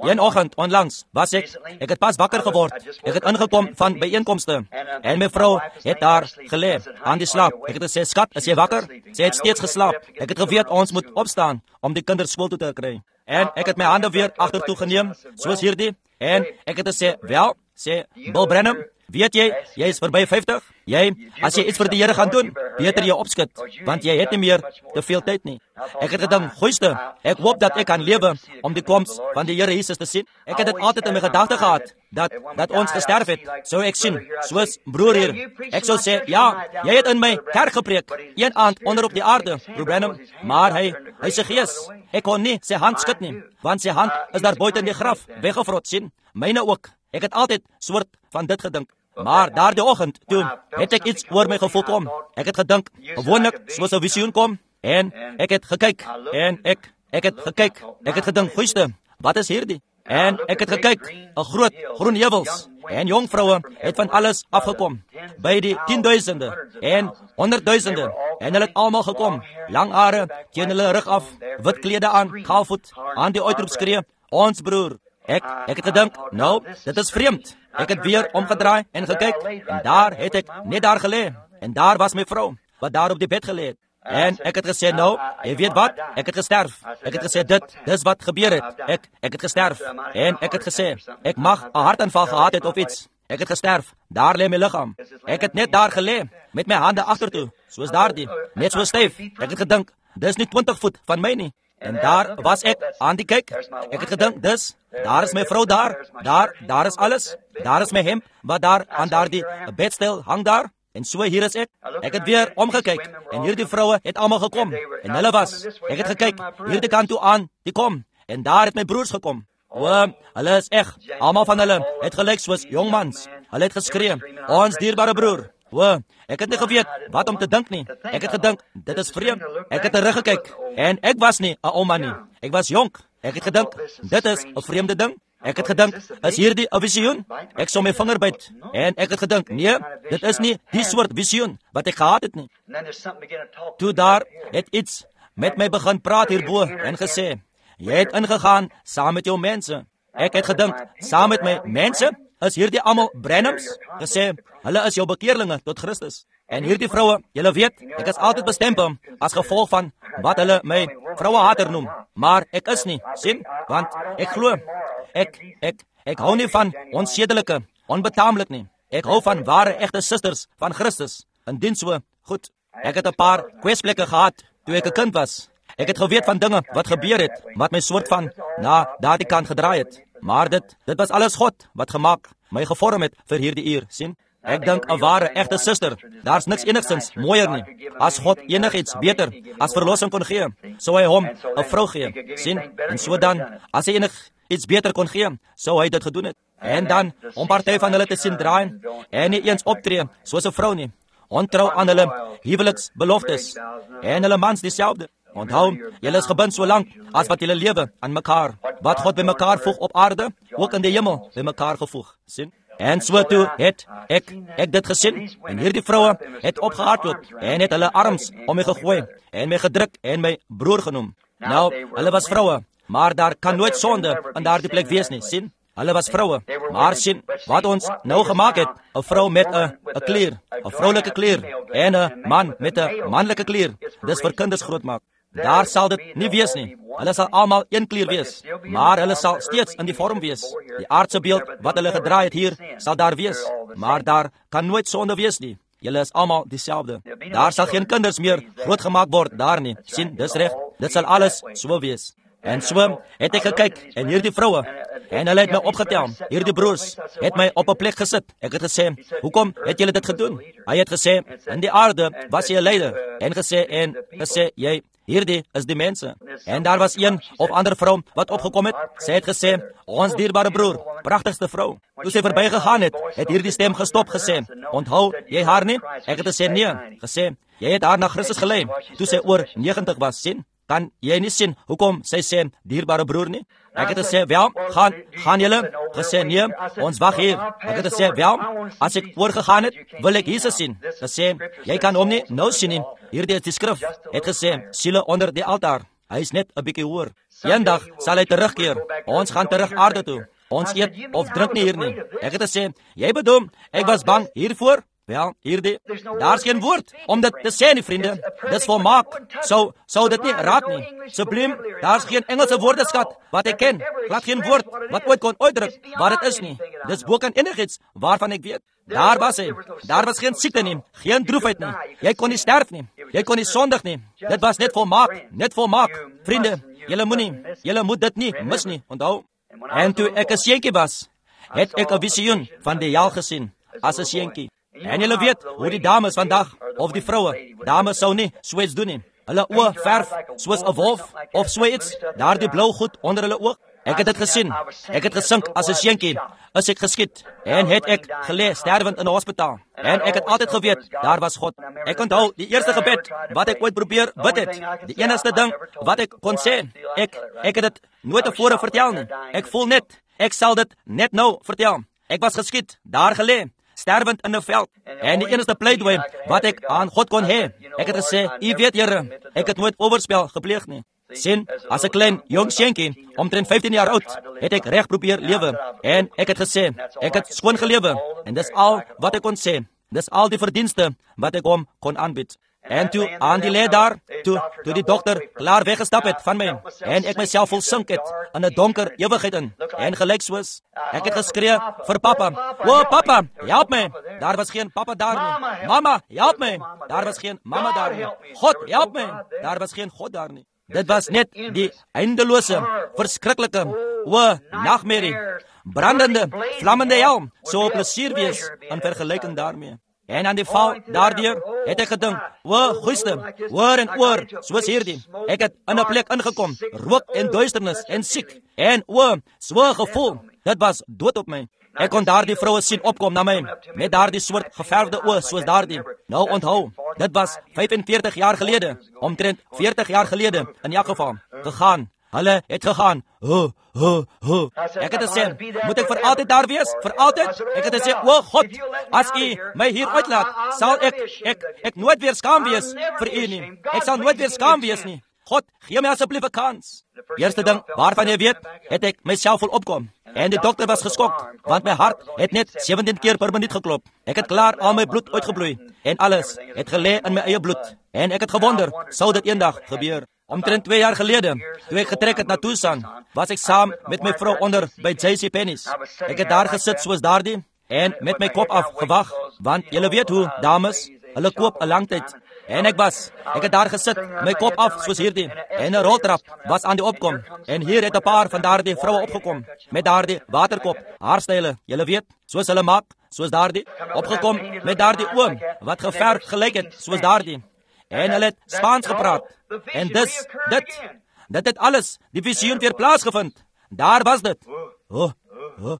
Een oggend onlangs was ek, ek het pas wakker geword. Ek het ingekom van byeenkomste en my vrou het daar gelê aan die slaap. Ek het gesê, "Skat, is jy wakker?" Sy het steeds geslaap. Ek het geweet ons moet opstaan om die kinders skool toe te kry. En ek het my hande weer agtertoe geneem, soos hierdie, en ek het gesê, "Wel," sê Bill Branham, "weet jy, jy is verby vyftig. Jy, as jy iets vir die Here gaan doen, beter jy opskit, want jy het nie meer te veel tyd nie." Ek het gedink, "Goeiste, ek hoop dat ek kan lewe om die koms van die Here Jesus te sien." Ek het dit altyd in my gedagte gehad dat dat ons gesterf het. Sou ek sien, soos broer hier. Ek sou sê, "Ja, jy het in my kerk gepreek, een aand onder op die aarde, broer Branham, maar hy hy se gees. Ek kon nie sy hand skud nie, want sy hand is daar buite in die graf weggevrot sien. Myne ook. Ek het altyd soort van dit gedink. Maar daardie oggend, toe het ek iets oor my gevoel kom. Ek het gedink, gewoonlik soos 'n visioen kom, en ek het gekyk, en ek, ek het gekyk, ek het gedink, "Goeiste, wat is hierdie?" En ek het gekyk, 'n groot groen heuwels, en jong vroue het van alles afgekom, by die tienduisende en honderdduisende, en hulle het almal gekom, lang hare, teen hulle rug af, wit klede aan, kaalvoet, aan die uitroepskree, "Ons broer." Ek, ek het gedink, nou, dit is vreemd. Ek het weer omgedraai en gekyk, en daar het ek net daar gelê, en daar was my vrou, wat daar op die bed gelê het. En ek het gesê, "Nou, jy weet wat, ek het gesterf." Ek het gesê, dit, dis wat gebeur het. Ek, ek het gesterf. En ek het gesê, ek mag 'n hartaanval gehad het of iets. Ek het gesterf. Daar lê my liggaam. Ek het net daar gelê, met my hande agtertoe, soos daardie, net so styf. Ek het gedink, dis nie twintig voet van my nie. En daar was ek aan die kyk. Ek het gedink, dis, daar is my vrou daar, daar, daar is alles. Daar is my hemp, wat daar aan daardie bedstel hang daar. En so hier is ek. Ek het weer omgekyk, en hierdie vroue het almal gekom. En hulle was, ek het gekyk, hierdie kant toe aan, die kom. En daar het my broers gekom. O, hulle is echt, almal van hulle het gelyk soos jongmans. Hulle het geskree, "Ons dierbare broer." O, ek het nie geweet wat om te dink nie. Ek het gedink, dit is vreemd. Ek het teruggekyk, en ek was nie 'n ouma nie. Ek was jonk. Ek het gedink, dit is 'n vreemde ding. Ek het gedink, is hierdie 'n visioen? Ek sou my vinger byt, en ek het gedink, nee, dit is nie die soort visioen wat ek gehad het nie. Toe daar het iets met my begin praat hierbo en gesê, "Jy het ingegaan saam met jou mense." Ek het gedink, saam met my mense? Is hierdie almal Branhams? Gesê, hulle is jou bekeerlinge tot Christus. En hierdie vroue, julle weet, ek is altyd bestempel as gevolg van wat hulle my vrouehater noem. Maar ek is nie, sien, want ek glo, ek, ek, ek hou nie van onsedelike, onbetaamlik nie. Ek hou van ware, echte susters van Christus. Indien so, goed, ek het 'n paar kwesplekke gehad, toe ek 'n kind was. Ek het geweet van dinge wat gebeur het, wat my soort van na daardie kant gedraai het. Maar dit, dit was alles God wat gemaak, my gevorm het vir hierdie uur, sien. Ek dink 'n ware, echte suster, daar's niks enigstens mooier nie. As God enigiets beter as verlossing kon gee, sou hy hom 'n vrou gee, sien. En so dan, as hy enig iets beter kon gee, sou hy dit gedoen het. En dan, om party van hulle te sien draai, en nie eens optree, soos 'n vrou nie. Ontrou aan hulle huweliksbeloftes, en hulle mans dieselfde. Onthou, julle is gebind so lank as wat julle lewe aan mekaar. Wat God by mekaar voeg op aarde, ook in die hemel by mekaar gevoeg, sien. En so toe het ek, ek dit gesien, en hierdie vroue het opgehardloop, en het hulle arms om my gegooi, en my gedruk, en my broer genoem. Nou, hulle was vroue, maar daar kan nooit sonde in daardie plek wees nie, sien. Hulle was vroue, maar sien, wat ons nou gemaak het, 'n vrou met 'n 'n klier, 'n vroulike klier, en 'n man met 'n manlike klier, dis vir kinders grootmaak. Daar sal dit nie wees nie. Hulle sal almal een klier wees, maar hulle sal steeds in die vorm wees. Die aardse beeld wat hulle gedraai het hier, sal daar wees, maar daar kan nooit sonde wees nie. Julle is almal dieselfde. Daar sal geen kinders meer grootgemaak word daar nie. Sien, dis reg. Dit sal alles so wees. En so het ek gekyk, en hierdie vroue, en hulle het my opgetel, hierdie broers, het my op 'n plek gesit. Ek het gesê, "Hoekom het julle dit gedoen?" Hy het gesê, "In die aarde was jy 'n leier," en gesê, en gesê, "Jy, hierdie is die mense." En daar was een of ander vrou wat opgekom het. Sy het gesê, "Ons dierbare broer, pragtigste vrou." Toe sy verbygegaan het, het hierdie stem gestop gesê, "Onthou jy haar nie?" Ek het gesê, "Nee." Gesê, "Jy het haar na Christus gelei toe sy oor negentig was, sien? Kan jy nie sien hoekom sy sê dierbare broer nie?" Ek het gesê, "Wel, gaan gaan julle?" Gesê, "Nee, ons wag hier." Ek het gesê, "Wel, as ek oorgegaan het, wil ek Jesus sien." Gesê, "Jy kan hom nie nou sien nie. Hierdie is die skrif." Het gesê, "Siele onder die altaar." Hy is net 'n bietjie hoër. Eendag sal hy terugkeer. Ons gaan terug aarde toe. Ons eet of drink nie hier nie. Ek het gesê, jy bedoel, ek was bang hiervoor? Wel, hierdie, daar's geen woord om dit te sê nie, vriende. Dis volmaak. Sou, sou dit nie raak nie. Subliem, daar's geen Engelse woordeskat wat ek ken. Glad geen woord wat ooit kon uitdruk wat dit is nie. Dis bo kan enigiets waarvan ek weet. Daar was hy. Daar was geen siekte nie, geen droefheid nie. Jy kon nie sterf nie. Jy kon nie sondig nie. Dit was net volmaak, net volmaak. Vriende, julle moenie, julle moet dit nie mis nie, onthou. En toe ek 'n seentjie was, het ek 'n visioen van die hel gesien as 'n seentjie. En julle weet hoe die dames vandag, of die vroue, dames sou nie so iets doen nie. Hulle oë verf soos 'n wolf of so iets, daar die blou goed onder hulle oog. Ek het dit gesien. Ek het gesink as 'n seentjie, is ek geskiet en het ek gelê sterwend in 'n hospitaal. En ek het altyd geweet, daar was God. Ek onthou die eerste gebed wat ek ooit probeer bid het. Die enigste ding wat ek kon sê, ek ek het dit nooit tevore vertel nie. Ek voel net, ek sal dit net nou vertel. Ek was geskiet, daar gelê, sterwend in 'n veld. En die enigste pleidooi wat ek aan God kon hê, ek het gesê, U weet Here, ek het nooit oorspel gepleeg nie. Sien, as 'n klein jong seentjie, omtrent vyftien jaar oud, het ek reg probeer lewe. En ek het gesê, ek het skoon gelewe. En dis al wat ek kon sê. Dis al die verdienste wat ek hom kon aanbied. En toe aan die lê daar, toe, toe die dokter klaar weggestap het van my, en ek myself vol sink het in 'n donker ewigheid in, en gelyk soos, ek het geskree vir pappa, o pappa, help my, daar was geen pappa daar nie, mama, help my, daar was geen mama daar nie, God, help my, daar was geen God daar nie. Dit was net die eindelose, verskriklike, o nagmerrie, brandende, vlammende hel, so plesier wees in vergelyking daarmee. En aan die val daardeur het ek gedink, o goeie, oor en oor, soos hierdie. Ek het in 'n plek ingekom, rook en duisternis en siek. En o, so gevoel, dit was dood op my. Ek kon daardie vroue sien opkom na my, met daardie soort geverfde oë soos daardie. Nou onthou, dit was vyfenveertig jaar gelede, omtrent veertig jaar gelede, in elk geval, gegaan. Hulle het gegaan, ho, ho, ho. Ek het gesê, moet ek vir altyd daar wees? Vir altyd? Ek het gesê, o God, as U my hier uitlaat, sal ek, ek, ek nooit weer skaam wees vir U nie. Ek sal nooit weer skaam wees nie. God, gee my asseblief 'n kans. Eerste ding waarvan jy weet, het ek myself vol opkom. En die dokter was geskok, want my hart het net sewentien keer per minuut geklop. Ek het klaar al my bloed uitgebloei. En alles het gelê in my eie bloed. En ek het gewonder, sou dit eendag gebeur? Omtrent twee jaar gelede, toe ek getrek het na Tucson, was ek saam met my vrou onder by J C Penney's. Ek het daar gesit soos daardie, en met my kop af gewag, want julle weet hoe, dames, hulle koop 'n lang tyd. En ek was, ek het daar gesit, my kop af soos hierdie, en 'n roltrap was aan die opkom. En hier het 'n paar van daardie vroue opgekom, met daardie waterkop, haarstyle, julle weet, soos hulle maak, soos daardie, opgekom met daardie oom, wat geverf gelyk het, soos daardie. En hulle het Spaans gepraat. En dis, dit, dit het alles, die visioen weer plaasgevind. Daar was dit. Oh, oh.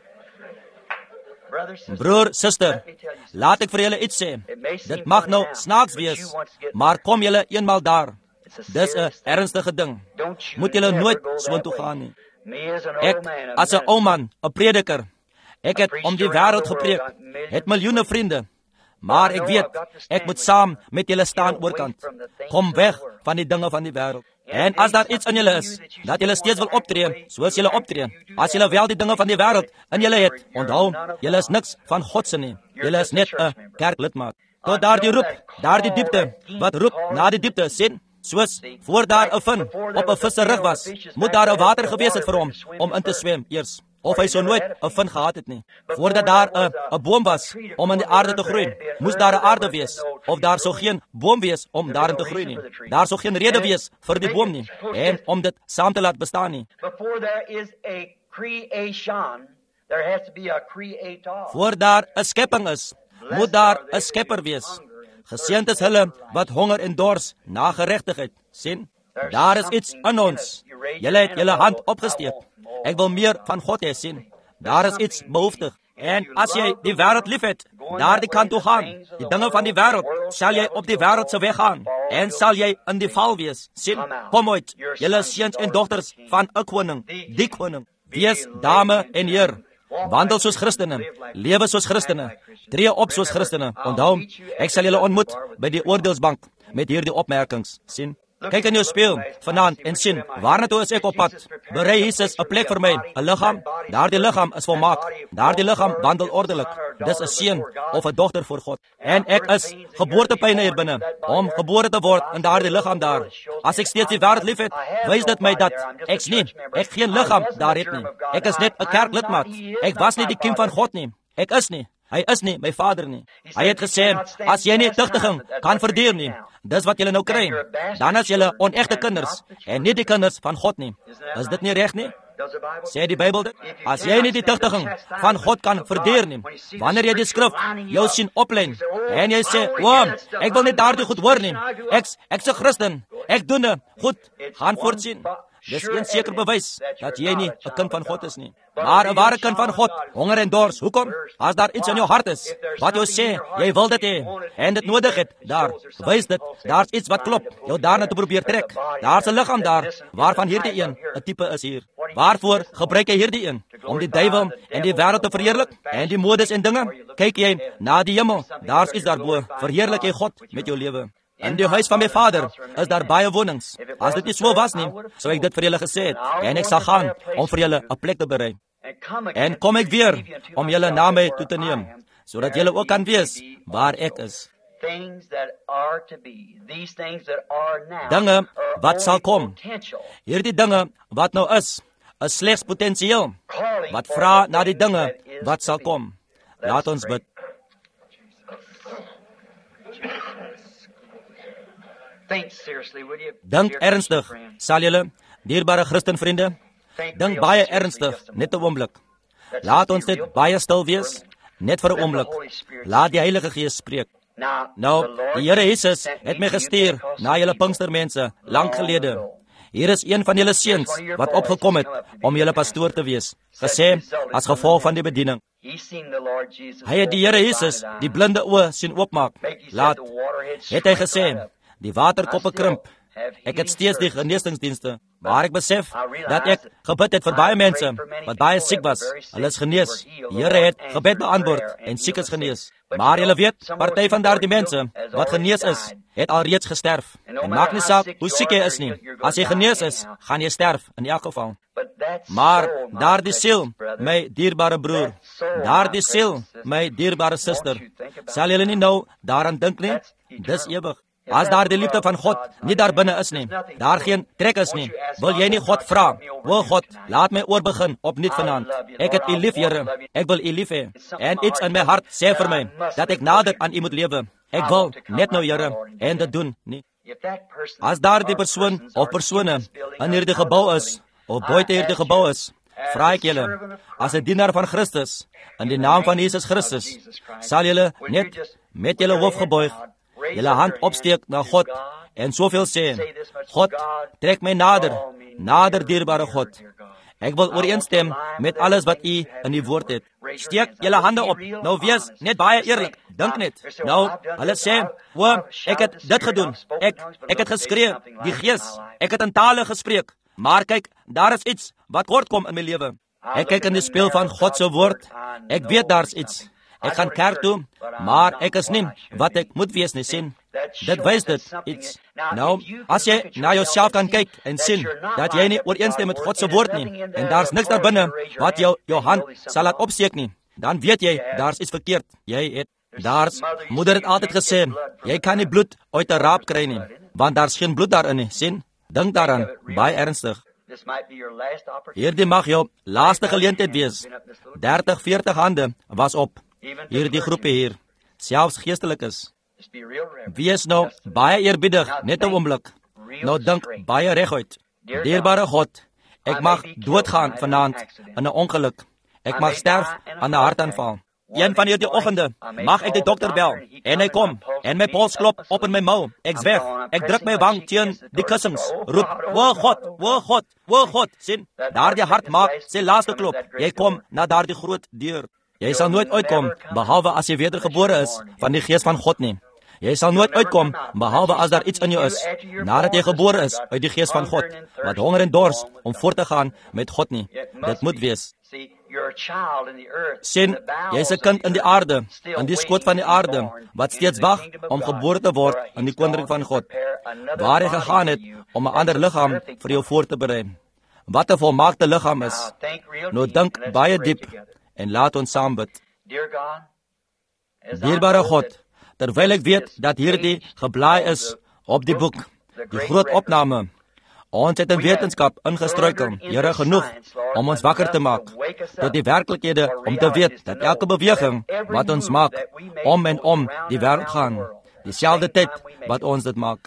Broer, suster, laat ek vir julle iets sê. Dit mag nou snaaks wees, maar kom julle eenmaal daar. Dis 'n ernstige ding. Moet julle nooit soontoe gaan nie. Ek, as 'n ou man, 'n prediker, ek het om die wêreld gepreek, het miljoene vriende. Maar ek weet, ek moet saam met julle staan oorkant. Kom weg van die dinge van die wêreld. En as daar iets in julle is, dat julle steeds wil optree, soos julle optree, as julle wel die dinge van die wêreld in julle het, onthou, julle is niks van God se nie. Julle is net 'n kerklidmaat. Tot daardie roep, daardie diepte, wat roep na die diepte, sien, soos voor daar 'n vin op 'n vis se rug was, moet daar 'n water gewees het vir hom, om in te swem eers. Of hy sou nooit 'n vin gehad het nie. Voordat daar 'n 'n boom was om in die aarde te groei, moes daar 'n aarde wees, of daar sou geen boom wees om daarin te groei nie. Daar sou geen rede wees vir die boom nie, en om dit saam te laat bestaan nie. Voor daar 'n skepping is, moet daar 'n skepper wees. Geseënd is hulle wat honger en dors na geregtigheid. Sien, daar is iets in ons. Julle het julle hand opgesteek. Ek wil meer van God hê, sien. Daar is iets behoeftig. En as jy die wêreld liefhet, daar die kant toe gaan, die dinge van die wêreld, sal jy op die wêreld se weg gaan. En sal jy in die val wees. Sien, kom uit, julle seuns en dogters van 'n koning, die koning. Wees dame en heer. Wandel soos Christene, lewe soos Christene, tree op soos Christene. Onthou, ek sal julle ontmoet by die oordeelsbank met hierdie opmerkings, sien. Kyk in jou spieël vanaand en sien, waarna toe is ek op pad? Berei Jesus 'n plek vir my, 'n liggaam. Daardie liggaam is volmaak. Daardie liggaam wandel ordelik. Dis 'n seun of 'n dogter voor God. En ek is geboortepyne hier binne om gebore te word in daardie liggaam daar. As ek steeds die wêreld liefhet, wys dit my dat ek's nie, ek geen liggaam daar het nie. Ek is net 'n kerklidmaat. Ek was nie die kind van God nie. Ek is nie. Hy is nie my vader nie. Hy het gesê, as jy nie tugtiging kan verdien nie, dis wat julle nou kry. Dan is julle onegte kinders en nie die kinders van God nie. Is dit nie reg nie? Sê die Bybel dit? As jy nie die tugtiging van God kan verdien nie, wanneer jy die skrif jou sien oplyn en jy sê, "Oom, ek wil nie daardie goed hoor nie. Ek ek's 'n Christen. Ek doen dit. Goed, gaan voortsien." Dis een seker bewys dat jy nie 'n kind van God is nie. Maar 'n ware kind van God, honger en dors. Hoekom? As daar iets in jou hart is wat jou sê, jy wil dit hê en dit nodig het, daar wys dit, daar's iets wat klop. Jou daarna te probeer trek. Daar's 'n liggaam daar waarvan hierdie een 'n tipe is hier. Waarvoor gebruik jy hierdie een? Om die duiwel en die wêreld te verheerlik en die modes en dinge? Kyk jy na die hemel, daar's iets daarbo. Verheerlik jy God met jou lewe. In die huis van my Vader is daar baie wonings. As dit nie so was nie, sou ek dit vir julle gesê het en ek sal gaan om vir julle 'n plek te berei. En kom ek weer om julle na my toe te neem, sodat julle ook kan weet waar ek is. Dinge wat sal kom. Hierdie dinge wat nou is, is slegs potensieel. Wat vra na die dinge wat sal kom. Laat ons bid. Dink ernstig, sal julle, dierbare Christenvriende, dink baie ernstig, net 'n oomblik. Laat ons net baie stil wees, net vir 'n oomblik. Laat die Heilige Gees spreek. Nou, die Here Jesus het my gestuur na julle Pinkstermense lank gelede. Hier is een van julle seuns wat opgekom het om julle pastoor te wees, gesê as gevolg van die bediening. Hy het die Here Jesus die blinde oë sien oopmaak. Laat, het hy gesê, die waterkoppe krimp. Ek het steeds die geneesingsdienste, maar ek besef dat ek gebid het vir baie mense wat baie siek was. Hulle is genees. Die Here het gebed beantwoord en siekes genees. Maar julle weet, party van daardie mense wat genees is, het alreeds gesterf. En maak nie saak hoe siek jy is nie. As jy genees is, gaan jy sterf in elk geval. Maar daardie siel, my dierbare broer, daardie siel, my dierbare suster, sal julle nie nou daaraan dink nie? Dis ewig. As daar die liefde van God nie daar binne is nie, daar geen trek is nie, wil jy nie God vra, o God, laat my oor begin opnuut vanaand. Ek het U lief, Here, ek wil U lief hê. En iets in my hart sê vir my, dat ek nader aan U moet lewe. Ek wil net nou, Here, en dit doen nie. As daar die persoon of persone in hierdie gebou is, of buite hierdie gebou is, vra ek julle, as 'n dienaar van Christus, in die naam van Jesus Christus, sal julle net met julle hoof geboog, julle hand opsteek na God en soveel sê, God, trek my nader, nader dierbare God. Ek wil ooreenstem met alles wat U in die woord het. Steek julle hande op. Nou wees net baie eerlik. Dink net. Nou, hulle sê, o, ek het dit gedoen. Ek ek het geskree, die Gees. Ek het in tale gespreek. Maar kyk, daar is iets wat kort kom in my lewe. Ek kyk in die spieël van God se woord. Ek weet daar's iets. Ek gaan kerk toe, maar ek is nie wat ek moet wees nie, sien. Dit wys dit iets. Nou, as jy na jouself kan kyk en sien dat jy nie ooreenstem met God se woord nie en daar's niks daar binne wat jou jou hand sal laat opsteek nie, dan weet jy daar's iets verkeerd. Jy het daar's moeder het altyd gesê, jy kan nie bloed uit 'n raap kry nie, want daar's geen bloed daarin nie, sien. Dink daaraan, baie ernstig. Hierdie mag jou laaste geleentheid wees. dertig, veertig hande was op. Hierdie groepe hier, selfs geestelik is. Wees nou baie eerbiedig, net 'n oomblik. Nou dink baie reguit. Dierbare God, ek mag doodgaan vanaand in 'n ongeluk. Ek mag sterf aan 'n hartaanval. Een van hierdie oggende mag ek die dokter bel en hy kom en my pols klop op in my mou. Ek's weg. Ek druk my wang teen die kussings. Roep, "O God, o God, o God." Sien, daardie hart maak sy laaste klop. Jy kom na daardie groot deur. Jy sal nooit uitkom behalwe as jy wedergebore is van die Gees van God nie. Jy sal nooit uitkom, behalwe as daar iets in jou is, nadat jy gebore is uit die gees van God, wat honger en dors om voort te gaan met God nie. Dit moet wees. Sien, jy is 'n kind in die aarde, in die skoot van die aarde, wat steeds wag om gebore te word in die koninkryk van God, waar hy gegaan het om 'n ander liggaam vir jou voor te berei. Wat 'n volmaakte liggaam is. Nou dink baie diep en laat ons saam bid. Dierbare God, terwyl ek weet dat hierdie geblaai is op die boek, die groot opname, ons het in wetenskap ingestruikel, Here, genoeg om ons wakker te maak tot die werklikhede, om te weet dat elke beweging wat ons maak om en om die wêreld gaan, dieselfde tyd wat ons dit maak.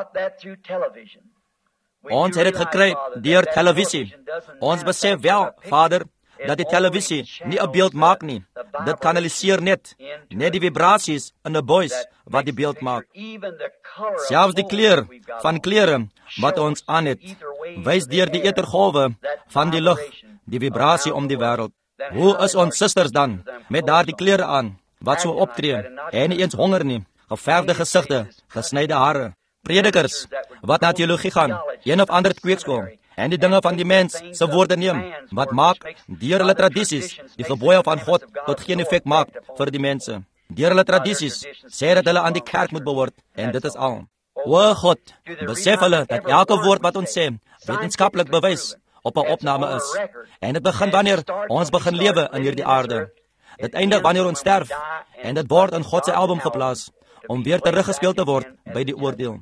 Ons het dit gekry deur televisie. Ons besef wel, Vader, dat die televisie nie 'n beeld maak nie. Dit kanaliseer net, net die vibrasies in 'n buis wat die beeld maak. Selfs die kleur van klere wat ons aan het, wys deur die etergolwe van die lig, die vibrasie om die wêreld. Hoe is ons susters dan, met daardie klere aan, wat so optree, en nie eens honger nie, geverfde gesigte, gesnyde hare, predikers, wat na teologie gaan, een of ander kweekskool, en die dinge van die mens se woorde neem, wat maak, deur hulle tradisies, die gebooie van God tot geen effek maak vir die mense. Deur hulle tradisies, sê dat hulle aan die kerk moet behoort, en dit is al. O God, besef hulle dat elke woord wat ons sê, wetenskaplik bewys op 'n opname is. En dit begin wanneer ons begin lewe in hierdie aarde. Dit eindig wanneer ons sterf, en dit word in God se album geplaas, om weer teruggespeel te word by die oordeel.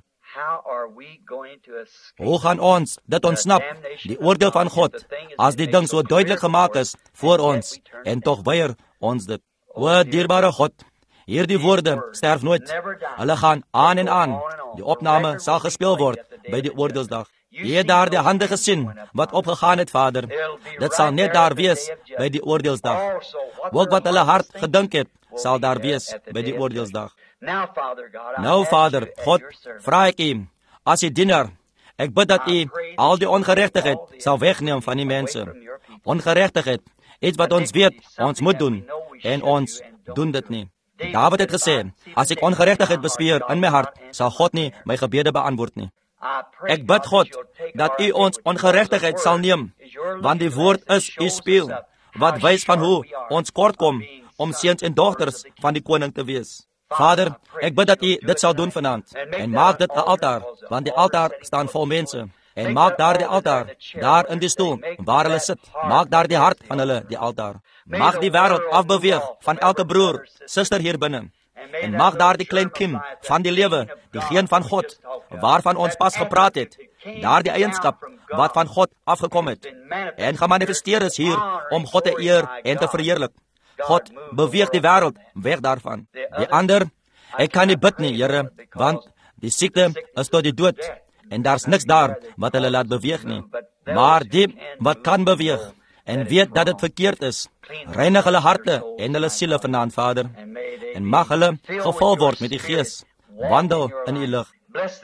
Hoe gaan ons dit ontsnap, die oordeel van God, as die ding so duidelik gemaak is voor ons, en tog weier ons dit? O dierbare God, hierdie woorde sterf nooit. Hulle gaan aan en aan. Die opname sal gespeel word by die oordeelsdag. Jy het daar die hande gesien wat opgegaan het, Vader. Dit sal net daar wees by die oordeelsdag. Ook wat hulle hart gedink het, sal daar wees by die oordeelsdag. Nou, Vader, God, vra ek U, as U dienaar, ek bid dat U al die ongeregtigheid sal wegneem van die mense. Ongeregtigheid, iets wat ons weet, ons moet doen, en ons doen dit nie. David het gesê, as ek ongeregtigheid bespeer in my hart, sal God nie my gebede beantwoord nie. Ek bid God, dat U ons ongeregtigheid sal neem, want die woord is U spieël, wat wys van hoe ons kort kom, om seuns en dogters van die koning te wees. Vader, ek bid dat U dit sal doen vanaand, en maak dit 'n altaar, want die altaar staan vol mense, en maak daar die altaar, daar in die stoel, waar hulle sit, maak daar die hart van hulle die altaar. Mag die wêreld afbeweeg van elke broer, suster hier binne, en mag daar die klein kiem van die lewe, die geen van God, waarvan ons pas gepraat het, daar die eienskap wat van God afgekom het, en gemanifesteer is hier om God te eer en te verheerlik. God, beweeg die wêreld weg daarvan. Die ander, ek kan nie bid nie, Here, want die siekte is tot die dood, en daar's niks daar wat hulle laat beweeg nie. Maar die wat kan beweeg, en weet dat dit verkeerd is, reinig hulle harte en hulle siele vanaand, Vader, en mag hulle gevul word met die Gees, wandel in U lig.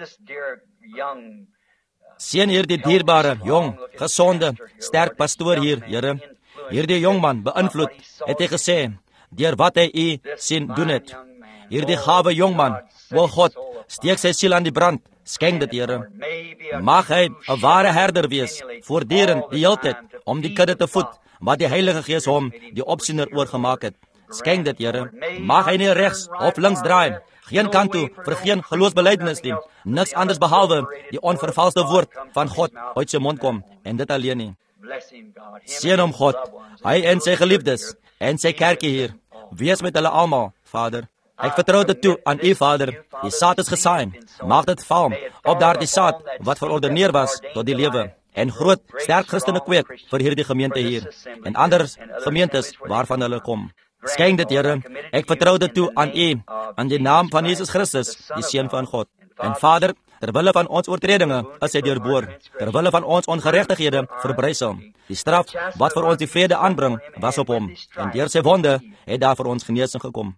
Seën hierdie dierbare, jong, gesonde, sterk pastoor hier, Here. Hierdie jongman beïnvloed, het hy gesê, deur wat hy U sien doen het. Hierdie gawe jongman, o God, steek sy siel aan die brand, skenk dit, Here. Mag hy 'n ware herder wees, voortdurend die hele tyd, om die kudde te voed, wat die Heilige Gees hom die opsiener oorgemaak het. Skenk dit, Here. Mag hy nie regs of links draai, geen kant toe vir geen geloofsbelijdenis nie, niks anders behalwe die onvervalste woord van God uit sy mond kom, en dit alleen nie. Seën hom, God, hy en sy geliefdes, en sy kerkie hier, wees met hulle almal, Vader. Ek vertrou dit toe aan U, Vader. Die saad is gesaai, mag dit val op daardie saad wat verordeneer was tot die lewe, en groot, sterk Christene kweek vir hierdie gemeente hier, en ander gemeentes waarvan hulle kom. Skenk dit, Here. Ek vertrou dit toe aan U, aan die naam van Jesus Christus, die Seun van God. En Vader, terwille van ons oortredinge is hy deurboor, terwille van ons ongeregtighede verbrysel. Die straf wat vir ons die vrede aanbring, was op hom, en deur sy wonde het daar vir ons genesing gekom.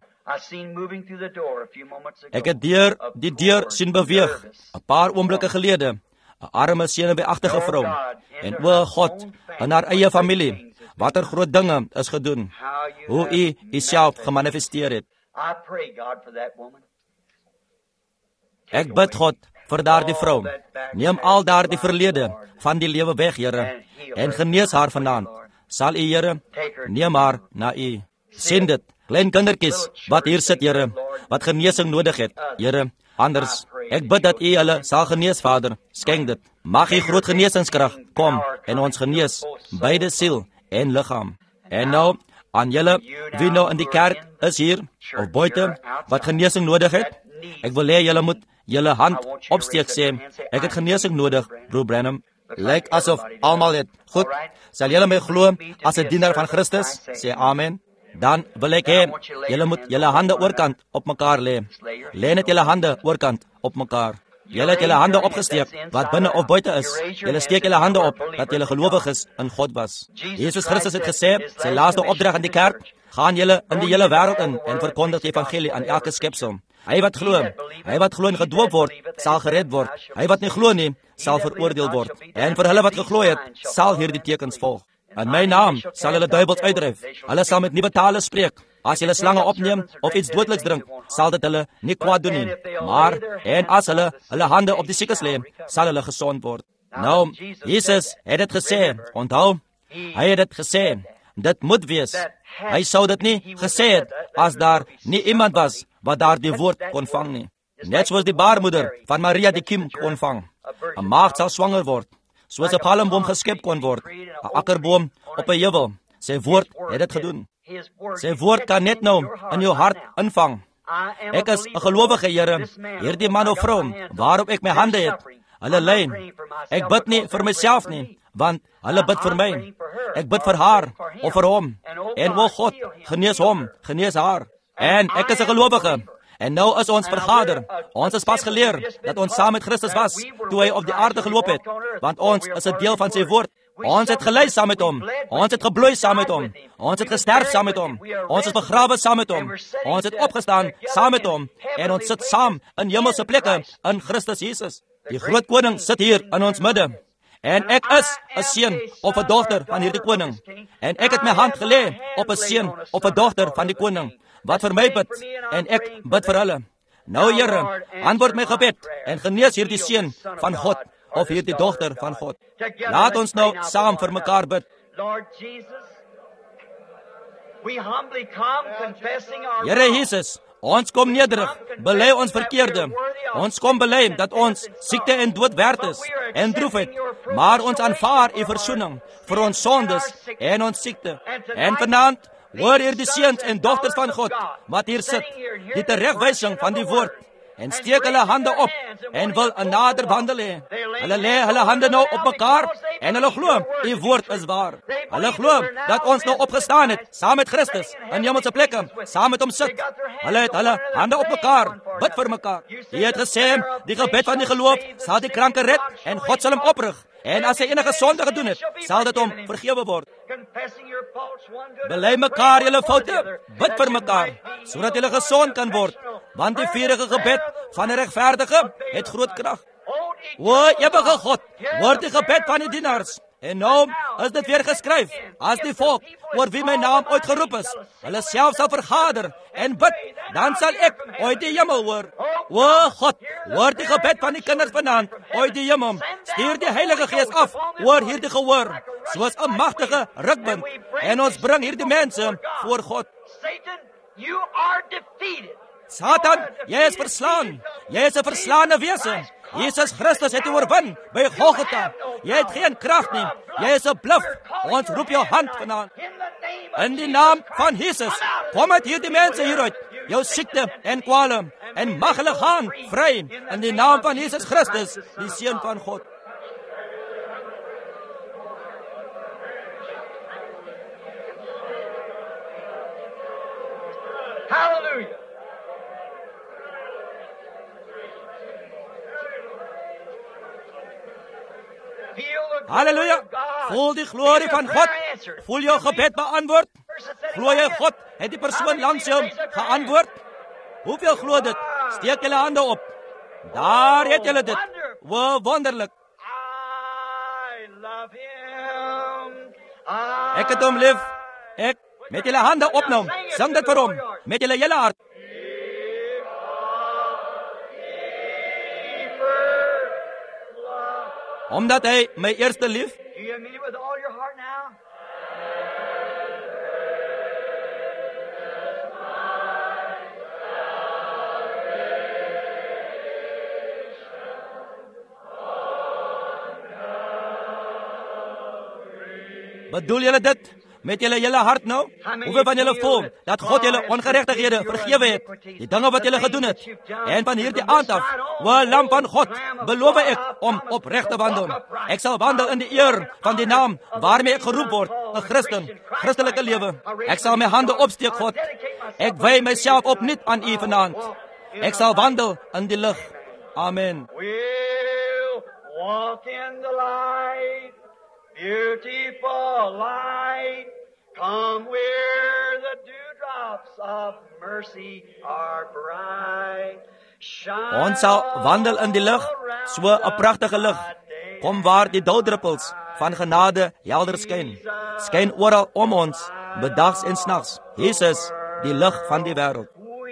Ek het deur die deur sien beweeg, 'n paar oomblikke gelede, 'n arme senuweeagtige vrou, en o God, in haar eie familie, watter groot dinge is gedoen, hoe U Uself gemanifesteer het. Ek bid God vir daardie vrou. Neem al daardie verlede van die lewe weg, Here, en genees haar vanaand. Sal U, Here, neem haar na U. Sien dit, klein kindertjies wat hier sit, Here, wat genesing nodig het, Here, anders. Ek bid dat U hulle sal genees, Vader. Skenk dit. Mag U groot genesingskrag kom en ons genees, beide siel en liggaam. En nou, aan julle, wie nou in die kerk is hier, of buite, wat genesing nodig het, ek wil hê julle moet julle hand opsteek sê, ek het genesing nodig, broer Branham. Lyk asof almal het. Goed, sal julle my glo as 'n dienaar van Christus? Sê amen. Dan wil ek hê, julle moet julle hande oorkant op mekaar lê. Lê net julle hande oorkant op mekaar. Julle het julle hande opgesteek, wat binne of buite is. Julle steek julle hande op, dat julle gelowig is in God was. Jesus Christus het gesê, sy laaste opdrag aan die kerk, gaan julle in die hele wêreld in en verkondig die evangelie aan elke skepsel. Hy wat glo, hy wat glo en gedoop word, sal gered word. Hy wat nie glo nie, sal veroordeel word. En vir hulle wat geglo het, sal hierdie tekens volg. In my naam sal hulle duiwels uitdryf. Hulle sal met nuwe tale spreek. As hulle slange opneem of iets dodeliks drink, sal dit hulle nie kwaad doen nie. Maar, en as hulle hulle hande op die siekes lê, sal hulle gesond word. Nou, Jesus het dit gesê, onthou, hy het dit gesê, dit moet wees. Hy sou dit nie gesê het, as daar nie iemand was, wat daar die woord kon vang nie. Net soos die baarmoeder van Maria die kiem kon vang. 'n Maagd sal swanger word, soos 'n palmboom geskep kon word, 'n akkerboom op 'n heuwel. Sy woord het dit gedoen. Sy woord kan net nou in jou hart invang. Ek is 'n gelowige, Here, hierdie man of vrou, waarop ek my hande het, hulle ly. Ek bid nie vir myself nie, want hulle bid vir my. Ek bid vir haar, of vir hom. En o God, genees hom, genees haar. En ek is 'n gelowige. En nou is ons vergader. Ons is pas geleer dat ons saam met Christus was, toe hy op die aarde geloop het. Want ons is 'n deel van sy woord. Ons het gelei saam met hom. Ons het gebloei saam met hom. Ons het gesterf saam met hom. Ons is begrawe saam met hom. Ons het opgestaan saam met hom. En ons sit saam in hemelse plekke in Christus Jesus. Die groot koning sit hier in ons midde. En ek is 'n seun of 'n dogter van hierdie koning. En ek het my hand gelê op 'n seun of 'n dogter van die koning, wat vir my bid, en ek bid vir hulle. Nou, Here, antwoord my gebed en genees hierdie seun van God of hierdie dogter van God. Laat ons nou saam vir mekaar bid. Here Jesus, ons kom nederig, bely ons verkeerde. Ons kom bely dat ons siekte en dood werd is en droefheid, maar ons aanvaar U verzoening vir ons sondes en ons siekte. En vanaand hoor hier die seuns en dogters van God wat hier sit, die teregwysing van die woord, en steek hulle hande op en wil 'n nader wandel hê. Hulle lê hulle hande nou op mekaar en hulle glo U woord is waar. Hulle glo dat ons nou opgestaan het saam met Christus in hemelse plekke, saam met hom sit. Hulle het hulle hande op mekaar, bid vir mekaar. U het gesê, die gebed van die geloof sal die kranke red en God sal hom oprig. En as hy enige sonde gedoen het, sal dit hom vergewe word. Bely mekaar julle foute, bid vir mekaar, sodat julle gesond kan word, want die vurige gebed van 'n regverdige het groot krag. O, ewige God, hoor die gebed van die dienaars. En nou is dit weer geskryf, as die volk oor wie my naam uitgeroep is, hulle self sal vergader en bid, dan sal ek uit die hemel hoor. O God, hoor die gebed van die kinders vanaand uit die hemel. Stuur die Heilige Gees af oor hierdie gehoor, soos 'n magtige rukwind, en ons bring hierdie mense voor God. Satan, jy is verslaan. Jy is 'n verslaane wese. Jesus Christus het jou oorwin by Golgotha. Jy het geen krag nie. Jy is 'n bluf. Ons roep jou hand vanaand. In die naam van Jesus, kom uit hierdie mense hieruit, jou siekte en kwale, en mag hulle gaan vry in die naam van Jesus Christus, die Seun van God. Hallelujah. Halleluja. Voel die glorie van God. Voel jou gebed beantwoord. Glo jy God het die persoon langs jou geantwoord? Hoeveel glo dit? Steek julle hande op. Daar het julle dit. O, wonderlik. Ek het hom lief. Ek met julle hande opneem. Sing dit vir hom met julle hele hart. Omdat hy my eerste lief. Do you mean it with all your heart now? Bedoel julle dit met julle hele hart nou? Hoeveel van julle voel dat God julle ongeregtighede vergewe het, die dinge wat julle gedoen het? En van hierdie aand af, o Lam van God, beloof ek om opreg te wandel. Ek sal wandel in die eer van die naam waarmee ek geroep word, 'n Christen, Christelike lewe. Ek sal my hande opsteek, God. Ek wy myself opnuut aan U vanaand. Ek sal wandel in die lig. Amen. We'll walk in the light, beautiful light. Come where the dewdrops of mercy are bright. Shine Ons sal wandel in die lig, so 'n pragtige lig. Kom waar die dauwdruppels van genade helder skyn. Skyn oral om ons, bedags en snags. Jesus, die lig van die wêreld.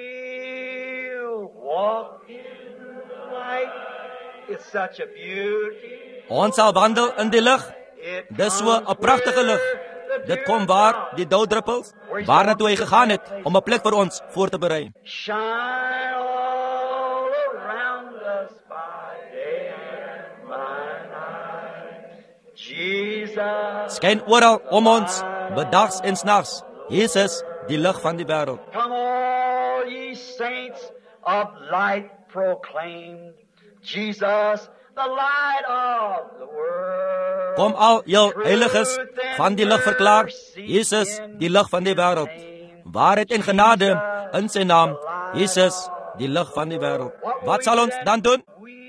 We'll walk in the light. It's such a beauty. Ons sal wandel in die lig. Dis so 'n pragtige lig. Dit kom waar die dauwdruppels, waarna toe hy gegaan het om 'n plek vir ons voor te berei. Shine all around us by day and by night. Jesus, Skyn oral om ons, bedags en snags. Jesus, die lig van die wêreld. come all ye saints of light proclaimed. Jesus, the light of the world. Kom al jou heiliges van die lig verklaar. Jesus, die lig van die wêreld. Waarheid en genade in sy naam. Jesus, die lig van die wêreld. Wat sal ons dan doen?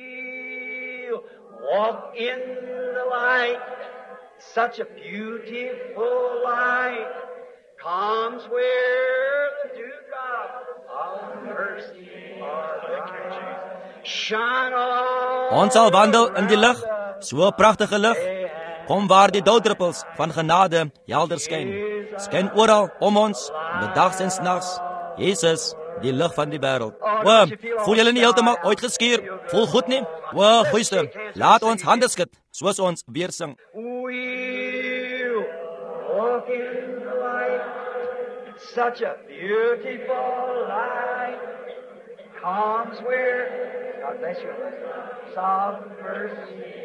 We'll walk in the light. Such a beautiful light comes where the dewdrops of mercy are bright. Shine on. Ons sal wandel in die lig, so 'n pragtige lig. Kom waar die dauwdruppels van genade helder skyn. Skyn oral om ons, bedags en snags. Jesus, die lig van die wêreld. O, voel julle nie heeltemal uitgeskuur? Voel goed nie? O, goeieste, laat ons hande skud, soos ons weer sing. We'll walk in the light. Such a beautiful light comes where, God bless you, soft mercy.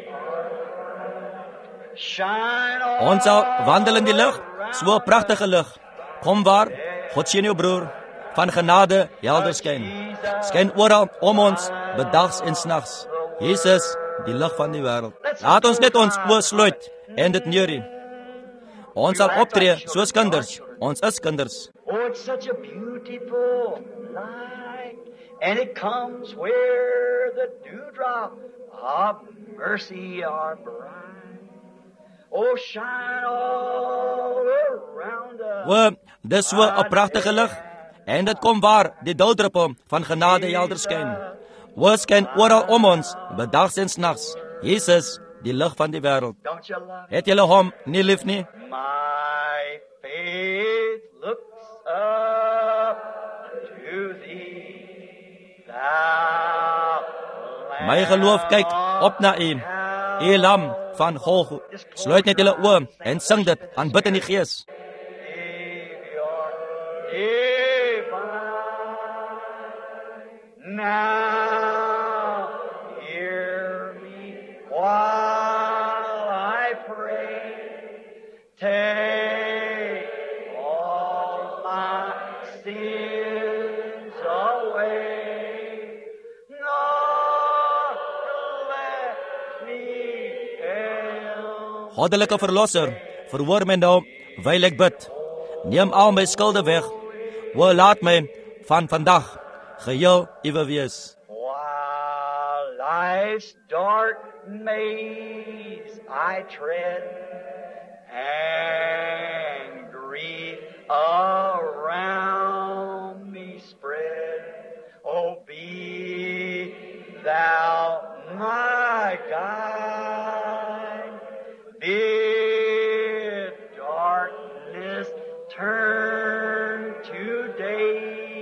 Shine on. Ons sal wandel in die lig, so 'n pragtige lig. Kom waar, God sien jou broer, van genade helder skyn. Skyn oral om ons, bedags en snags. Jesus, die lig van die wêreld. Laat ons net ons oë sluit en dit neurie. Ons sal optree soos kinders. Ons is kinders. Oh, it's such a beautiful light, and it comes where the dewdrop of mercy are bright. Oh, shine all around us. O, dis so 'n pragtige lig. En dit kom waar die dauwdruppel van genade helder skyn. O, skyn oral om ons, bedags en snags. Jesus, die lig van die wêreld. Don't you love it? Het julle hom nie lief nie? My faith looks up to thee, thou My geloof kyk op na U, U lam van Golgotha. Sluit net julle oë en sing dit, aanbid in die Gees. Savior divine. Now hear me while I pray. Take all my sins away. Not let me fail. Goddelike verlosser, verhoor my nou, wyl ek bid. Neem al my skulde weg. O, laat my van vandag geheel Uwe wees. While life's dark maze I tread, and grief around me spread, oh, be thou my guide. Bid darkness turn to day.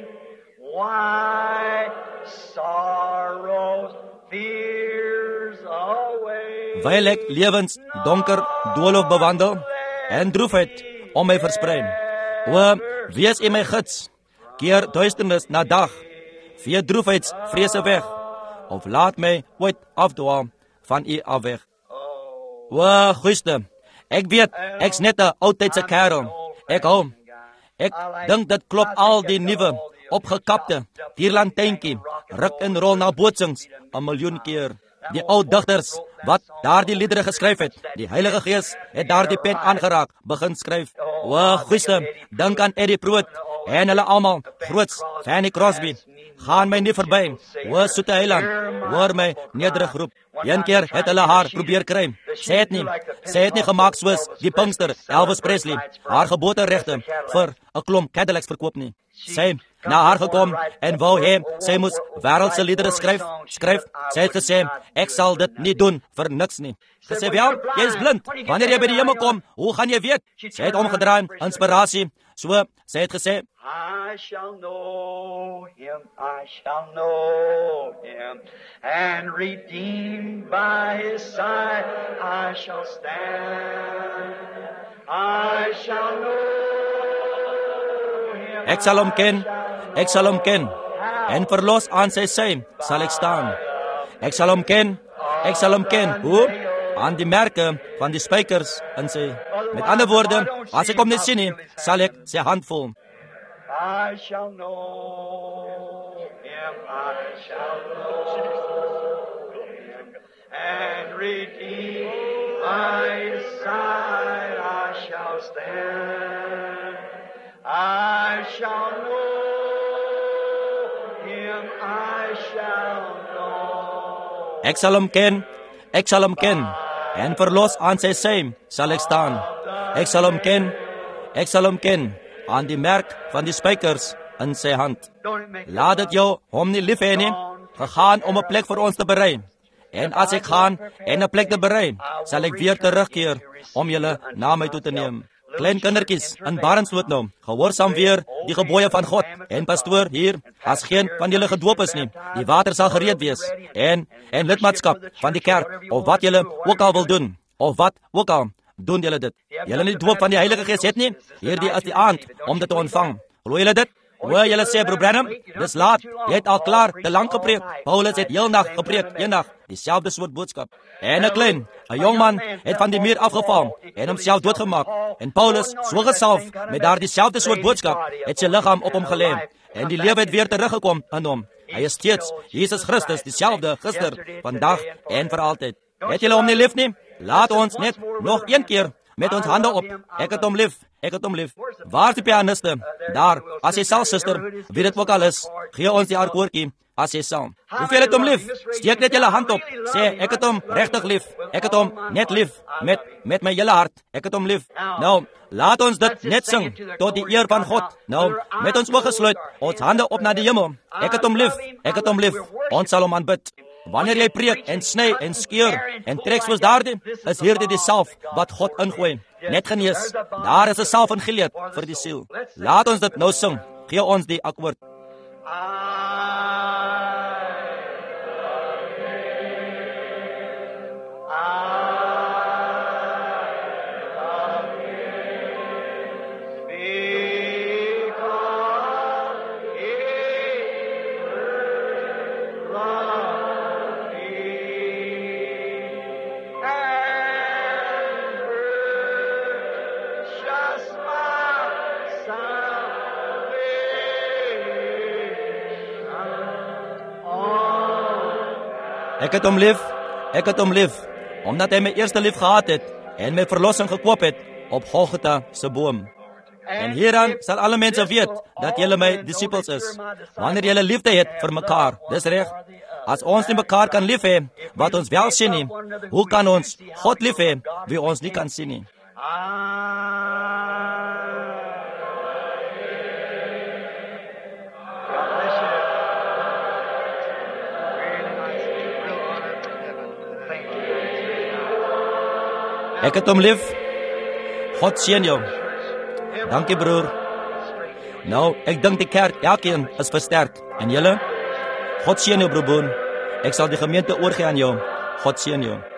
Why sorrows, fears away. terwyl ek lewens donker doolhof bewandel en droefheid om my versprei. O, wees U my gids, keer duisternis na dag, vee droefheidsvrese weg, of laat my ooit afdwaal van U af weg. O, goeiste, ek weet, ek's net 'n oudtydse kerel. Ek hou, ek dink dit klop al die nuwe, opgekapte, dierlantuintjie, ruk en rol na bootsings, 'n miljoen keer. Die ou digters, wat daardie liedere geskryf het, die Heilige Gees het daardie pen aangeraak, begin skryf. O, goeiste, dink aan Eddie Pruitt, en hulle almal, groots, Fanny Crosby, gaan my nie verby. O, soete Heiland, hoor my nederig roep. Een keer het hulle haar probeer kry. Sy het nie, sy het nie gemaak soos die Pinkster, Elvis Presley, haar geboorteregte vir 'n klomp Cadillacs verkoop nie. Sy na haar gekom en wou hê sy moes wêreldse liedere skryf, skryf. Sy het gesê, ek sal dit nie doen vir niks nie. Gesê, wel, jy is blind. Wanneer jy by die hemel kom, hoe gaan jy weet? Sy het omgedraai, inspirasie. So, sy het gesê, I shall know him, I shall know him, and redeemed by his side I shall stand. I shall know him. Ek sal hom ken, ek sal hom ken, en verlos aan sy sy sal ek staan. Ek sal hom ken, ek sal hom ken, hoe? Aan die merke van die spykers in sy. Met ander woorde, as ek hom nie sien nie, sal ek sy hand voel. I shall know him, I shall know him, and redeemed by his side I shall stand. I shall know him, I shall know. Ek sal hom ken, ek sal hom ken, en verlos aan sy sy sal ek staan. Ek sal hom ken, ek sal hom ken, aan die merk van die spykers in sy hand. Laat dit jou hom nie lief hê nie, gegaan om 'n plek vir ons te berei. En as ek gaan en 'n plek te berei, sal ek weer terugkeer om julle na my toe te neem. Klein kindertjies in Barensloot nou, gehoorsaam weer die gebooie van God. En pastoor hier, as geen van julle gedoop is nie, die water sal gereed wees. En en lidmaatskap van die kerk, of wat julle ook al wil doen, of wat ook al, doen julle dit. Julle nie doop van die Heilige Gees het nie, hierdie is die aand om dit te ontvang. Glo julle dit? O, julle sê, Broer Branham, dis laat, jy het al klaar te lank gepreek. Paulus het heel nag gepreek, eendag, dieselfde soort boodskap. En 'n klein, 'n jong man het van die muur afgeval en homself doodgemaak. En Paulus, so gesalf met daardie selfde soort boodskap, het sy liggaam op hom gelê en die lewe het weer teruggekom in hom. Hy is steeds Jesus Christus, dieselfde gister, vandag en vir altyd. Het julle hom nie lief nie? Laat ons net nog een keer met ons hande op. Ek het hom lief. Ek het hom lief. Waar is die pianiste? Daar. As jy sal, suster, wie dit ook al is, gee ons die akoordjie as jy sal. Hoeveel het hom lief? Steek net julle hand op. Sê, ek het hom regtig lief. Ek het hom net lief. Met, met my hele hart. Ek het hom lief. Nou, laat ons dit net sing, tot die eer van God. Nou, met ons oë gesluit, ons hande op na die hemel. Ek het hom lief. Ek het hom lief. Ons sal hom aanbid. Wanneer jy preek en sny en skeur en trek soos daardie, is hierdie die salf wat God ingooi. Net genees. Daar is 'n salf in Gilead vir die siel. Laat ons dit nou sing. Gee ons die akkoord. Ek het hom lief, ek het hom lief, omdat hy my eerste lief gehad het en my verlossing gekoop het op Golgotha se boom. En hieraan sal alle mense weet dat julle my disippels is, wanneer julle liefde het vir mekaar. Dis reg. As ons nie mekaar kan lief hê wat ons wel sien nie, hoe kan ons God lief hê wie ons nie kan sien nie? Ek het hom lief. God seën jou. Dankie broer. Nou, ek dink die kerk, elkeen is versterk. En julle? God seën jou broer Boon. Ek sal die gemeente oorgee aan jou. God seën jou.